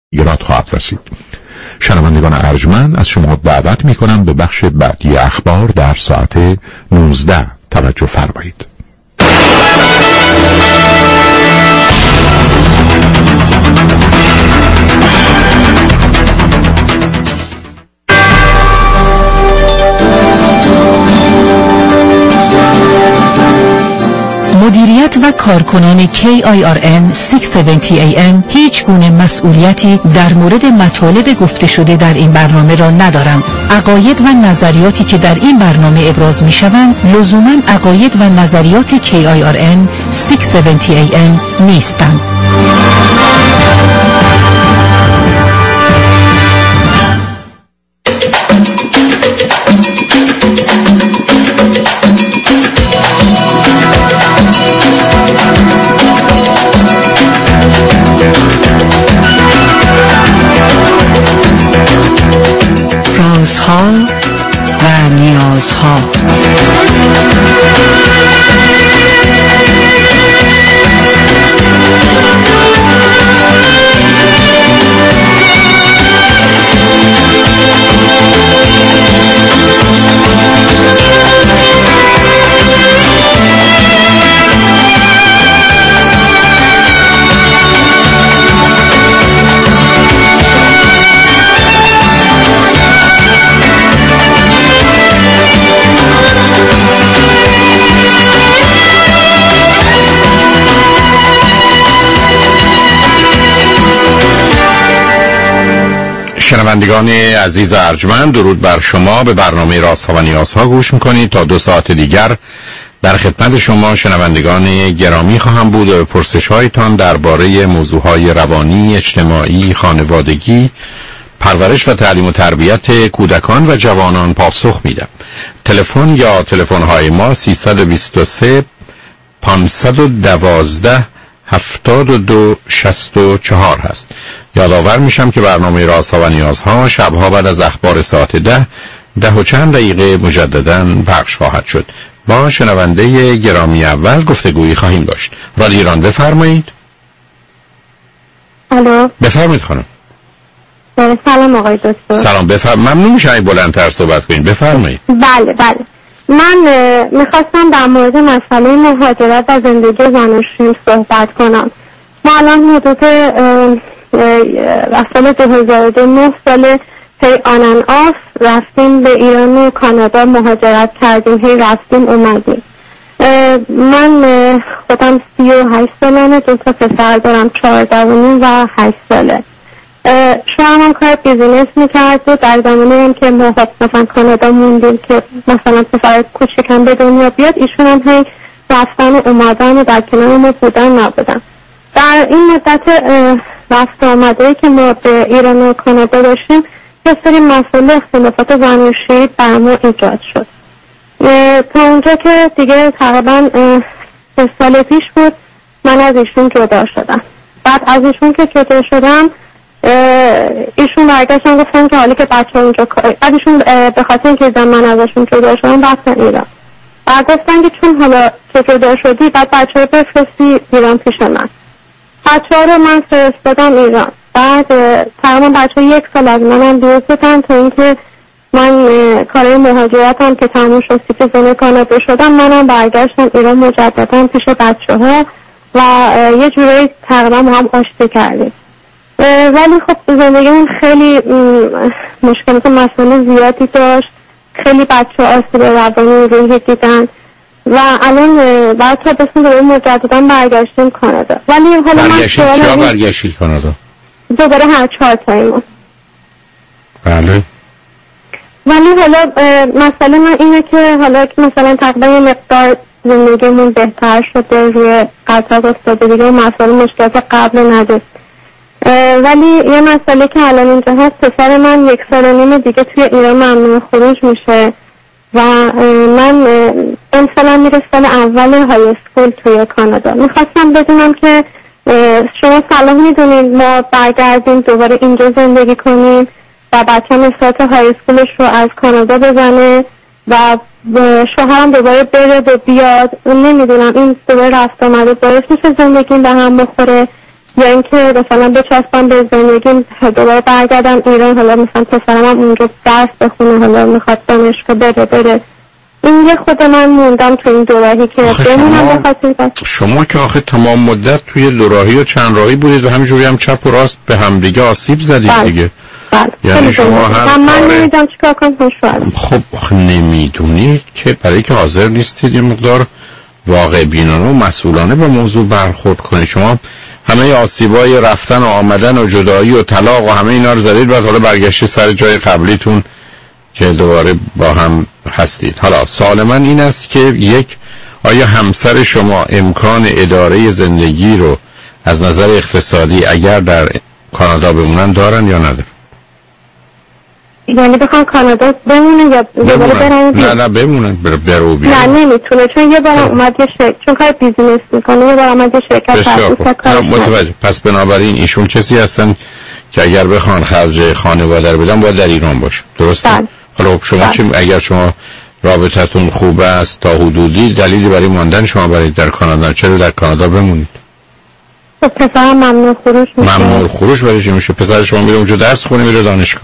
ایراد خواهد رسید. شنوندگان ارجمند، از شما دعوت می‌کنم به بخش بعدی اخبار در ساعت 19 توجه فرمایید. مدیریت و کارکنان KIRN 670 AM هیچ گونه مسئولیتی در مورد مطالب گفته شده در این برنامه را ندارند. عقاید و نظریاتی که در این برنامه ابراز می شوند لزوماً عقاید و نظریات KIRN 670 AM نیستند. رازها و نیازها. شنوندگان عزیز ارجمند، درود بر شما. به برنامه رازها و نیازها گوش میکنید. تا 2 ساعت دیگر در خدمت شما شنوندگان گرامی خواهم بود و به پرسش‌هایتان درباره موضوعهای روانی، اجتماعی، خانوادگی، پرورش و تعلیم و تربیت کودکان و جوانان پاسخ میدم. تلفن یا تلفن‌های ما 323 512 7264 هست. یادآور میشم که برنامه رازها و نیازها شبها بعد از اخبار ساعت 10 و چند دقیقه مجدداً پخش خواهد شد. با شنونده گرامی اول گفتگویی خواهیم داشت. رادیو ایران، بفرمایید. الو، بفرمایید خانم. سلام آقای دکتر. سلام، ممنون میشم بلندتر صحبت کنید. بفرمایید. بله. من میخواستم در مورد مسئله مهاجرت و زندگی زناشویی صحبت کنم. ما الان حدود سال 2009 سال هی آن آف رفتیم به ایران و کانادا مهاجرت کردیم، هی رفتیم اومدیم. من خودم 38 سالمه، 2 تا پسر دارم، 14 و 8 ساله. شوهرم هم کار بیزینس میکرد و در زمانی هم که ما مثلا کانادا موندیم که مثلا پسر کوچیکم به دنیا بیاد، ایشون هم هی رفتن و اومدن و در کنار ما بودن نبودن. در این مدت رفت آمده که ما به ایران و کانادا داشتیم، یه سری مسئله اختلافات زناشویی بر ما ایجاد شد. تا اونجا که دیگه تقریبا 3 سال پیش بود من از ایشون جدا شدم. بعد از ایشون که جدا شدم، ایشون برگشتن گفتن که حالا که بچه اونجا، بعد ایشون به خاطر اینکه من ازشون جدا شدم رفتن ایران. بعد گفتن که چون حالا که جدا شدی بعد بچه رو بفرستی ایران پیش من. بچه ها رو من فرستادم ایران. بعد تقریبا بچه ها 1 سال از منم دور بودن تا اینکه من کارهای مهاجرتم که تموم شد، سیتیزن کانادا شدم، منم برگشتم ایران مجددا پیش بچه ها و یه جورایی تقریبا ما هم آشتی کردیم. ولی خب زندگیمون خیلی مشکلات مسئله زیادی داشت. خیلی بچه آسیب روانی روحی دیدن و الان بعد تا بسیم دوباره مجددا برگشتیم کانادا. ولی حالا من برگشتید کانادا؟ دوباره هر 4 تایمون. بله. ولی حالا مسئله من اینه که حالا که مثلا تقریبا یه مقدار زندگیمون بهتر شده، روی قطعات افتاده دیگه، مسئله مشکلات قبل نداشت. ولی یه مسئله که الان اینجا هست، پسر من 1 سال و نیم دیگه توی ایران ممنوع خروج میشه و من امسال میره سال اول های اسکول توی کانادا. میخواستم بدونم که شما صلاح میدونید ما برگردیم دوباره اینجا زندگی کنیم و بچه هم ساعت های اسکولش رو از کانادا بزنه و شوهرم دوباره بره و بیاد. نمیدونم این دوباره رفت آمده باعث میشه زندگیم به هم بخوره یا اینکه مثلا بچسبم به زندگیم دوباره برگردم ایران، حالا مثلا پسرم هم اونجا درس بخونه، حالا میخواد دانشگاه بره. این یه خود من موندم تو این دوراهی که بمونم. شما که آخه تمام مدت توی دوراهی و چند راهی بودید و همینجوری هم چپ و راست به هم دیگه آسیب زدید دیگه. یعنی شما هر من نمیدونم چیکار کنم. خب آخه نمیدونید که برای که حاضر نیستید یه مقدار واقع بینانه و مسئولانه به موضوع برخورد کنید. شما همه آسیبای رفتن و آمدن و جدایی و طلاق و همه اینا رو زدید، بعد حالا برگشتید سر جای قبلیتون که دوباره با هم هستید. حالا سوال من این است که آیا همسر شما امکان اداره زندگی رو از نظر اقتصادی اگر در کانادا بمونن دارن یا ندارن؟ یعنی بخوام کانادا بمونه یا دوباره برن؟ نه بمونن. برو بیان. نه نمیتونه، چون یه بار اومد چون کار بیزینس میکنه، یه بار اومد یه شرکت متوجه. پس بنابراین ایشون کسی هستن که اگر بخوان خرج خانواده رو بدن باید در ایران باشه، درسته؟ حالا شما اگر شما رابطتون خوب است تا حدودی، دلیلی برای ماندن شما برای در کانادا چرا در کانادا بمونید؟ خب پسرم ممنوع خروج میشه. ممنوع خروج برای چی میشه؟ پسر شما میره اونجا درس خونه، میره دانشگاه.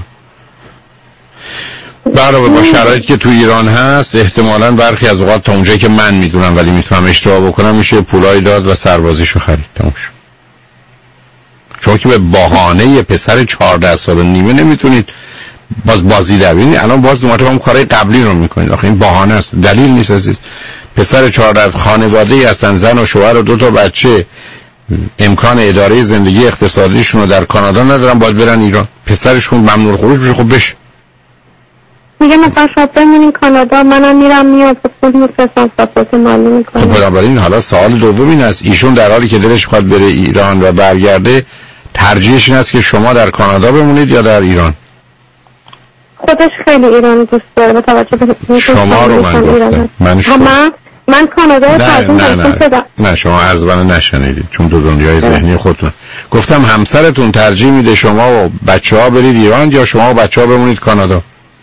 برای با شرایطی که تو ایران هست احتمالاً برخی از اوقات تا اونجایی که من میدونم، ولی میتونم اشتباه بکنم، میشه پولای داد و سربازیشو خرید. تموم شد. شما که به بهانه پسر 14 سال و نیمه نمیتونید بازی در ببینید. الان باز دوباره هم کارهای قبلی رو میکنید. آخه این بهانه است، دلیل نیست عزیز. پسر 14 خانواده‌ای هستن، زن و شوهر و 2 تا بچه، امکان اداره زندگی اقتصادیشون رو در کانادا ندارن، باید برن ایران. پسرشون ممنوع خروج میشه. خب بشه میگه مثلا شما بمونین کانادا، منم میرم میاد پول میفرستم ساپورت مالی میکنم. خب بنابراین حالا سوال دوم این است، ایشون در حالی که دلش خواهد بره ایران و برگرده، ترجیحش این است که شما در کانادا بمونید یا در ایران؟ خودش خیلی ایران دوست داره با توجه به شما رو من گفتم. من کانادا رو ترجیح نه شما عرض منو نشنیدید، چون دو دنیای ذهنی خودتون. گفتم همسرتون ترجیح میده شما و بچه‌ها برید ایران یا شما و بچه‌ها بمونید کانادا؟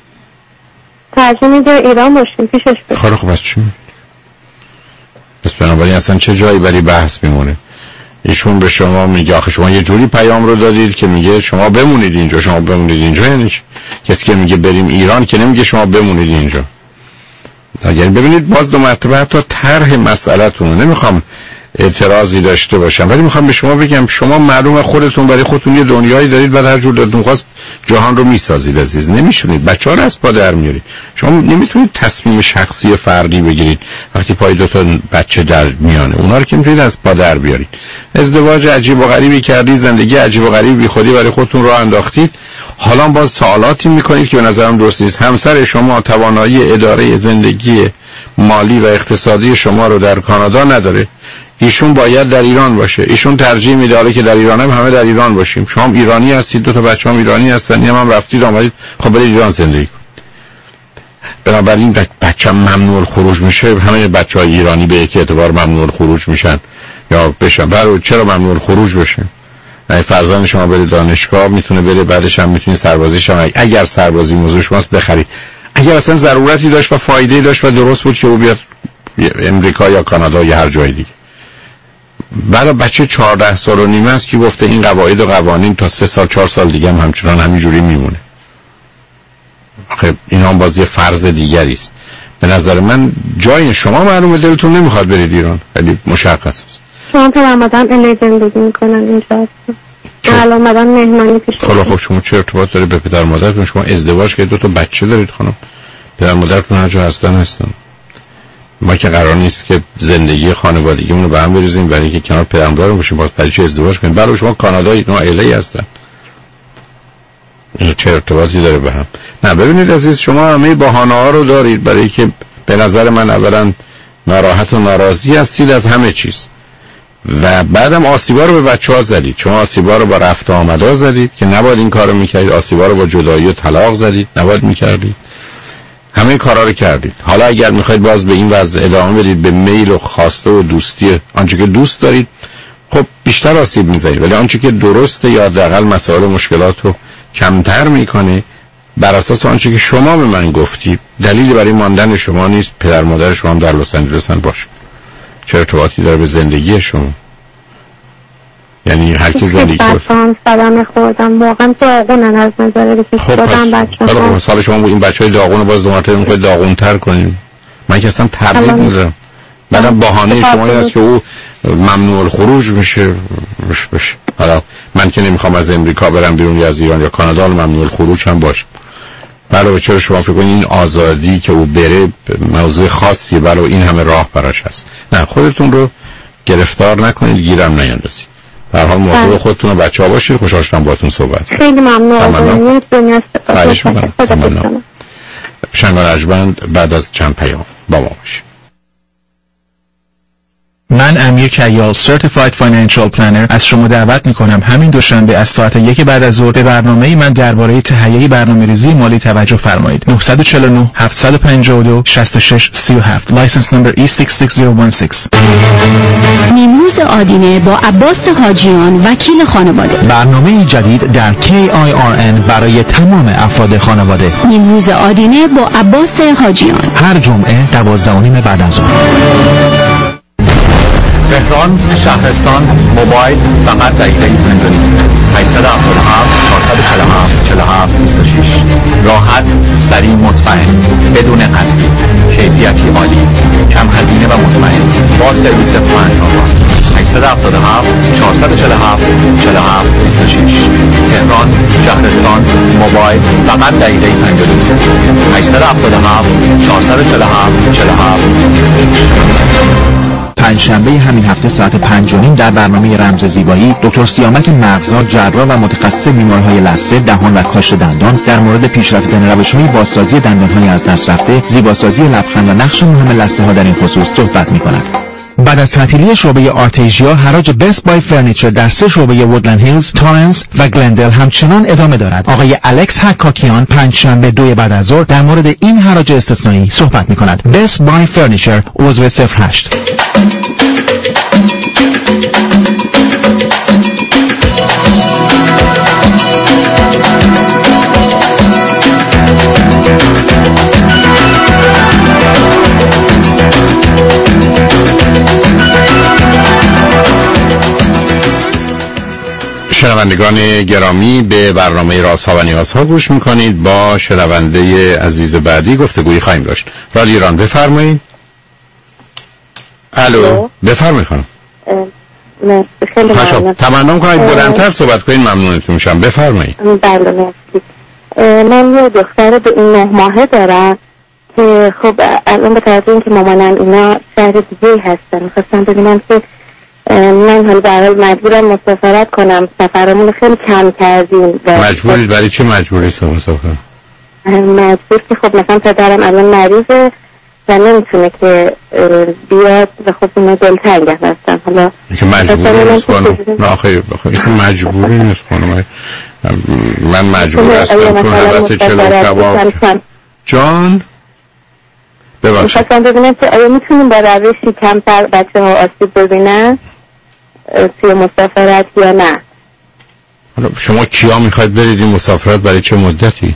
ترجیح میده ایران باشیم، پیشش باشیم. خب بس چی؟ پس بنابراین اصلا چه جایی برای بحث میمونه؟ ایشون به شما میگه، آخه شما یه جوری پیام رو دادید که میگه شما بمونید اینجا، شما بمونید اینجا. یعنی کسی که میگه بریم ایران که نمیگه شما بمونید اینجا. یعنی ببینید باز دو مرتبه حتی طرح مسئله‌تون، نمیخوام اعتراضی داشته باشم، ولی میخوام به شما بگم شما معلومه خودتون برای خودتون یه دنیایی دارید، بعد هر جور دلتون خواست جهان رو میسازید عزیز. نمیشونید بچه‌ها رو از پا در میارید. شما نمیتونید تصمیم شخصی فردی بگیرید وقتی پای 2 تا بچه در میانه. اونا رو که میتونید از پا در بیارید. ازدواج عجیب و غریبی کردید، زندگی عجیب و غریبی بی خودی برای خودتون راه انداختید. حالا باز سوالاتی میکنید که به نظرم درست نیست. همسر شما توانایی اداره زندگی مالی و اقتصادی شما رو در کانادا نداره. ایشون باید در ایران باشه. ایشون ترجیح میده حالا که در ایران همه در ایران باشیم. شما ایرانی هستید، 2 تا بچه‌ام ایرانی هستن، هم رفتید آمدید، خب برید ایران زندگی کنید. بنابراین بچه‌م ممنوع خروج میشه، همه بچه‌های ایرانی به یک اعتبار ممنوع خروج میشن یا بشن. برای چرا ممنوع خروج بشه؟ فرزند شما بره دانشگاه میتونه بره، بعدش هم میتونه سربازی شما، اگر سربازی موضوع شماست بخرید. اگر اصلا ضرورتی داشت و فایده‌ای داشت و درست بود که او بیاد امریکا یا کانادا یا هر جای دیگه. بعد بچه 14 سال و نیمه است که گفته این قواعد و قوانین تا 3 سال 4 سال دیگه هم همچنان همینجوری میمونه. آخه این هم باز یه فرض دیگری است. به نظر من جای شما معلومه دلتون نمیخواد برید ایران، خیلی مشخص است. شما پدرمادرم الی زندگی میکنن اینجا هستن. الان اومدن مهمانی پیش. خب شما چه ارتباط داره به پدر مادرتون؟ شما ازدواج کردید، 2 تا بچه دارید خانم. پدر مادرتون هر جا هستن. ما که قرار نیست که زندگی خانوادگیمون رو به هم بریزیم برای اینکه کنار پدر مادرمون باشیم، باز برای چی ازدواج کنیم؟ برای شما کانادایی، اونا الی هستن. این چه ارتباطی داره به هم؟ نه ببینید عزیز، شما همه بهانه‌ها رو دارید برای که به نظر من اولا ناراحت و ناراضی هستید از همه چیز و بعدم آسیبا رو به بچه‌ها زدید. شما آسیبا رو با رفت و آمدا زدید که نباید این کارو میکردید. آسیبا رو با جدایی و طلاق زدید، نباید میکردید. همه کارا رو کردید. حالا اگر میخواید باز به این وضع ادامه بدید، به میل و خواسته و دوستی آنچه که دوست دارید، خب بیشتر آسیب میزنید. ولی آنچه که درسته یا حداقل مسائل و مشکلات رو کمتر میکنه، بر اساس آنچه که شما به من گفتی، دلیلی برای ماندن شما نیست. پدر مادر شما هم در لس آنجلس باشه. چه ارتباطی داره به زندگی شما؟ یعنی هر کی زندگی کنه. بچه‌ام صدمه خوردم واقعا داغونن از نظر که خودم بچه‌ام. حالا شما این بچهای داغون باز دوباره میخواید داغون‌تر کنین. من که اصلا تردید ندارم. بعدم بهانه شما این است که او ممنوع الخروج بشه. حالا من که نمیخوام از امریکا برم بیرون یا از ایران یا کانادا ممنوع الخروج هم باشه. برای چرا شما فکر کنید این آزادی که او بره موضوع خاصیه برای این همه راه براش هست؟ نه، خودتون رو گرفتار نکنید، گیرم نیاندازید. در حال موضوع خودتون و بچه‌ها باشید. خوشحال شدم باهاتون صحبت کردم. خیلی ممنون. دنیا سپاسگزارم. شنگان ارجمند بعد از چند پیام با ما باشید. من امیر کیال Certified Financial Planner از شما دعوت میکنم همین دوشنبه از ساعت 1 بعد از ظهر به برنامه من درباره تهیه برنامه‌ریزی مالی توجه فرمایید. 949 752 6637 License number E66016. نیمروز آدینه با عباس حاجیان وکیل خانواده. برنامه جدید در KIRN برای تمام افراد خانواده. نیمروز آدینه با عباس حاجیان هر جمعه 12:30 بعد از ظهر. تهران شهرستان موبایل فقط دقیقه 5 847 447 47 26 راحت سریع مطمئن بدون قطعی کیفیتی عالی کم هزینه و مطمئن با سرویس پلانتاوا 877 447 47 26 تهران شهرستان موبایل فقط دقیقه 5 877 447 47 26 پنجشنبه همین هفته ساعت 5:30 در برنامه رمز زیبایی دکتر سیامک مغزا جراح و متخصص بیماری‌های لثه، دهان و کاشت دندان در مورد پیشرفتن روش‌های بازسازی دندان‌های از دست رفته، زیباسازی لبخند و نقش مهم لثه‌ها در این خصوص صحبت می‌کند. بعد از تعطیلی شعبه آرتژیا، حراج بست بای فرنیچر در 3 شعبه وودلند هیلز، تورنس و گلندل همچنان ادامه دارد. آقای الکس حکاکیان پنجشنبه 2 بعد از ظهر در مورد این حراج استثنایی صحبت می‌کند. بست بای فرنیچر عضو 08. شنوندگان گرامی، به برنامه رازها و نیازها گوش میکنید. با شنونده عزیز بعدی گفتگویی خواهیم داشت. رادیو ایران بفرمایید. الو بفرمایید خانم. خیلی ممنون. تمنا کنید بلندتر صحبت کنید، ممنونتون میشم. بفرمایید. بله مرسی. من یه دختر به این 9 ماهه دارم که خب الان به توجه اینکه مامانم اینا شهر دیگه هستن میخواستم ببینم که من حالا در حال مجبورم مسافرت کنم. سفرمون خیلی کم کردیم. مجبورید؟ برای چه مجبوری مسافرت؟ مجبور که خب مثلا پدرم الان مریضه و نمیتونه که بیاد و خب اینا دلتنگ هستن. حالا که مجبوری نیست خانم. نه آخه مجبوری نیست خانم. من مجبور هستم چون حوث چلو کباب. جان ببخشید میخواستم ببینم که آیا میتونیم با روشی کمتر بچه ها آسیب ببینن توی مسافرت یا نه؟ شما کیا میخواید برید این مسافرت؟ برای چه مدتی؟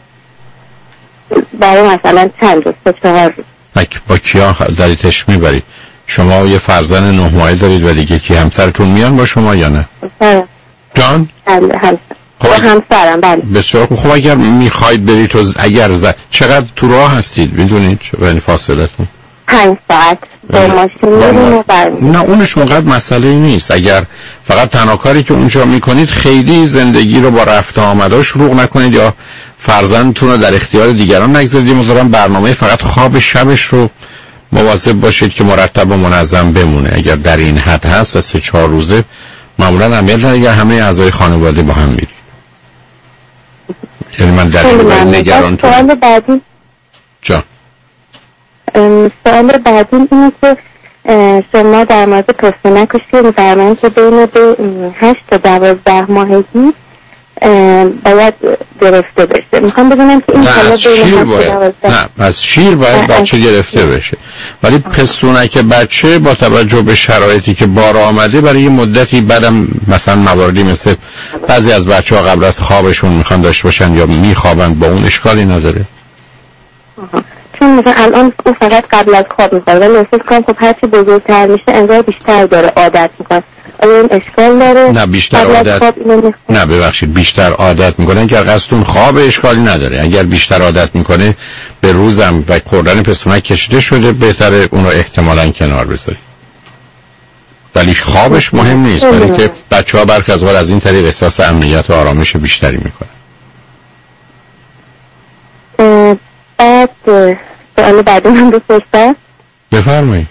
برای مثلا چند روز، 4 روز. با کیا داریتش میبرید؟ شما یه فرزند 9 ماهه دارید و دیگه کی همسرتون میان با شما یا نه؟ جان؟ همسر. همسرم بله. بسیار خب اگر میخواید برید تو چقدر تو راه هستید میدونید؟ یعنی فاصلتون 5 ساعت با ماشین. نه اونش اونقدر مسئله نیست. اگر فقط تنها کاری که اونجا میکنید خیلی زندگی رو با رفت آمداش شروع نکنید یا فرزندتون رو در اختیار دیگران نگذارید. مثلا برنامه فقط خواب شبش رو مواظب باشید که مرتب و منظم بمونه. اگر در این حد هست و 3-4 روزه معمولا عمل داره. اگر همه اعضای خانواده با هم میرید یعنی من در این نگران تو. سوال بعدی جان سوال بعدی اینه که شما در مورد پستونک و شیر می‌فرمایید که بین 8 تا 12 ماهگی باید گرفته بشه. میخوام بگم که این از شیر باید بچه گرفته بشه، ولی پستونک بچه با توجه به شرایطی که بار آمده برای یه مدتی بعدم مثلا مواردی مثل بعضی از بچه‌ها قبل از خوابشون میخوان داشته باشن یا میخوابن با اون اشکالی نداره. چون مثلا الان او فقط قبل از خواب میخواد ولی احساس کنم خب هرچی بزرگتر میشه انگار بیشتر داره عادت میکنه. آیا این اشکال داره؟ نه بیشتر عادت نه ببخشید بیشتر عادت میکنه. اگر قصدون خواب اشکالی نداره. اگر بیشتر عادت میکنه به روزم و خوردن پستونک کشیده شده بهتره اونو احتمالاً کنار بذاری. ولی خوابش مهم نیست برای که بچه‌ها برخی از وقت از این طریق احساس امنیت و آرامش بیشتری میکنن. بعد سوال بعدی من بپرسم. بفرمایید.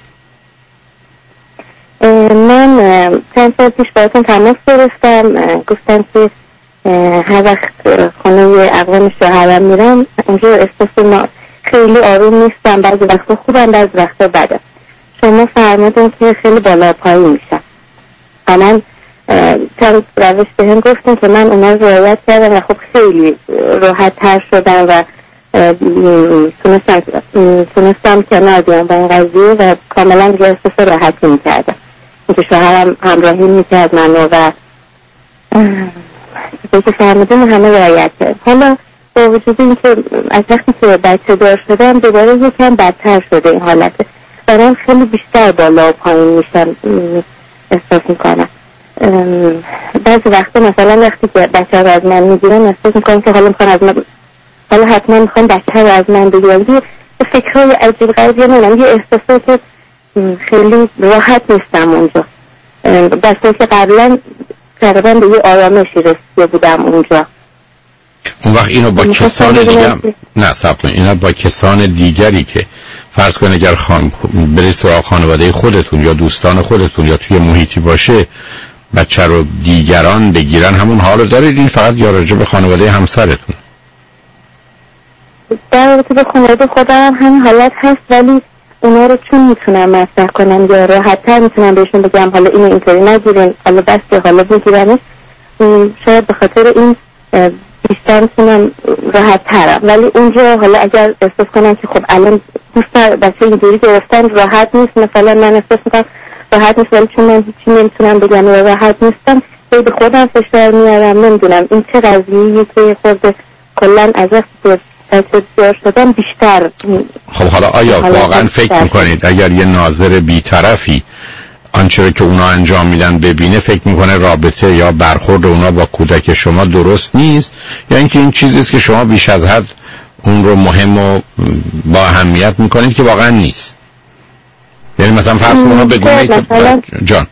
من چند سال پیش باهاتون تماس گرفتم، گفتم که هر وقت خونه اقوام شوهرم میرم اونجا احساس خیلی آروم نیستم، بعضی وقتا خوبم بعضی وقتا بدم. شما فرمودین که خیلی بالا پایین میشم. من چند روش به هم گفتن که من اونا رو رعایت کردم و خب خیلی راحت تر شدم و تونستم کنار بیام با این قضیه و کاملا دیگه احساس راحتی میکردم. اینکه شوهرم همراهی میکرد منو و که فرمودین همه رعایت کرد. حالا با وجود این که از وقتی که بچه دار شدم دوباره یکم بدتر شده این حالته. برام خیلی بیشتر بالا و پایین میشم احساس میکنم. بعضی وقتا مثلا وقتی که بچه رو از من میگیرم احساس میکنم که حالا میخوان از من، حالا حتما میخوان بچه رو از من بگیرم. یه فکرهای عجیب غریبی نمونم، یه احساسه که خیلی راحت نیستم اونجا. دسته که قبلا تقریبا به یه آرامشی رسیده بودم اونجا. اون وقت اینو با کسان دیگه نه صبر اینو با کسان دیگری که فرض کن اگر برید سراغ خانواده خودتون یا دوستان خودتون یا توی محیطی باشه بچه رو دیگران بگیرن همون حالو دارید؟ این فقط یا راجع به خانواده همسرتون؟ در رابطه به خانواده خودم همین حالت هست ولی اونا رو چون میتونم مطرح کنم یا راحت‌تر میتونم بهشون بگم حالا اینو اینطوری نگیرین حالا بسته حالا بگیرنش، شاید به خاطر این بیشتر میتونم راحت ترم. ولی اونجا حالا اگر احساس کنم که خب الان دوست بچه اینجوری گرفتن راحت نیست، مثلا من احساس میکنم راحت نیست ولی چون من هیچی نمیتونم بگم و راحت نیستم به خودم فشار میارم. نمیدونم این چه قضیه‌ایه که خود کلا از وقتی بچه دار شدم بیشتر. خب حالا آیا واقعا فکر میکنید اگر یه ناظر بی‌طرفی آنچه که اونا انجام میدن ببینه فکر میکنه رابطه یا برخورد اونا با کودک شما درست نیست، یا اینکه این چیزی است که شما بیش از حد اون رو مهم و با اهمیت میکنید که واقعا نیست؟ یعنی مثلا فرض کنید اونا بگونه که جان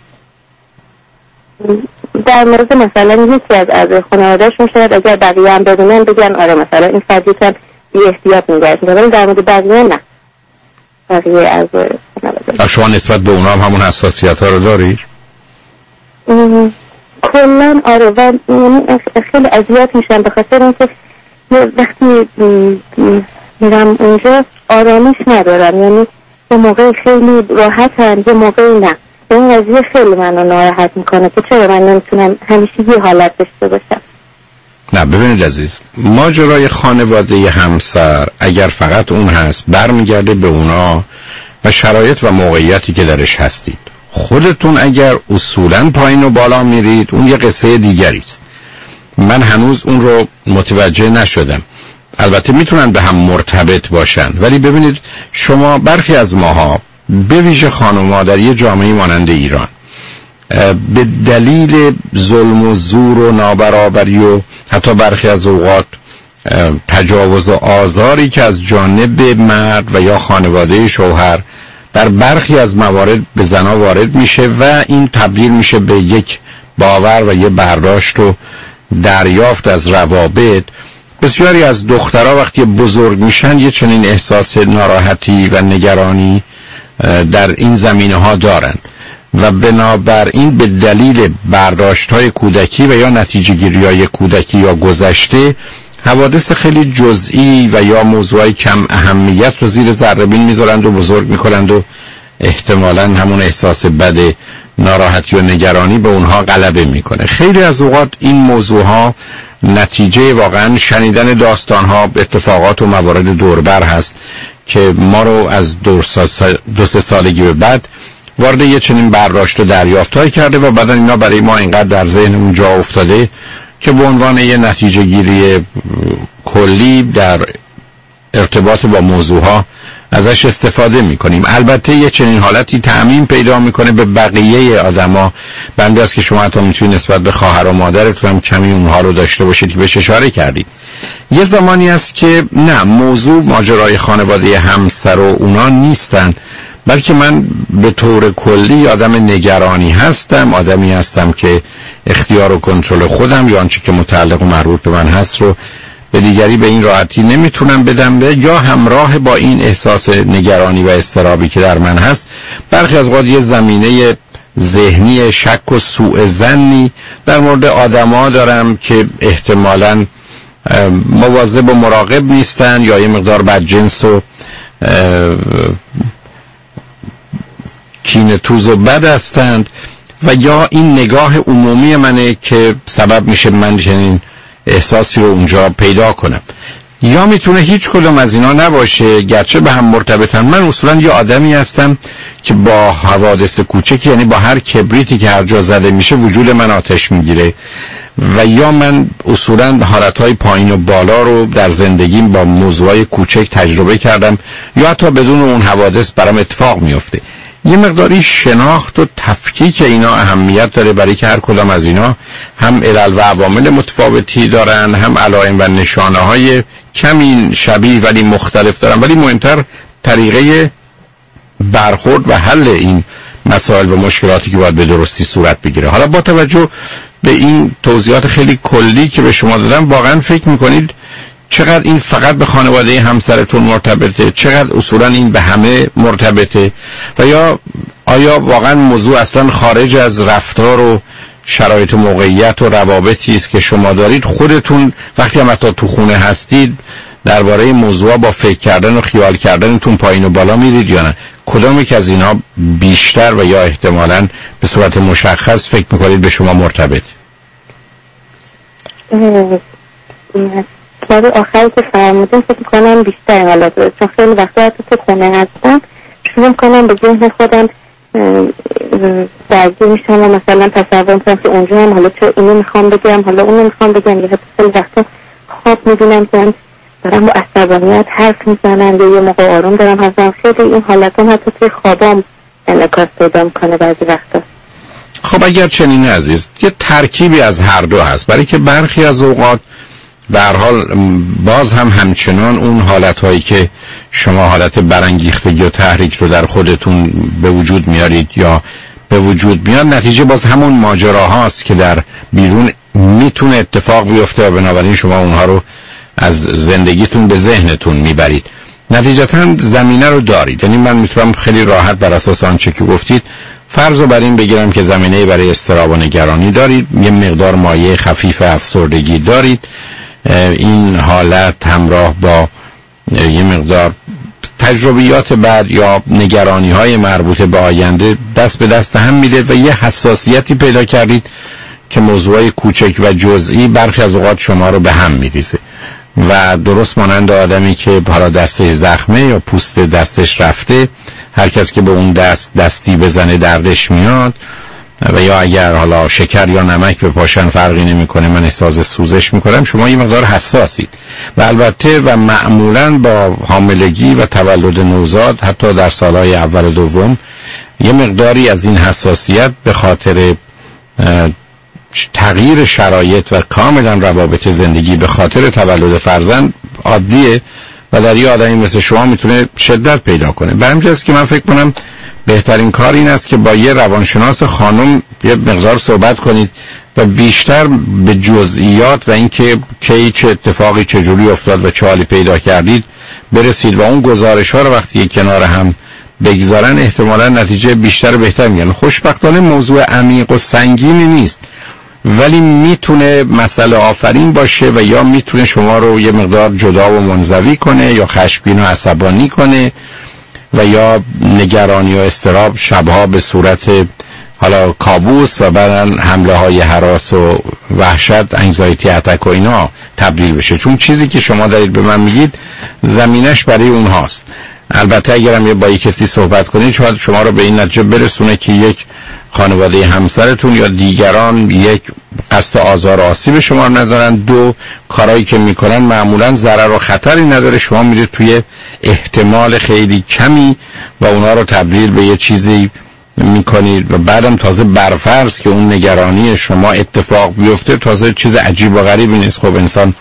در مورد مثلا یکی از اعضای خانواده‌شون شاید اگر بقیه هم بدونن بگن آره مثلا این فرد یکم بی احتیاط نگهش می‌داره، ولی در مورد بقیه نه. بقیه اعضای خانواده شما نسبت به اونا هم همون حساسیت‌ها رو دارید؟ کلاً آره و خیلی اذیت میشم به خاطر اینکه وقتی میرم اونجا آرامش ندارم، یعنی یه موقع خیلی راحتم یه موقع نه. این قضیه خیلی منو ناراحت میکنه که چرا من نمیتونم همیشه یه حالت داشته باشم. نه ببینید عزیز، ماجرای خانواده همسر اگر فقط اون هست برمیگرده به اونا و شرایط و موقعیتی که درش هستید. خودتون اگر اصولاً پایین و بالا میرید اون یه قصه دیگری است. من هنوز اون رو متوجه نشدم. البته میتونن به هم مرتبط باشن ولی ببینید شما برخی از ماها به ویژه خانم‌ها در یه جامعه مانند ایران به دلیل ظلم و زور و نابرابری و حتی برخی از اوقات تجاوز و آزاری که از جانب مرد و یا خانواده شوهر در برخی از موارد به زنها وارد میشه و این تبدیل میشه به یک باور و یه برداشت و دریافت از روابط. بسیاری از دخترها وقتی بزرگ میشن یه چنین احساس ناراحتی و نگرانی در این زمینه ها دارن و بنابراین به دلیل برداشت های کودکی و یا نتیجه گیری های کودکی یا گذشته حوادث خیلی جزئی و یا موضوعی کم اهمیت رو زیر ذره‌بین میذارند و بزرگ میکنند و احتمالاً همون احساس بد ناراحتی و نگرانی به اونها غلبه میکنه. خیلی از اوقات این موضوع ها نتیجه واقعا شنیدن داستان ها، اتفاقات و موارد دوربر هست که ما رو از 2-3 سالگی به بعد وارد یه چنین برداشت و دریافت‌هایی کرده و بعدن اینا برای ما اینقدر در ذهنمون جا افتاده که به عنوان یه نتیجه گیری کلی در ارتباط با موضوعها ازش استفاده میکنیم. البته یه چنین حالتی تعمیم پیدا میکنه به بقیه آدما. بنده است که شما حتی میتونید نسبت به خواهر و مادرتون هم کمی اونها رو داشته باشید که بهش اشاره کردید. یه زمانی است که نه، موضوع ماجرای خانواده همسر و اونا نیستن، بلکه من به طور کلی آدم نگرانی هستم، آدمی هستم که اختیار و کنترل خودم یا آنچه که متعلق و مربوط به من هست رو به دیگری به این راحتی نمیتونم بدم، یا همراه با این احساس نگرانی و اضطرابی که در من هست برخی از اوقات یه زمینه ذهنی شک و سوء ظنی در مورد آدما دارم که احتمالاً مواظب و مراقب نیستن یا یه مقدار بدجنس و کینه‌توز و بد هستند، و یا این نگاه عمومی منه که سبب میشه من چنین احساسی رو اونجا پیدا کنم. یا میتونه هیچ کدوم از اینا نباشه، گرچه به هم مرتبطن. من اصولا یه آدمی هستم که با حوادث کوچکی، یعنی با هر کبریتی که هر جا زده میشه وجود من آتش میگیره، و یا من اصولا حالتهای پایین و بالا رو در زندگیم با موضوعای کوچک تجربه کردم، یا حتی بدون اون حوادث برام اتفاق میفته. یه مقداری شناخت و تفکیک اینا اهمیت داره، برای که هر کدام از اینا هم علل و عوامل متفاوتی دارن، هم علائم و نشانه های کمی شبیه ولی مختلف دارن، ولی مهمتر طریقه برخورد و حل این مسائل و مشکلاتی که باید به درستی صورت بگیره. حالا با توجه به این توضیحات خیلی کلی که به شما دادم، واقعا فکر میکنید چقدر این فقط به خانواده همسرتون مرتبطه، چقدر اصولا این به همه مرتبطه، و یا آیا واقعا موضوع اصلا خارج از رفتار و شرایط و موقعیت و روابطی است که شما دارید؟ خودتون وقتی هم حتی تو خونه هستید درباره موضوع با فکر کردن و خیال کردنتون پایین و بالا میرید یا نه؟ کدام یک از اینا بیشتر و یا احتمالاً به صورت مشخص فکر میکنید به شما مرتبط؟ مطلب آخری که فرمودین فکر میکنم بیشتر حالا داره، چون خیلی وقتا حتی تو خونه هستم شروع میکنم به ذهن خودم درگیر میشم و مثلا تصور میکنم که اونجا هم حالا چرا اینو میخوام بگم، حالا اونو میخوام بگم، یا حتی خیلی وقتا خواب میبینم که دارم با عصبانیت حرف میزنم یا یه موقع آروم دارم حرف. خیلی این حالتام حتی توی خوابام انعکاس پیدا میکنه بعضی وقتا. خب اگر چنین عزیز، یه ترکیبی از هر دو هست، برای که برخی از اوقات به هر حال باز هم همچنان اون حالتهایی که شما حالت برانگیختگی و تحریک رو در خودتون به وجود میارید یا به وجود میاد، نتیجه باز همون ماجراهاست که در بیرون میتونه اتفاق بیفته و بنابراین شما اونها رو از زندگیتون به ذهنتون میبرید. نتیجتا زمینه رو دارید. یعنی من میتونم خیلی راحت بر اساس آنچه که گفتید فرض رو بر این بگیرم که زمینه برای اضطراب و نگرانی دارید، یه مقدار مایه خفیف افسردگی دارید. این حالت همراه با یه مقدار تجربیات بعد یا نگرانی های مربوط به آینده دست به دست هم میده و یه حساسیتی پیدا کردید که موضوعای کوچک و جزئی برخی از اوقات شما رو به هم میریزه و درست مانند آدمی که حالا دستش زخمه یا پوست دستش رفته، هر کس که به اون دستی بزنه دردش میاد، و یا اگر حالا شکر یا نمک به پاشن فرقی نمیکنه من احساس سوزش میکنم. شما یه مقدار حساسید و البته و معمولا با حاملگی و تولد نوزاد حتی در سالهای اول و دوم یه مقداری از این حساسیت به خاطر تغییر شرایط و کاملا روابط زندگی به خاطر تولد فرزند عادیه و در یه آدمی مثل شما میتونه شدت پیدا کنه. به همین جاست که من فکر کنم بهترین کار این است که با یه روانشناس خانم یه مقدار صحبت کنید و بیشتر به جزئیات و اینکه کی چه اتفاقی چجوری افتاد و چه حالی پیدا کردید برسید و اون گزارش ها رو وقتی کنار هم بگذارن احتمالاً نتیجه بیشتر و بهتر میگن. خوشبختانه موضوع عمیق و سنگینی نیست، ولی میتونه مسئله آفرین باشه و یا میتونه شما رو یه مقدار جدا و منزوی کنه یا خشمگین و عصبانی کنه و یا نگرانی و اضطراب شبها به صورت حالا کابوس و بعدن حمله های هراس و وحشت، انگزایتی اتک و اینا تبدیل بشه. چون چیزی که شما دارید به من میگید زمینش برای اونهاست. البته اگرم یه با یک کسی صحبت کنید شاید شما رو به این نتیجه برسونه که یک خانواده همسرتون یا دیگران یک قصد آزار و آسیب شما رو ندارن، دو کارهایی که میکنن معمولا ضرر و خطری نداره، شما میرید توی احتمال خیلی کمی و اونا رو تبدیل به یه چیزی میکنید و بعدم تازه برفرض که اون نگرانی شما اتفاق بیفته تازه چیز عجیب و غریبی نیست. خب انسان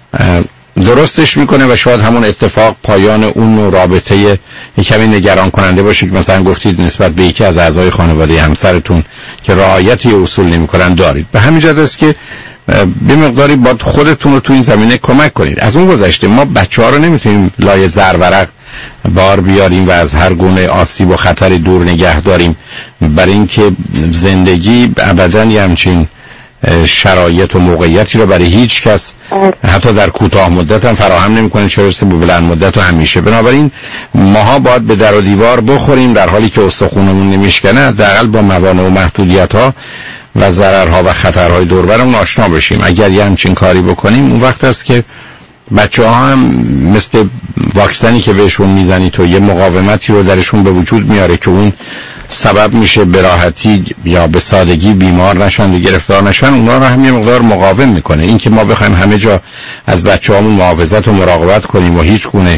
درستش میکنه و شاید همون اتفاق پایان اون نوع رابطه یه کمی نگران کننده باشه که مثلا گفتید نسبت به یکی از اعضای خانواده همسرتون که رعایت یه اصول نمیکنن دارید. به همین جهت است که به مقداری باید خودتون رو تو این زمینه کمک کنید. از اون گذشته ما بچه‌ها رو نمیتونیم لای زرورق بار بیاریم و از هر گونه آسیب و خطری دور نگه داریم، برای اینکه زندگی ابداً یه همچین شرایط و موقعیتی رو برای هیچ کس حتی در کوتاه مدت هم فراهم نمی‌کنه، چه برسه به بلند مدت و همیشه. بنابراین ماها باید به در و دیوار بخوریم در حالی که استخونمون نمیشکنه، حداقل با موانع و محدودیت‌ها و ضررها و خطرهای دور برمون آشنا بشیم. اگر یه همچین کاری بکنیم اون وقت است که بچه‌ها هم مثل واکسنی که بهشون میزنی تو یه مقاومتی رو درشون به وجود میاره که اون سبب میشه به راحتی یا به سادگی بیمار نشن و گرفتار نشن، اونا رو هم یه مقدار مقاوم میکنه. این که ما بخوایم همه جا از بچه‌هامون محافظت و مراقبت کنیم و هیچ گونه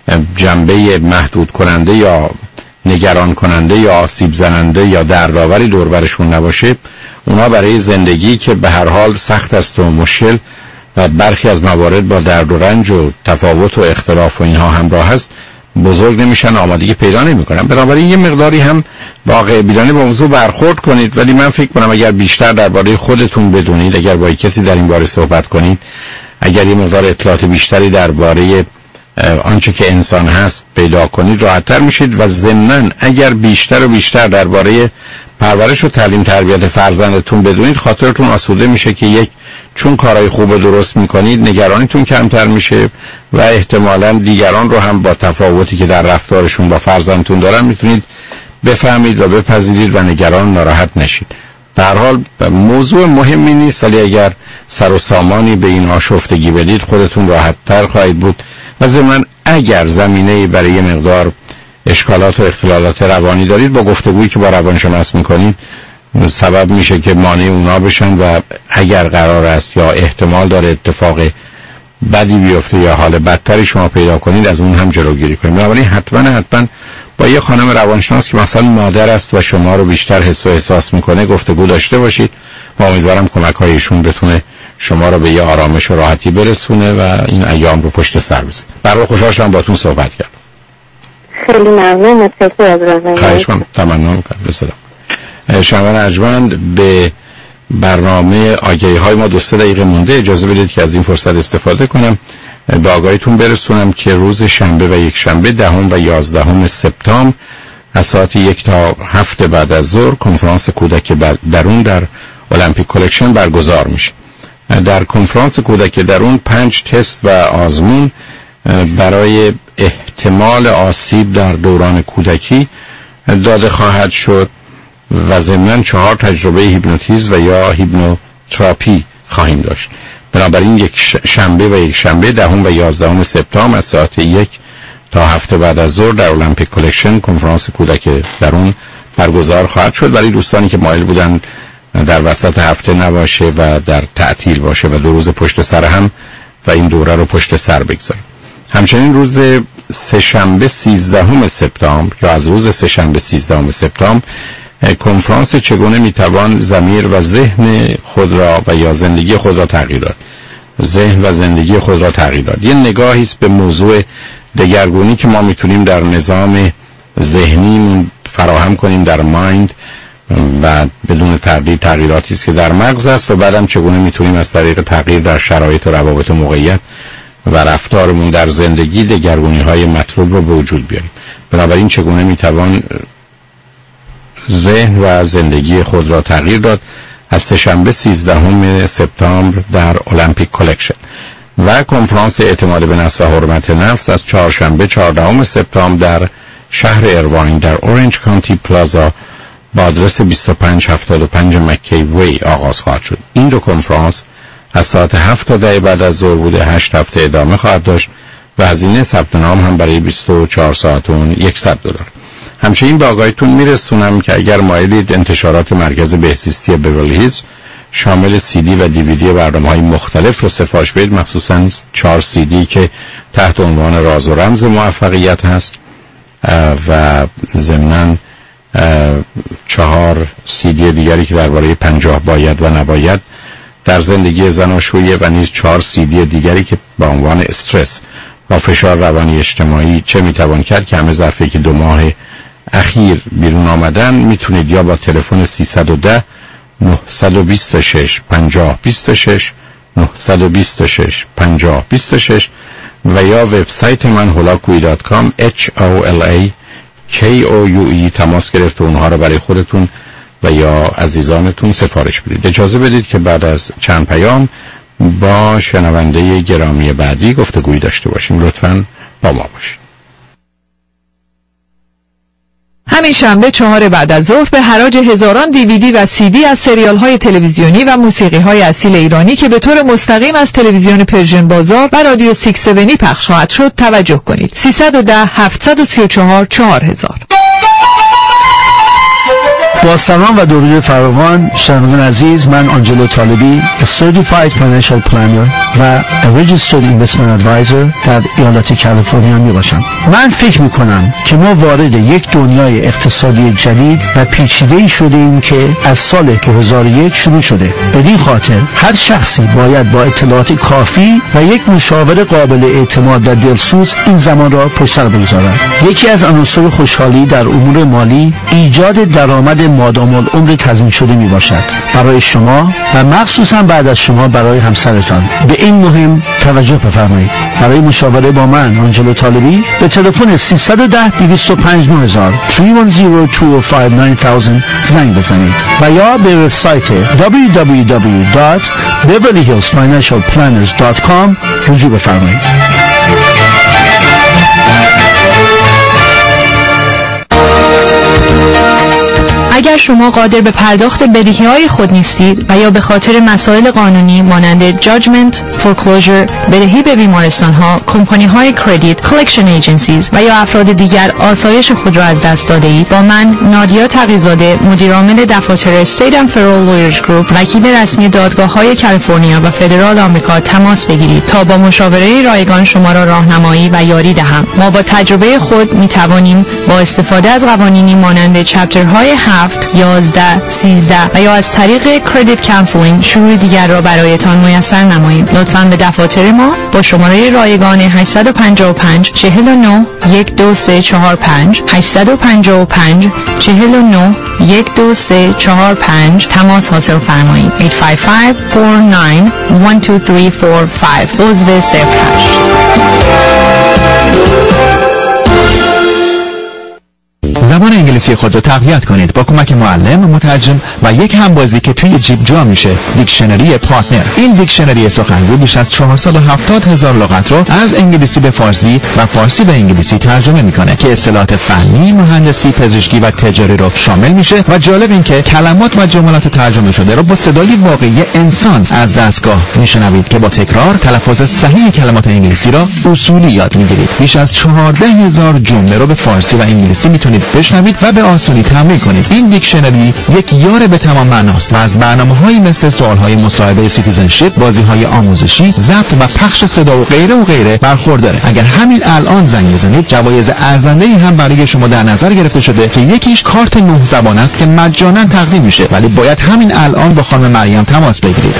جنبه محدود کننده یا نگران کننده یا آسیب زننده یا دردآوری دور برشون نباشه، اونا برای زندگی که به هر حال سخت است و مشکل و برخی از موارد با درد و رنج و تفاوت و اختلاف و اینها همراه هست، بزرگ نمیشن، آمادگی پیدا نمیکنن. بنابراین یه مقداری هم واقع بینانه با موضوع برخورد کنید. ولی من فکر کنم اگر بیشتر درباره خودتون بدونید، اگر با کسی در این باره صحبت کنید، اگر یه مقدار اطلاعات بیشتری درباره آنچه که انسان هست پیدا کنید، راحت‌تر میشید. و ضمناً اگر بیشتر و بیشتر درباره پرورش و تعلیم تربیت فرزندتون بدونید، خاطرتون آسوده میشه که چون کارهای خوب و درست میکنید نگرانیتون کمتر میشه و احتمالاً دیگران رو هم با تفاوتی که در رفتارشون با فرزندتون دارن میتونید بفهمید و بپذیرید و نگران ناراحت نشید. به هر حال موضوع مهمی نیست، ولی اگر سر و سامانی به این آشفتگی بدید خودتون راحت‌تر خواهید بود. و ضمناً اگر زمینه برای یه مقدار اشکالات و اختلالات روانی دارید، با گفتگویی که با روانشناس میکنید سبب میشه که مانع اونا بشن و اگر قرار است یا احتمال داره اتفاق بدی بیفته یا حال بدتری شما پیدا کنید، از اون هم جلوگیری کنید. بنابراین حتما با یه خانم روانشناس که مثلا مادر است و شما رو بیشتر حس و احساس میکنه گفتگو داشته باشید و امیدوارم کمک‌های ایشون بتونه شما رو به یه آرامش و راحتی برسونه و این ایام رو پشت سر بزنه. برای خوشحال شدم باهاتون صحبت کردم. خیلی ممنون. متشکرم از راهنمایی. خواهش می‌کنم. تمنا می‌کنم. بسلام. شنوندگان ارجمند، به برنامه آگهی‌های ما 2-3 دقیقه مونده. اجازه بدید که از این فرصت استفاده کنم به آگاهیتون برسونم که روز شنبه و یک شنبه 10 و 11 سپتامبر از ساعت 1 تا 7 بعد از ظهر کنفرانس کودک درون در المپیک کلکشن برگزار میشه. در کنفرانس کودک درون 5 تست و آزمون برای احتمال آسیب در دوران کودکی داده خواهد شد و ضمناً 4 تجربه هیپنوتیزم و یا هیپنوتراپی خواهیم داشت. بنابراین یک شنبه و یک شنبه 10 و 11 سپتامبر از ساعت 1 تا 7 بعد از ظهر در المپیک کلکشن کنفرانس کودک درون برگزار خواهد شد. برای دوستانی که مایل بودن در وسط هفته نباشه و در تعطیل باشه و 2 روز پشت سر هم و این دوره رو پشت سر بگذاریم. همچنین روز سه‌شنبه 13 سپتامبر یا از روز سه‌شنبه 13 سپتامبر کنفرانس چگونه میتوان ضمیر و ذهن خود را و یا زندگی خود را تغییر داد. ذهن و زندگی خود را تغییر داد. یه نگاهی است به موضوع دگرگونی که ما میتونیم در نظام ذهنی فراهم کنیم در مایند و بدون تردید تغییراتی است که در مغز است و بعدم چگونه میتونیم از طریق تغییر در شرایط و روابط و موقعیت و رفتارمون در زندگی دگرگونی‌های مطلوب رو به وجود بیاریم. بنابراین چگونه میتوان ذهن و زندگی خود را تغییر داد از سه‌شنبه 13 سپتامبر در المپیک کلکشن و کنفرانس اعتماد به نفس و حرمت نفس از چهارشنبه 14 سپتامبر در شهر ایرواین در اورنج کانتی پلازا با آدرس 2575 مکی وی آغاز خواهد شد. این دو کنفرانس از ساعت 7 تا 10 بعد از ظهر بوده 8 هفته ادامه خواهد داشت و هزینه ثبت نام هم برای 24 ساعت اون $100. همچنین به آگاهیتون میرسونم که اگر مایلید انتشارات مرکز بهزیستی بیورلی هیلز شامل CD و DVD برنامه‌های مختلف رو سفارش بدید، مخصوصاً 4 CD که تحت عنوان راز و رمز موفقیت هست و ضمناً 4 CD دیگری که درباره 50 باید و نباید در زندگی زناشویی و نیز 4 CD دیگری که با عنوان استرس با فشار روانی اجتماعی چه میتوان کرد که همه ظرف که 2 ماه اخیر بیرون آمدن میتونید یا با تلفن 310 926 50 26 926 50 26 و یا وبسایت من holakui.com HOLAKOUE تماس گرفت و اونها رو برای خودتون و یا عزیزانتون سفارش بدید. اجازه بدید که بعد از چند پیام با شنونده گرامی بعدی گفتگویی داشته باشیم. لطفاً با ما باشید. همین شنبه 4 بعد از ظهر به حراج هزاران DVD و CD از سریال های تلویزیونی و موسیقی های اصیل ایرانی که به طور مستقیم از تلویزیون پرژن بازار و رادیو 670 پخش خواهد شد توجه کنید. 310 734 4000. با سلام و درود فراوان شنوندگان عزیز، من آنجلو طالبی Certified Financial Planner و Registered Investment Advisor در ایالت کالیفرنیا می باشم. من فکر می کنم که ما وارد یک دنیای اقتصادی جدید و پیچیده‌ای شده ایم که از سال 2001 شروع شده. بدین خاطر هر شخصی باید با اطلاعات کافی و یک مشاور قابل اعتماد و دلسوز این زمان را پشت سر بگذارد. یکی از عناصر خوشحالی در امور مالی ایجاد درآمد مادام العمر تضمین شده می باشد برای شما و مخصوصا بعد از شما برای همسرتان. به این مهم توجه بفرمایید. برای مشاوره با من آنجلو طالبی به تلفن 310 205 9000 310-205-9000 زنگ بزنید و یا به وبسایت www.beverlyhillsfinancialplanners.com رجوع بفرمایید. اگر شما قادر به پرداخت بدهی‌های خود نیستید و یا به خاطر مسائل قانونی مانند جاجمنت، فورکلوزر، بدهی به بیمارستان‌ها، کمپانی‌های کردیت، کالکشن ایجنسیز و یا افراد دیگر آسایش خود را از دست داده‌اید، با من نادیا تقی‌زاده مدیرعامل دفاتر استیت اند فدرال لویرز گروپ وکیل رسمی دادگاه‌های کالیفرنیا و فدرال آمریکا تماس بگیرید تا با مشاوره رایگان شما را راهنمایی و یاری دهم. ما با تجربه خود می‌توانیم با استفاده از قوانینی مانند چپترهای 7 11 13 و یا از طریق کردیت کانسلینگ شروع دیگر را برایتان میسر نماییم. لطفاً به دفاتر ما با شماره رایگان 855 49 12345 855 49 12345 تماس حاصل فرمایید. 855 49 12345 عضو 08. زبان انگلیسی خود رو تقویت کنید با کمک معلم، مترجم و یک همبازی که توی جیب جا میشه، دیکشنری پارتنر. این دیکشنری سخنگو بیش از 470,000 لغت رو از انگلیسی به فارسی و فارسی به انگلیسی ترجمه میکنه که اصطلاحات فنی، مهندسی، پزشکی و تجاری رو شامل میشه و جالب این که کلمات و جملات ترجمه شده رو با صدای واقعی انسان از دستگاه میشنوید که با تکرار تلفظ صحیح کلمات انگلیسی را اصولی یاد میگیرید. بیش از 14,000 جمله رو به فارسی و انگلیسی میتونید بشنوید و به آسانی تمرین کنید. این دیکشنری یک یار به تمام معناست و از برنامه‌هایی مثل سوال‌های مصاحبه سیتیزنشیپ، بازی‌های آموزشی، ضبط و پخش صدا و غیره برخورداره. اگر همین الان زنگ بزنید جوایز ارزنده‌ای هم برای شما در نظر گرفته شده که یکیش کارت 9 زبان است که مجانا تقدیم میشه، ولی باید همین الان با خانم مریم تماس بگیرید.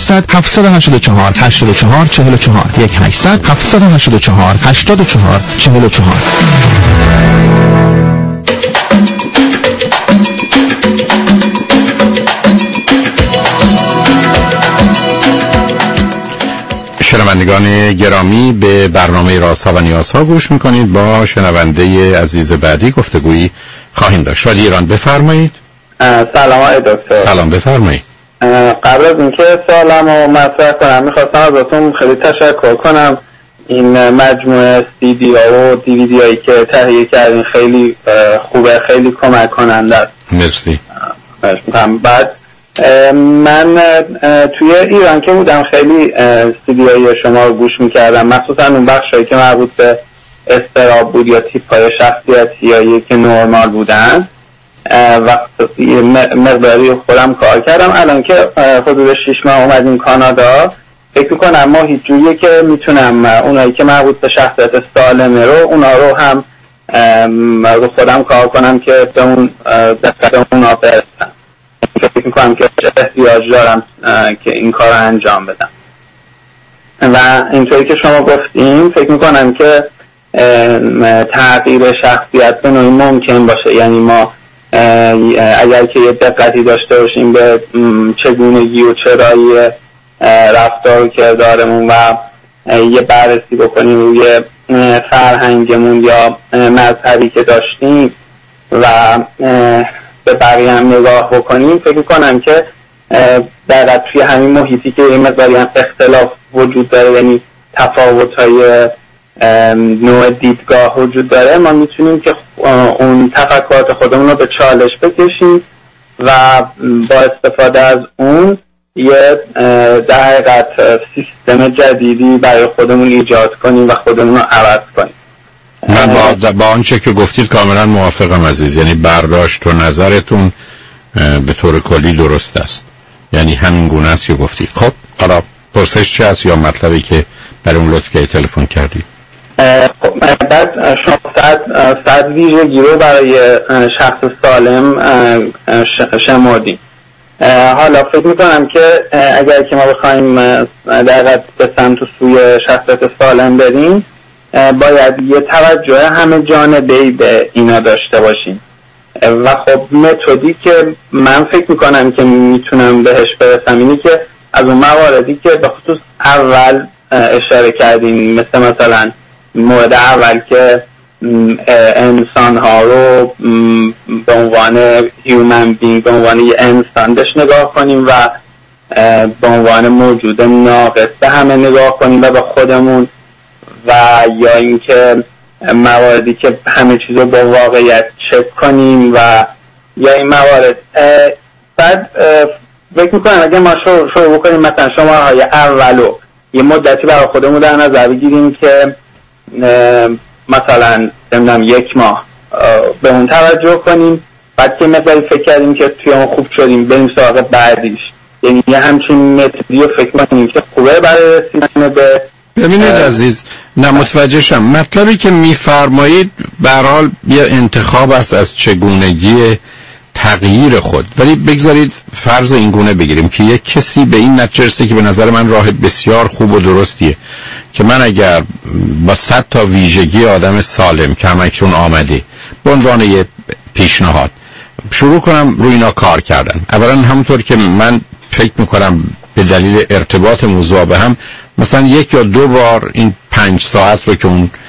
1-800-784-8444 1-800-784-8444. شنوندگان گرامی، به برنامه رازها و نیازها گوش میکنید. با شنونده عزیز بعدی گفتگویی خواهیم داشت. شادی ایران، بفرمایید. سلام آقای دکتر. سلام، بفرمایید. قبل از اینکه سوالمو مطرح کنم میخواستم ازتون خیلی تشکر کنم. این مجموعه CD ها و DVD هایی که تهیه کردین خیلی خوبه، خیلی کمک کننده است. مرسی. بعد من توی ایران که بودم خیلی CD های شما رو گوش میکردم، مخصوصا اون بخشایی که مربوط به اضطراب بود یا تیپ های شخصیتی یا که نورمال بودن و مقداری خودم کار کردم. الان که حدود 6 ماه اومدیم کانادا فکر میکنم محیط‌جویی که میتونم اونایی که مربوط به شخصیت سالمه رو اونا رو هم رو خودم کار کنم که به اون دقیقه اونا برسن. فکر میکنم که احتیاج دارم که این کار رو انجام بدم و اینطوری که شما گفتیم فکر میکنم که تغییر شخصیت به نوعی ممکن باشه. یعنی ما اگر که یه دقتی داشته باشیم به چگونگی و چرایی رفتار و کردارمون و یه بررسی بکنیم روی فرهنگمون یا مذهبی که داشتیم و به بقیه هم نگاه بکنیم، فکر کنم که در توی همین محیطی که یه مقداری هم اختلاف وجود داره، یعنی تفاوت‌های نوع دیدگاه وجود داره، ما میتونیم که اون تفکرات خودمون رو به چالش بکشیم و با استفاده از اون یه در حقیقت سیستم جدیدی برای خودمون ایجاد کنیم و خودمون رو عوض کنیم. من با آنچه که گفتید کاملا موافقم عزیز. یعنی برداشت و نظرتون به طور کلی درست است، یعنی همین گونه است که گفتید. خب حالا پرسش چه است یا مطلبی که برای اون لطف که تلفن کردید؟ بعد شما صد ویژگی رو برای شخص سالم شمردیم. حالا فکر میکنم که اگر که ما بخوایم دقیقاً به سمت و سوی شخصیت سالم بریم، باید یه توجه همه جانبه‌ای به اینا داشته باشیم و خب متدی که من فکر میکنم که میتونم بهش برسم اینی که از اون مواردی که به خصوص اول اشاره کردیم، مثلا مورد اول که انسان ها رو به عنوان هیومن بینگ، به عنوان یه انسان بهش نگاه کنیم و به عنوان موجود ناقص به همه نگاه کنیم و به خودمون، و یا اینکه مواردی که همه چیز رو با واقعیت چک کنیم و یا این موارد. بعد فکر میکنم اگه ما شروع بکنیم مثلا شمارهای اولو یه مدتی برای خودمون در نظر بگیریم که مثلا نمیدونم 1 ماه به اون توجه کنیم، بعد که مثلا فکر کردیم که توی اون خوب شدیم بریم سراغ بعدیش. یعنی یه همچین متدی رو فکر کنیم که خوبه برای رسیدن به. ببینید عزیز، نه متوجه شم مطلبی که میفرمایید به هر حال یه انتخاب است از چگونگی تغییر خود، ولی بگذارید فرض این گونه بگیریم که یک کسی به این نتیجه رسیده که به نظر من راه بسیار خوب و درستیه که من اگر با 100 تا ویژگی آدم سالم که همکنون آمده به عنوان یه پیشنهاد شروع کنم روی اینا کار کردن. اولا همونطور که من فکر میکنم به دلیل ارتباط موضوع به هم مثلا 1 یا 2 بار این 5 ساعت رو که اون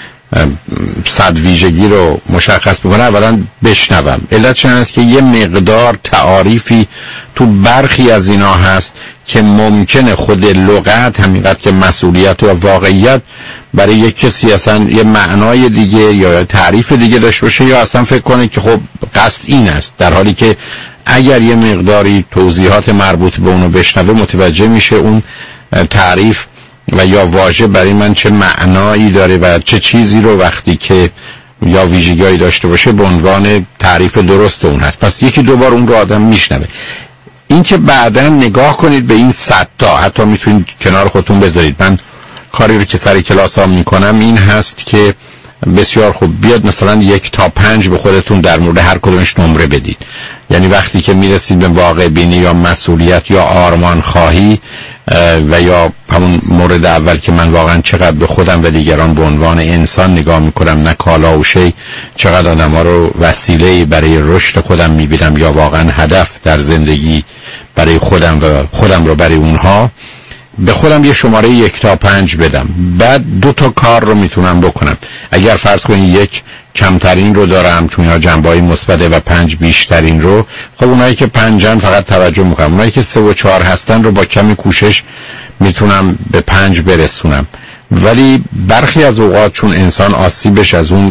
100 ویژگی رو مشخص میکنه اولا بشنوم. علتش این است که یه مقدار تعاریفی تو برخی از اینا هست که ممکنه خود لغت همینقدر که مسئولیت و واقعیت برای یک کسی اصلا یه معنای دیگه یا تعریف دیگه داشته باشه، یا اصلا فکر کنه که خب قصد این است، در حالی که اگر یه مقداری توضیحات مربوط به اونو بشنوه متوجه میشه اون تعریف و یا واژه برای من چه معنایی داره و چه چیزی رو وقتی که یا ویژگی‌هایی داشته باشه به عنوان تعریف درست اون هست. پس 1-2 بار اون رو آدم میشنوه. این که بعداً نگاه کنید به این 100 تا، حتی میتونید کنار خودتون بذارید. من کاری رو که سر کلاس ها میکنم این هست که بسیار خوب بیاد مثلا 1 تا 5 به خودتون در مورد هر کدومش نمره بدید. یعنی وقتی که میرسید به واقع بینی یا مسئولیت یا آرمان خواهی و یا همون مورد اول که من واقعا چقدر به خودم و دیگران به عنوان انسان نگاه میکنم، نه کالا و شی، چقدر آدم ها رو وسیله برای رشد خودم میبینم یا واقعا هدف در زندگی برای خودم و خودم رو برای اونها، به خودم یه شماره 1 تا 5 بدم. بعد 2 تا کار رو میتونم بکنم. اگر فرض کنید 1 کمترین رو دارم چون اینا جنبه‌های مثبته و 5 بیشترین رو، خب اونایی که 5 فقط توجه میکنم. اونایی که 3 و 4 هستن رو با کمی کوشش میتونم به 5 برسونم. ولی برخی از اوقات چون انسان آسیبش از اون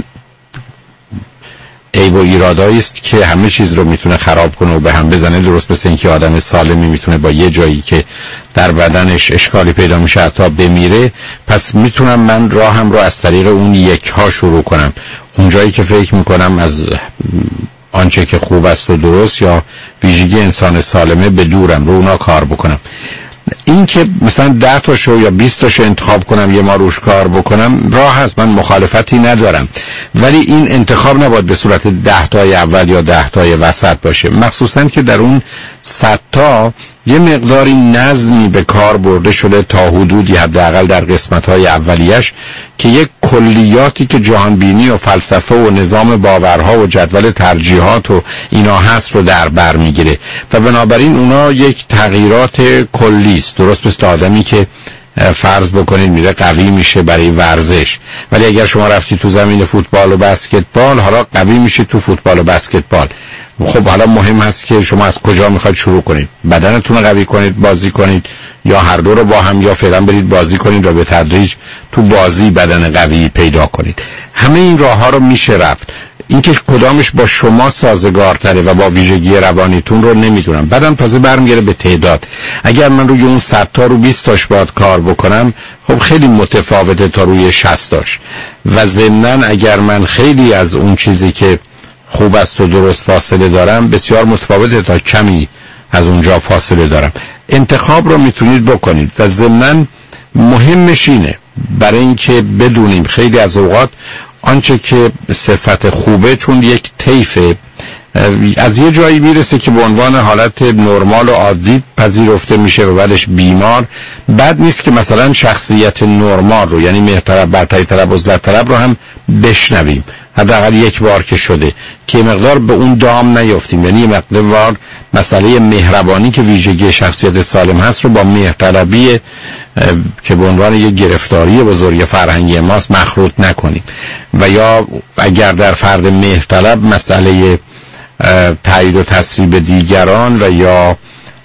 عیب و ایرادایی است که همه چیز رو میتونه خراب کنه و به هم بزنه، درست مثل اینکه آدم سالمی میتونه با یه جایی که در بدنش اشکالی پیدا میشه حتی بمیره. پس میتونم من راهم رو از طریق اون 1 ها شروع کنم، اون جایی که فکر میکنم از آنچه که خوب است و درست یا ویژگی انسان سالمه به دورم رو اونا کار بکنم. این که مثلا 10 تاشو یا 20 تاشو انتخاب کنم یه ما روش کار بکنم راه هست، من مخالفتی ندارم، ولی این انتخاب نباید به صورت 10 تای اول یا 10 تای وسط باشه، مخصوصا که در اون 100 تا یه مقداری نظمی به کار برده شده تا حدودی حداقل در قسمت‌های اولیش که یک کلیاتی که جهانبینی و فلسفه و نظام باورها و جدول ترجیحات و اینا هست رو در بر میگیره و بنابراین اونا یک تغییرات کلی است. درست مثل آدمی که فرض بکنید میره قوی میشه برای ورزش، ولی اگر شما رفتی تو زمین فوتبال و بسکتبال حالا قوی میشه تو فوتبال و بسکتبال. خب حالا مهم هست که شما از کجا میخواید شروع کنید، بدنتون رو قوی کنید بازی کنید یا هر دو رو با هم، یا فعلا برید بازی کنید و به تدریج تو بازی بدن قوی پیدا کنید. همه این راه ها رو میشه رفت. اینکه کدامش با شما سازگارتره و با ویژگی روانیتون رو نمیدونم. بعدم تازه برمیگره به تعداد. اگر من روی اون 100 تا رو 20 تاش باید کار بکنم خب خیلی متفاوته تا روی 60 تاش، و ضمناً اگر من خیلی از اون چیزی که خوب است و درست فاصله دارم بسیار متفاوته تا کمی از اونجا فاصله دارم. انتخاب رو میتونید بکنید و ضمناً مهمش اینه برای اینکه بدونیم خیلی از اوقات آنچه که صفت خوبه چون یک طیفه از یه جایی میرسه که به عنوان حالت نرمال و عادی پذیرفته میشه و بعدش بیمار. بد نیست که مثلا شخصیت نرمال رو یعنی مهرطلب، برتری طلب، عزلت طلب رو هم بشنویم، حداقل یک بار که شده، که مقدار به اون دام نیفتیم. یعنی مقدار مسئله مهربانی که ویژگی شخصیت سالم هست رو با مهرطلبی که به عنوان یک گرفتاری بزرگ فرهنگی ماست مخلوط نکنیم. و یا اگر در فرد مهرطلب مسئله تایید و تصریب دیگران و یا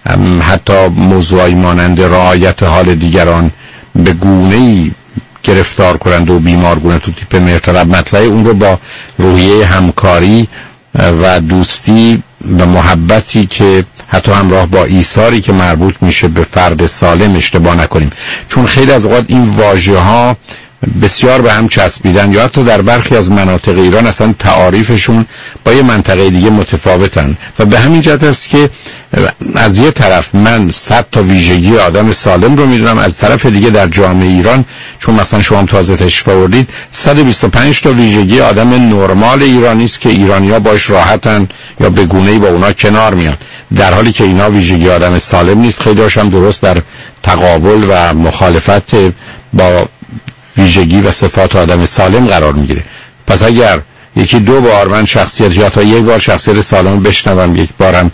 حتی موضوعی مانند رعایت حال دیگران به گونه‌ای گرفتار کنند و بیمارگونه تو تیپ مهرطلب مطلعه، اون رو با روحیه همکاری و دوستی و محبتی که حتی همراه با ایثاری که مربوط میشه به فرد سالم اشتباه نکنیم. چون خیلی از اوقات این واژه ها بسیار به هم چسبیدن یا حتی در برخی از مناطق ایران اصلا تعاریفشون با یه منطقه دیگه متفاوتن و به همین جهت است که از یه طرف من 100 تا ویژگی آدم سالم رو میدونم، از طرف دیگه در جامعه ایران چون مثلا شما هم تازه تشریف آوردید 125 تا ویژگی آدم نرمال ایرانی است که ایرانی‌ها باش راحتن یا به گونه‌ای با اونا کنار میان، در حالی که اینا ویژگی آدم سالم نیست. خیلی هاشم درست در تقابل و مخالفت با ویژگی و صفات آدم سالم قرار میگیره. پس اگر یکی دو بار من شخصیت یا تا یک بار شخصیت سالم بشنوم، یک بارم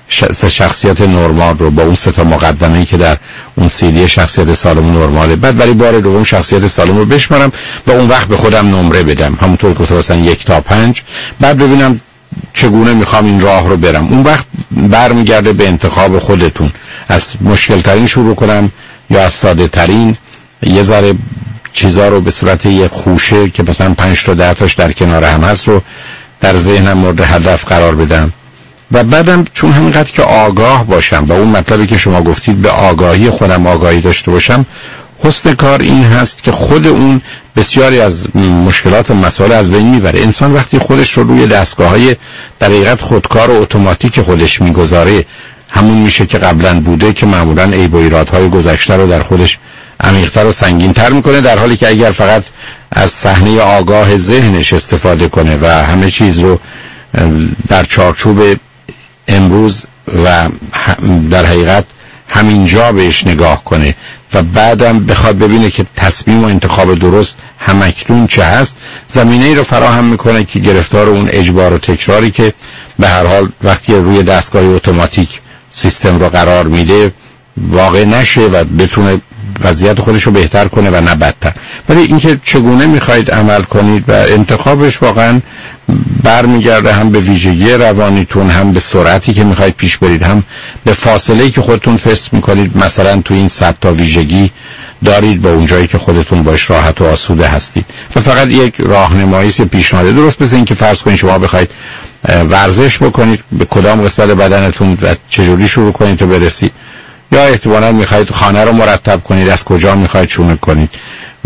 شخصیت نرمال رو با اون سه تا مقدمه‌ای که در اون سیدی شخصیت سالم و نرماله، بعد برای بار دوم شخصیت سالم رو بشمارم و اون وقت به خودم نمره بدم، همونطور که مثلا 1 تا 5، بعد ببینم چگونه میخوام این راه رو برم. اون وقت برمیگرده به انتخاب خودتون، از مشکل ترین شروع کنم یا از ساده ترین، یه ذره چیزا رو به صورت یک خوشه که مثلا 5 تا 10 تاش در کنار هم هست رو در ذهنم مورد هدف قرار بدم و بعدم چون همینقدر که آگاه باشم و اون مطلبی که شما گفتید به آگاهی خودم آگاهی داشته باشم، حسن کار این هست که خود اون بسیاری از مشکلات و مسائل از بین میبره. انسان وقتی خودش رو روی دستگاه‌های در حقیقت خودکار و اتوماتیک خودش میگذاره، همون میشه که قبلا بوده که معمولاً عیب و ایرادهای گذشته رو در خودش عمیق‌تر و سنگین‌تر میکنه، در حالی که اگر فقط از صحنه آگاه ذهنش استفاده کنه و همه چیز رو در چارچوب امروز و در حقیقت همینجا بهش نگاه کنه و بعدم بخواد ببینه که تصمیم و انتخاب درست همکنون چه هست، زمینه‌ای رو فراهم میکنه که گرفتار اون اجبار و تکراری که به هر حال وقتی روی دستگاه اتوماتیک سیستم رو قرار میده واقع نشه و بتونه وضعیت خودش رو بهتر کنه و نه بدتر. ولی اینکه چگونه میخواید عمل کنید و انتخابش واقعا برمیگرده هم به ویژگی روانیتون، هم به سرعتی که میخواید پیش برید، هم به فاصله‌ای که خودتون فست میکنید. مثلا تو این 100 تا ویژگی دارید با اونجایی که خودتون باش راحت و آسوده هستید و فقط یک راهنمایی است، پیشنهاد. درست مثل اینکه فرض کنید شما بخواید ورزش بکنید، به کدام قسمت بدنتون و چجوری شروع کنید تا برسید، یا احتمالاً میخواید خانه رو مرتب کنید، از کجا میخواید شروع کنید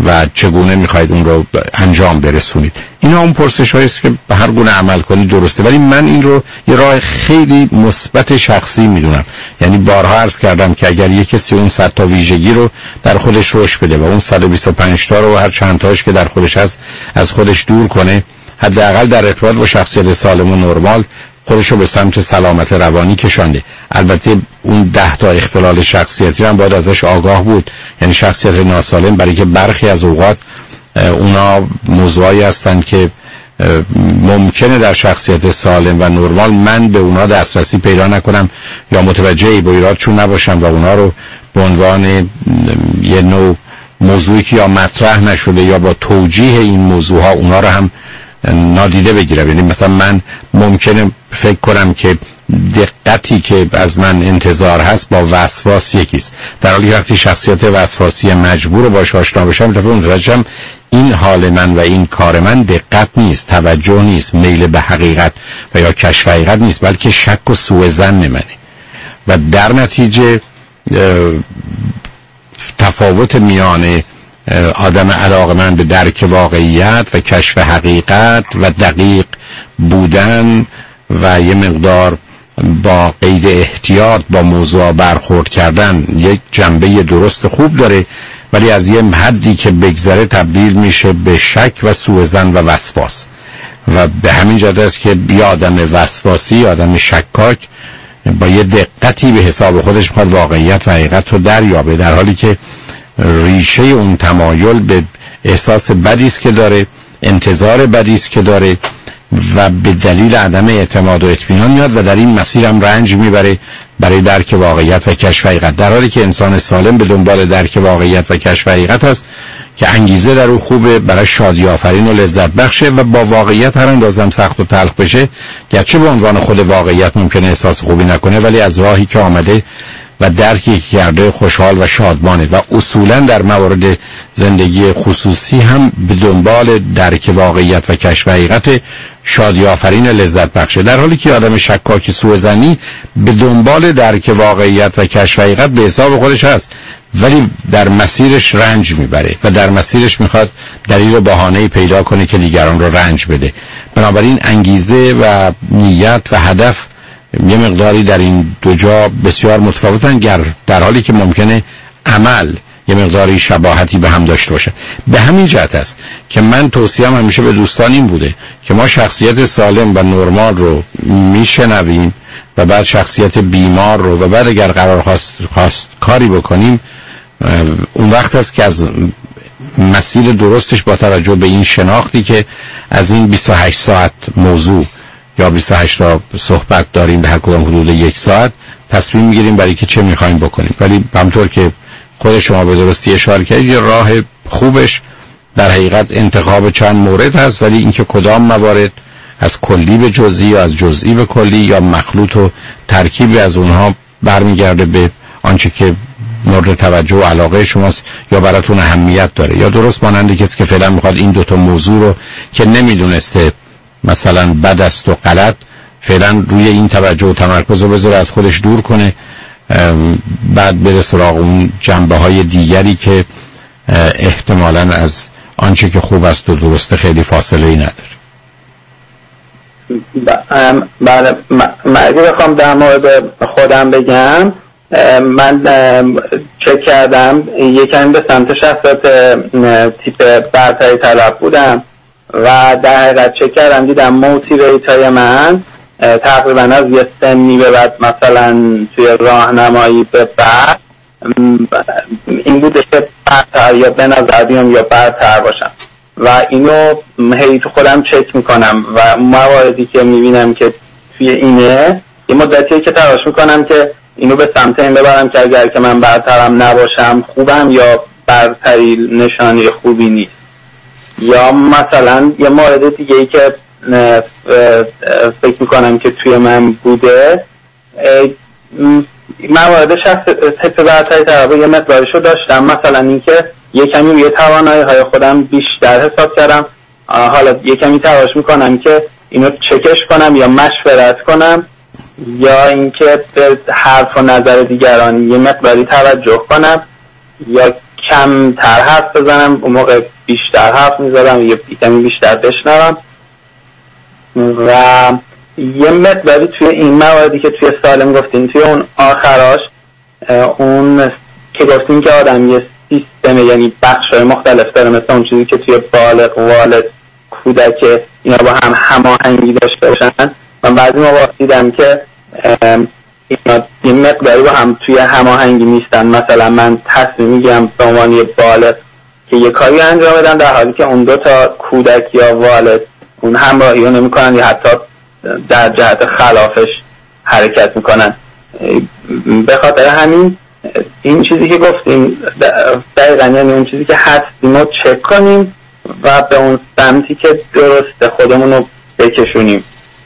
و چگونه میخواید اون رو انجام برسونید. اینا اون پرسش هایی است که به هر گونه عمل کنید درسته، ولی من این رو یه راه خیلی مثبت شخصی میدونم. یعنی بارها عرض کردم که اگر یک کسی اون 100 تا ویژگی رو در خودش رشد بده و اون 125 تا رو هر چند تاش که در خودش هست از خودش دور کنه، حداقل در ارتباط با شخصیت سالم و نرمال خودشو به سمت سلامت روانی کشانده. البته اون 10 تا اختلال شخصیتی هم باید ازش آگاه بود. یعنی شخصیت ناسالم برای که برخی از اوقات اونا موضوعی هستن که ممکنه در شخصیت سالم و نرمال من به اونا دسترسی پیدا نکنم یا متوجه ایرادشون نباشم و اونا رو به عنوان یه نوع موضوعی که یا مطرح نشده یا با توجیه این موضوع ها اونا رو هم نادیده بگیرم. یعنی مثلا من ممکنه فکر کنم که دقتی که از من انتظار هست با وسواس یکیست، در حالی وقتی شخصیت وسواسی مجبور باش آشنا بشم دفعه متوجهم این حال من و این کار من دقت نیست، توجه نیست، میل به حقیقت و یا کشف حقیقت نیست، بلکه شک و سوء ظن منه و در نتیجه تفاوت میان آدم علاقه‌مند به درک واقعیت و کشف حقیقت و دقیق بودن و یه مقدار با قید احتیاط با موضوع برخورد کردن یک جنبه درست خوب داره، ولی از یه حدی که بگذره تبدیل میشه به شک و سوء ظن و وسواس و به همین جهت است که یه آدم وسواسی، آدم شکاک با یه دقتی به حساب خودش میخواد واقعیت و حقیقت رو دریابه، در حالی که ریشه اون تمایل به احساس بدی است که داره، انتظار بدی است که داره و به دلیل عدم اعتماد و اطمینان میاد و در این مسیر هم رنج میبره برای درک واقعیت و کشف حقیقت، در حالی که انسان سالم به دنبال درک واقعیت و کشف حقیقت است که انگیزه در او خوبه، برای شادی آفرین و لذت بخشه و با واقعیت هر اندازم سخت و تلخ بشه، گرچه به عنوان خود واقعیت ممکنه احساس خوبی نکنه، ولی از راهی که آمده و درکی که کرده خوشحال و شادمانه و اصولا در موارد زندگی خصوصی هم به دنبال درک واقعیت و کشف حقیقت شادی آفرین لذت بخشه، در حالی که آدم شکاک سوء ظنی به دنبال درک واقعیت و کشف حقیقت به حساب خودش هست ولی در مسیرش رنج میبره و در مسیرش میخواد دلیل و بهانه‌ای پیدا کنه که دیگران رو رنج بده. بنابراین انگیزه و نیت و هدف یه مقداری در این دو جا بسیار متفاوتن، در حالی که ممکنه عمل یه مقداری شباهتی به هم داشته باشه. به همین جهت است که من توصیه‌ام همیشه به دوستان این بوده که ما شخصیت سالم و نرمال رو میشنویم و بعد شخصیت بیمار رو و بعد اگر قرار خواست کاری بکنیم اون وقت است که از مسیر درستش با توجه به این شناختی که از این 28 ساعت موضوع یا 28 تا صحبت داریم به هر کدام حدود 1 ساعت تصمیم میگیریم برای که چه میخوایم بکنیم. ولی همونطور که خود شما به درستی اشاره کردید یه راه خوبش در حقیقت انتخاب چند مورد هست، ولی اینکه کدام موارد از کلی به جزئی یا از جزئی به کلی یا مخلوط و ترکیبی از اونها برمیگرده به آنچه که مورد توجه و علاقه شماست یا براتون اهمیت داره، یا درست مانند کسی که فعلا میخواد این دوتا موضوع رو که نمیدونسته مثلا بد است و غلط فعلا روی این توجه و تمرکز رو بذاره از خودش دور کنه، بعد بره سراغ اون جنبه های دیگری که احتمالاً از آنچه که خوب است و درسته خیلی فاصله ای نداره. بله، من اگه بخوام در مورد خودم بگم، من چک کردم یکم به سمت شخصیت تیپ برتری طلب بودم و در حقیقت چک کردم دیدم موتیویت های من تقریبا از یه سنی به بعد مثلا توی راهنمایی به بعد این بوده که برتر یا به نظر بیام یا برتر باشم و اینو هی تو خودم چک میکنم و مواردی که میبینم که توی اینه یه مدتیه که تلاش میکنم که اینو به سمت این ببرم که اگر که من برترم نباشم خوبم یا برتری نشانی خوبی نیست. یا مثلا یه مورد دیگه ای که فکر میکنم که توی من بوده، موارد حس برتری طرف یه مقدارشو داشتم، مثلا اینکه یه کمی روی توانایی های خودم بیشتر حساب کردم، حالا یه کمی تلاش میکنم که اینو چکش کنم یا مشورت کنم یا اینکه به حرف و نظر دیگران یه مقداری توجه کنم یا کمتر حرف بزنم، اون موقع بیشتر حرف میزدم، یه کمی بیشتر بشنوم. و یه مقداری توی این مواردی که توی سالم گفتین، توی اون آخراش اون که گفتین که آدم یه سیستم، یعنی بخش‌های مختلف داره، مثل اون چیزی که توی بالغ، والد، کودک اینا با هم هماهنگی داشته باشن. من بعضی موقع دیدم که اینا یه مقداری با هم توی هماهنگی نیستن. مثلا من تصمیم میگیرم به عنوان یه بالغ که یه کاری انجام بدم، در حالی که اون دو تا کودک یا والد اون همراهی رو نمی‌کنن یا حتی در جهت خلافش حرکت میکنن. به خاطر همین این چیزی که گفتیم دقیقاً، یعنی اون چیزی که هستیم رو چک کنیم و به اون سمتی که درسته خودمون رو بکشونیم.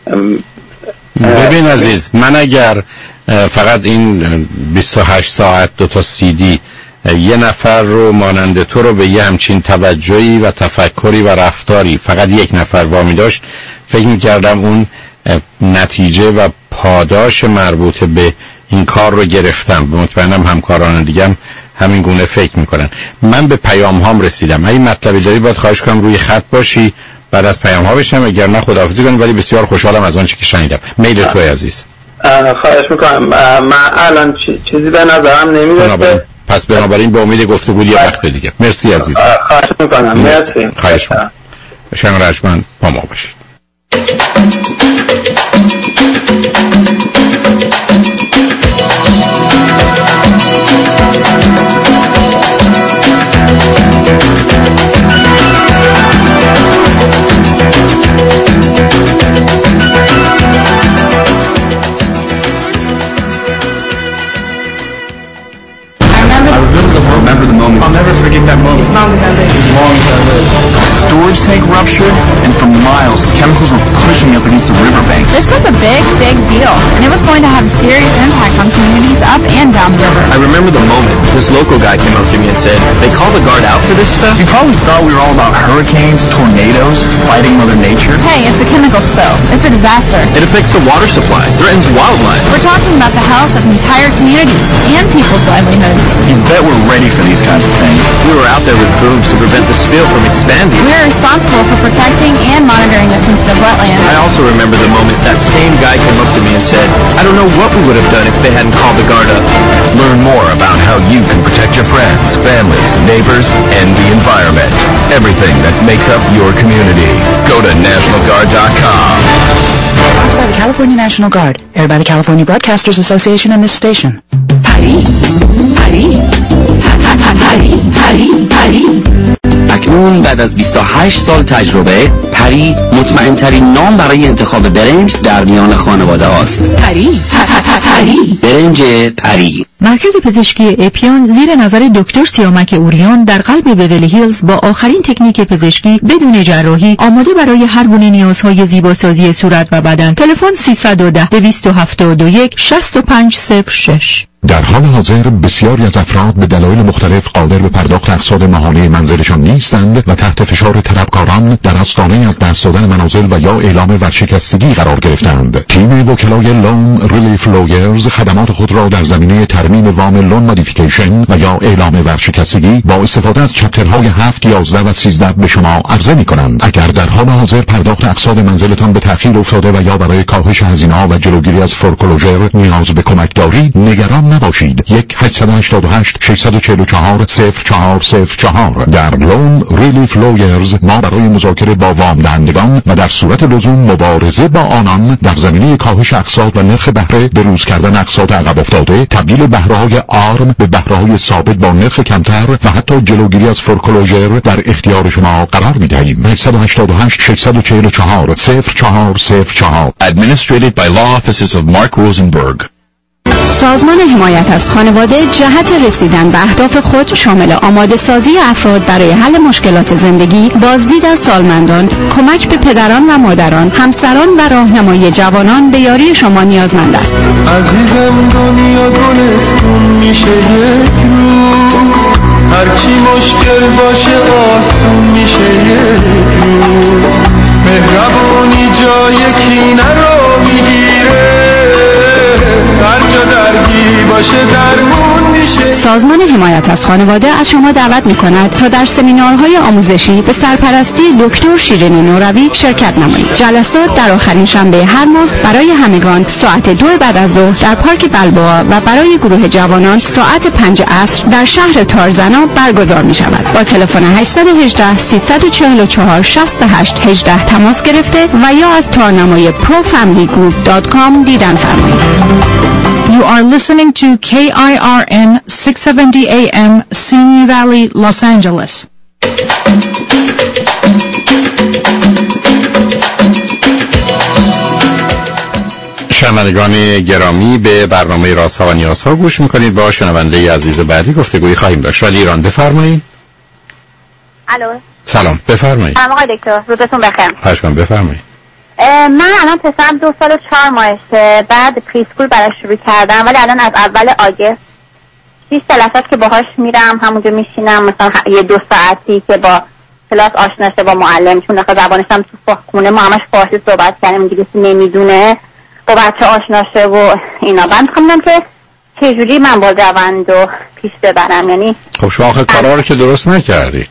ببین عزیز، من اگر فقط این 28 ساعت 2 تا CD یه نفر رو مانند تو رو به یه همچین توجهی و تفکری و رفتاری فقط یک نفر وامی داشت، فکر می‌کردم اون نتیجه و پاداش مربوط به این کار رو گرفتم. مطمئنم همکاران دیگم همین گونه فکر میکنن. من به پیام هام رسیدم. اگه مطلبی داری باید خواهش کنم روی خط باشی، بعد از پیام ها بشم، اگر نه خداحافظی کنیم. ولی بسیار خوشحالم از آنچه که شنیدم. میل تو عزیز. خواهش میکنم. من الان چیزی به نظرم نمیاد. پس بنابراین به امید گفتگو یه وقت دیگه. مرسی عزیز. خواهش میکنم. مرسی. خواهش میکنم. شنگ رجمند با ما باشید. Remember the moment. I'll never forget that moment. As long as I live. As long as I live. Storage tank ruptured, and for miles, chemicals were pushing up against the riverbanks. This was a big, big deal, and it was going to have a serious impact on communities up and down the river. I remember the moment. This local guy came up to me and said, "They call the guard out for this stuff?" You probably thought we were all about hurricanes, tornadoes, fighting Mother Nature. Hey, it's a chemical spill. It's a disaster. It affects the water supply, threatens wildlife. We're talking about the health of entire communities and people's livelihoods. You bet we're ready for these kinds of things. We were out there with booms to prevent the spill from expanding. We're responsible for protecting and monitoring the sensitive wetlands. I also remember the moment that same guy came up to me and said, "I don't know what we would have done if they hadn't called the guard up." Learn more about how you can protect your friends, families, neighbors, and the environment. Everything that makes up your community. Go to NationalGuard.com. Sponsored by the California National Guard, aired by the California Broadcasters Association and this station. اکنون بعد از 28 سال تجربه، پری مطمئن ترین نام برای انتخاب برنج در میان خانواده است. پری برنج پری. مرکز پزشکی اپیان زیر نظر دکتر سیامک اوریان در قلب بیولی هیلز با آخرین تکنیک پزشکی بدون جراحی آماده برای هر گونه نیازهای زیباسازی صورت و بدن. تلفن 310-271-6506. در حال حاضر بسیاری از افراد به دلایل مختلف قادر به پرداخت اقساط ماهانه منزلشان نیستند و تحت فشار طلبکاران در آستانه از دست دادن منازل و یا اعلام ورشکستگی قرار گرفتند. تیم وکلای لون ریلیف لویرز خدمات خود را در زمینه ترمیم وام لون مودیفیکیشن و یا اعلام ورشکستگی با استفاده از چپترهای 7، 11 و 13 به شما عرضه می‌کنند. اگر در حال حاضر پرداخت اقساط منزلتان به تأخیر افتاده و یا برای کاهش هزینه‌ها و جلوگیری از فورکلوژر نیاز به کمک دارید، نگران نباشید. 1-888-644-0404 در لون ریلیف لویرز ما برای مذاکره با وام دهندگان و در صورت لزوم مبارزه با آنان در زمینه کاهش اقساط و نرخ بهره، بروز کردن اقساط عقب افتاده، تبدیل بهره‌های آرم به بهره‌های ثابت با نرخ کمتر و حتی جلوگیری از فورکلوژر در اختیار شما قرار می‌دهیم. 1-888-644-0404 Administrated by Law Offices of Mark Rosenberg. سازمان حمایت از خانواده جهت رسیدن به اهداف خود شامل آماده سازی افراد برای حل مشکلات زندگی، بازدید از سالمندان، کمک به پدران و مادران، همسران و راهنمایی جوانان به یاری شما نیازمند است. عزیزم دنیا گلستون میشه یک روز، هرچی مشکل باشه آسون میشه یک روز، مهربونی جای کینه رو میگیره، هر جا درگیری باشه درمون میشه. سازمان حمایت از خانواده از شما دعوت می‌کند تا در سمینارهای آموزشی به سرپرستی دکتر شیرین نوروی شرکت نمایید. جلسات در آخرین شنبه هر ماه برای همگان ساعت 2 بعد از ظهر در پارک بلبوآ و برای گروه جوانان ساعت 5 عصر در شهر تارزنا برگزار می‌شود. با تلفن 818 344 68 18 تماس گرفته و یا از تارنمای profamilygroup.com دیدن فرمایید. You are listening to KIRN 670 AM, Simi Valley, Los Angeles. شنوندگان گرامی، به برنامه رازها و نیازها گوش میکنید. با شنونده عزیز بعدی گفتگویی خواهیم داشت. ولی ایران بفرمایید. الو. سلام، بفرمایید. سلام آقای دکتر، روزتون بخیر. خواهش می‌کنم، بفرمایید. من الان پسرم 2 سال و 4 ماهشه. بعد پریسکول براش شروع کردم، ولی الان از اول آگست 6 جلسات که باهاش میرم، همونجا میشینم مثلا 1-2 ساعتی که با کلاس آشنا شه، با معلم، چون آخه زبانش هم تو خونه ما همش فارسی صحبت کردیم، انگلیسی نمیدونه، با بچه آشنا شه و اینا. بعد میخوام که چجوری من با روندو پیش ببرم. یعنی خب شما آخه کارا رو که درست نکردید.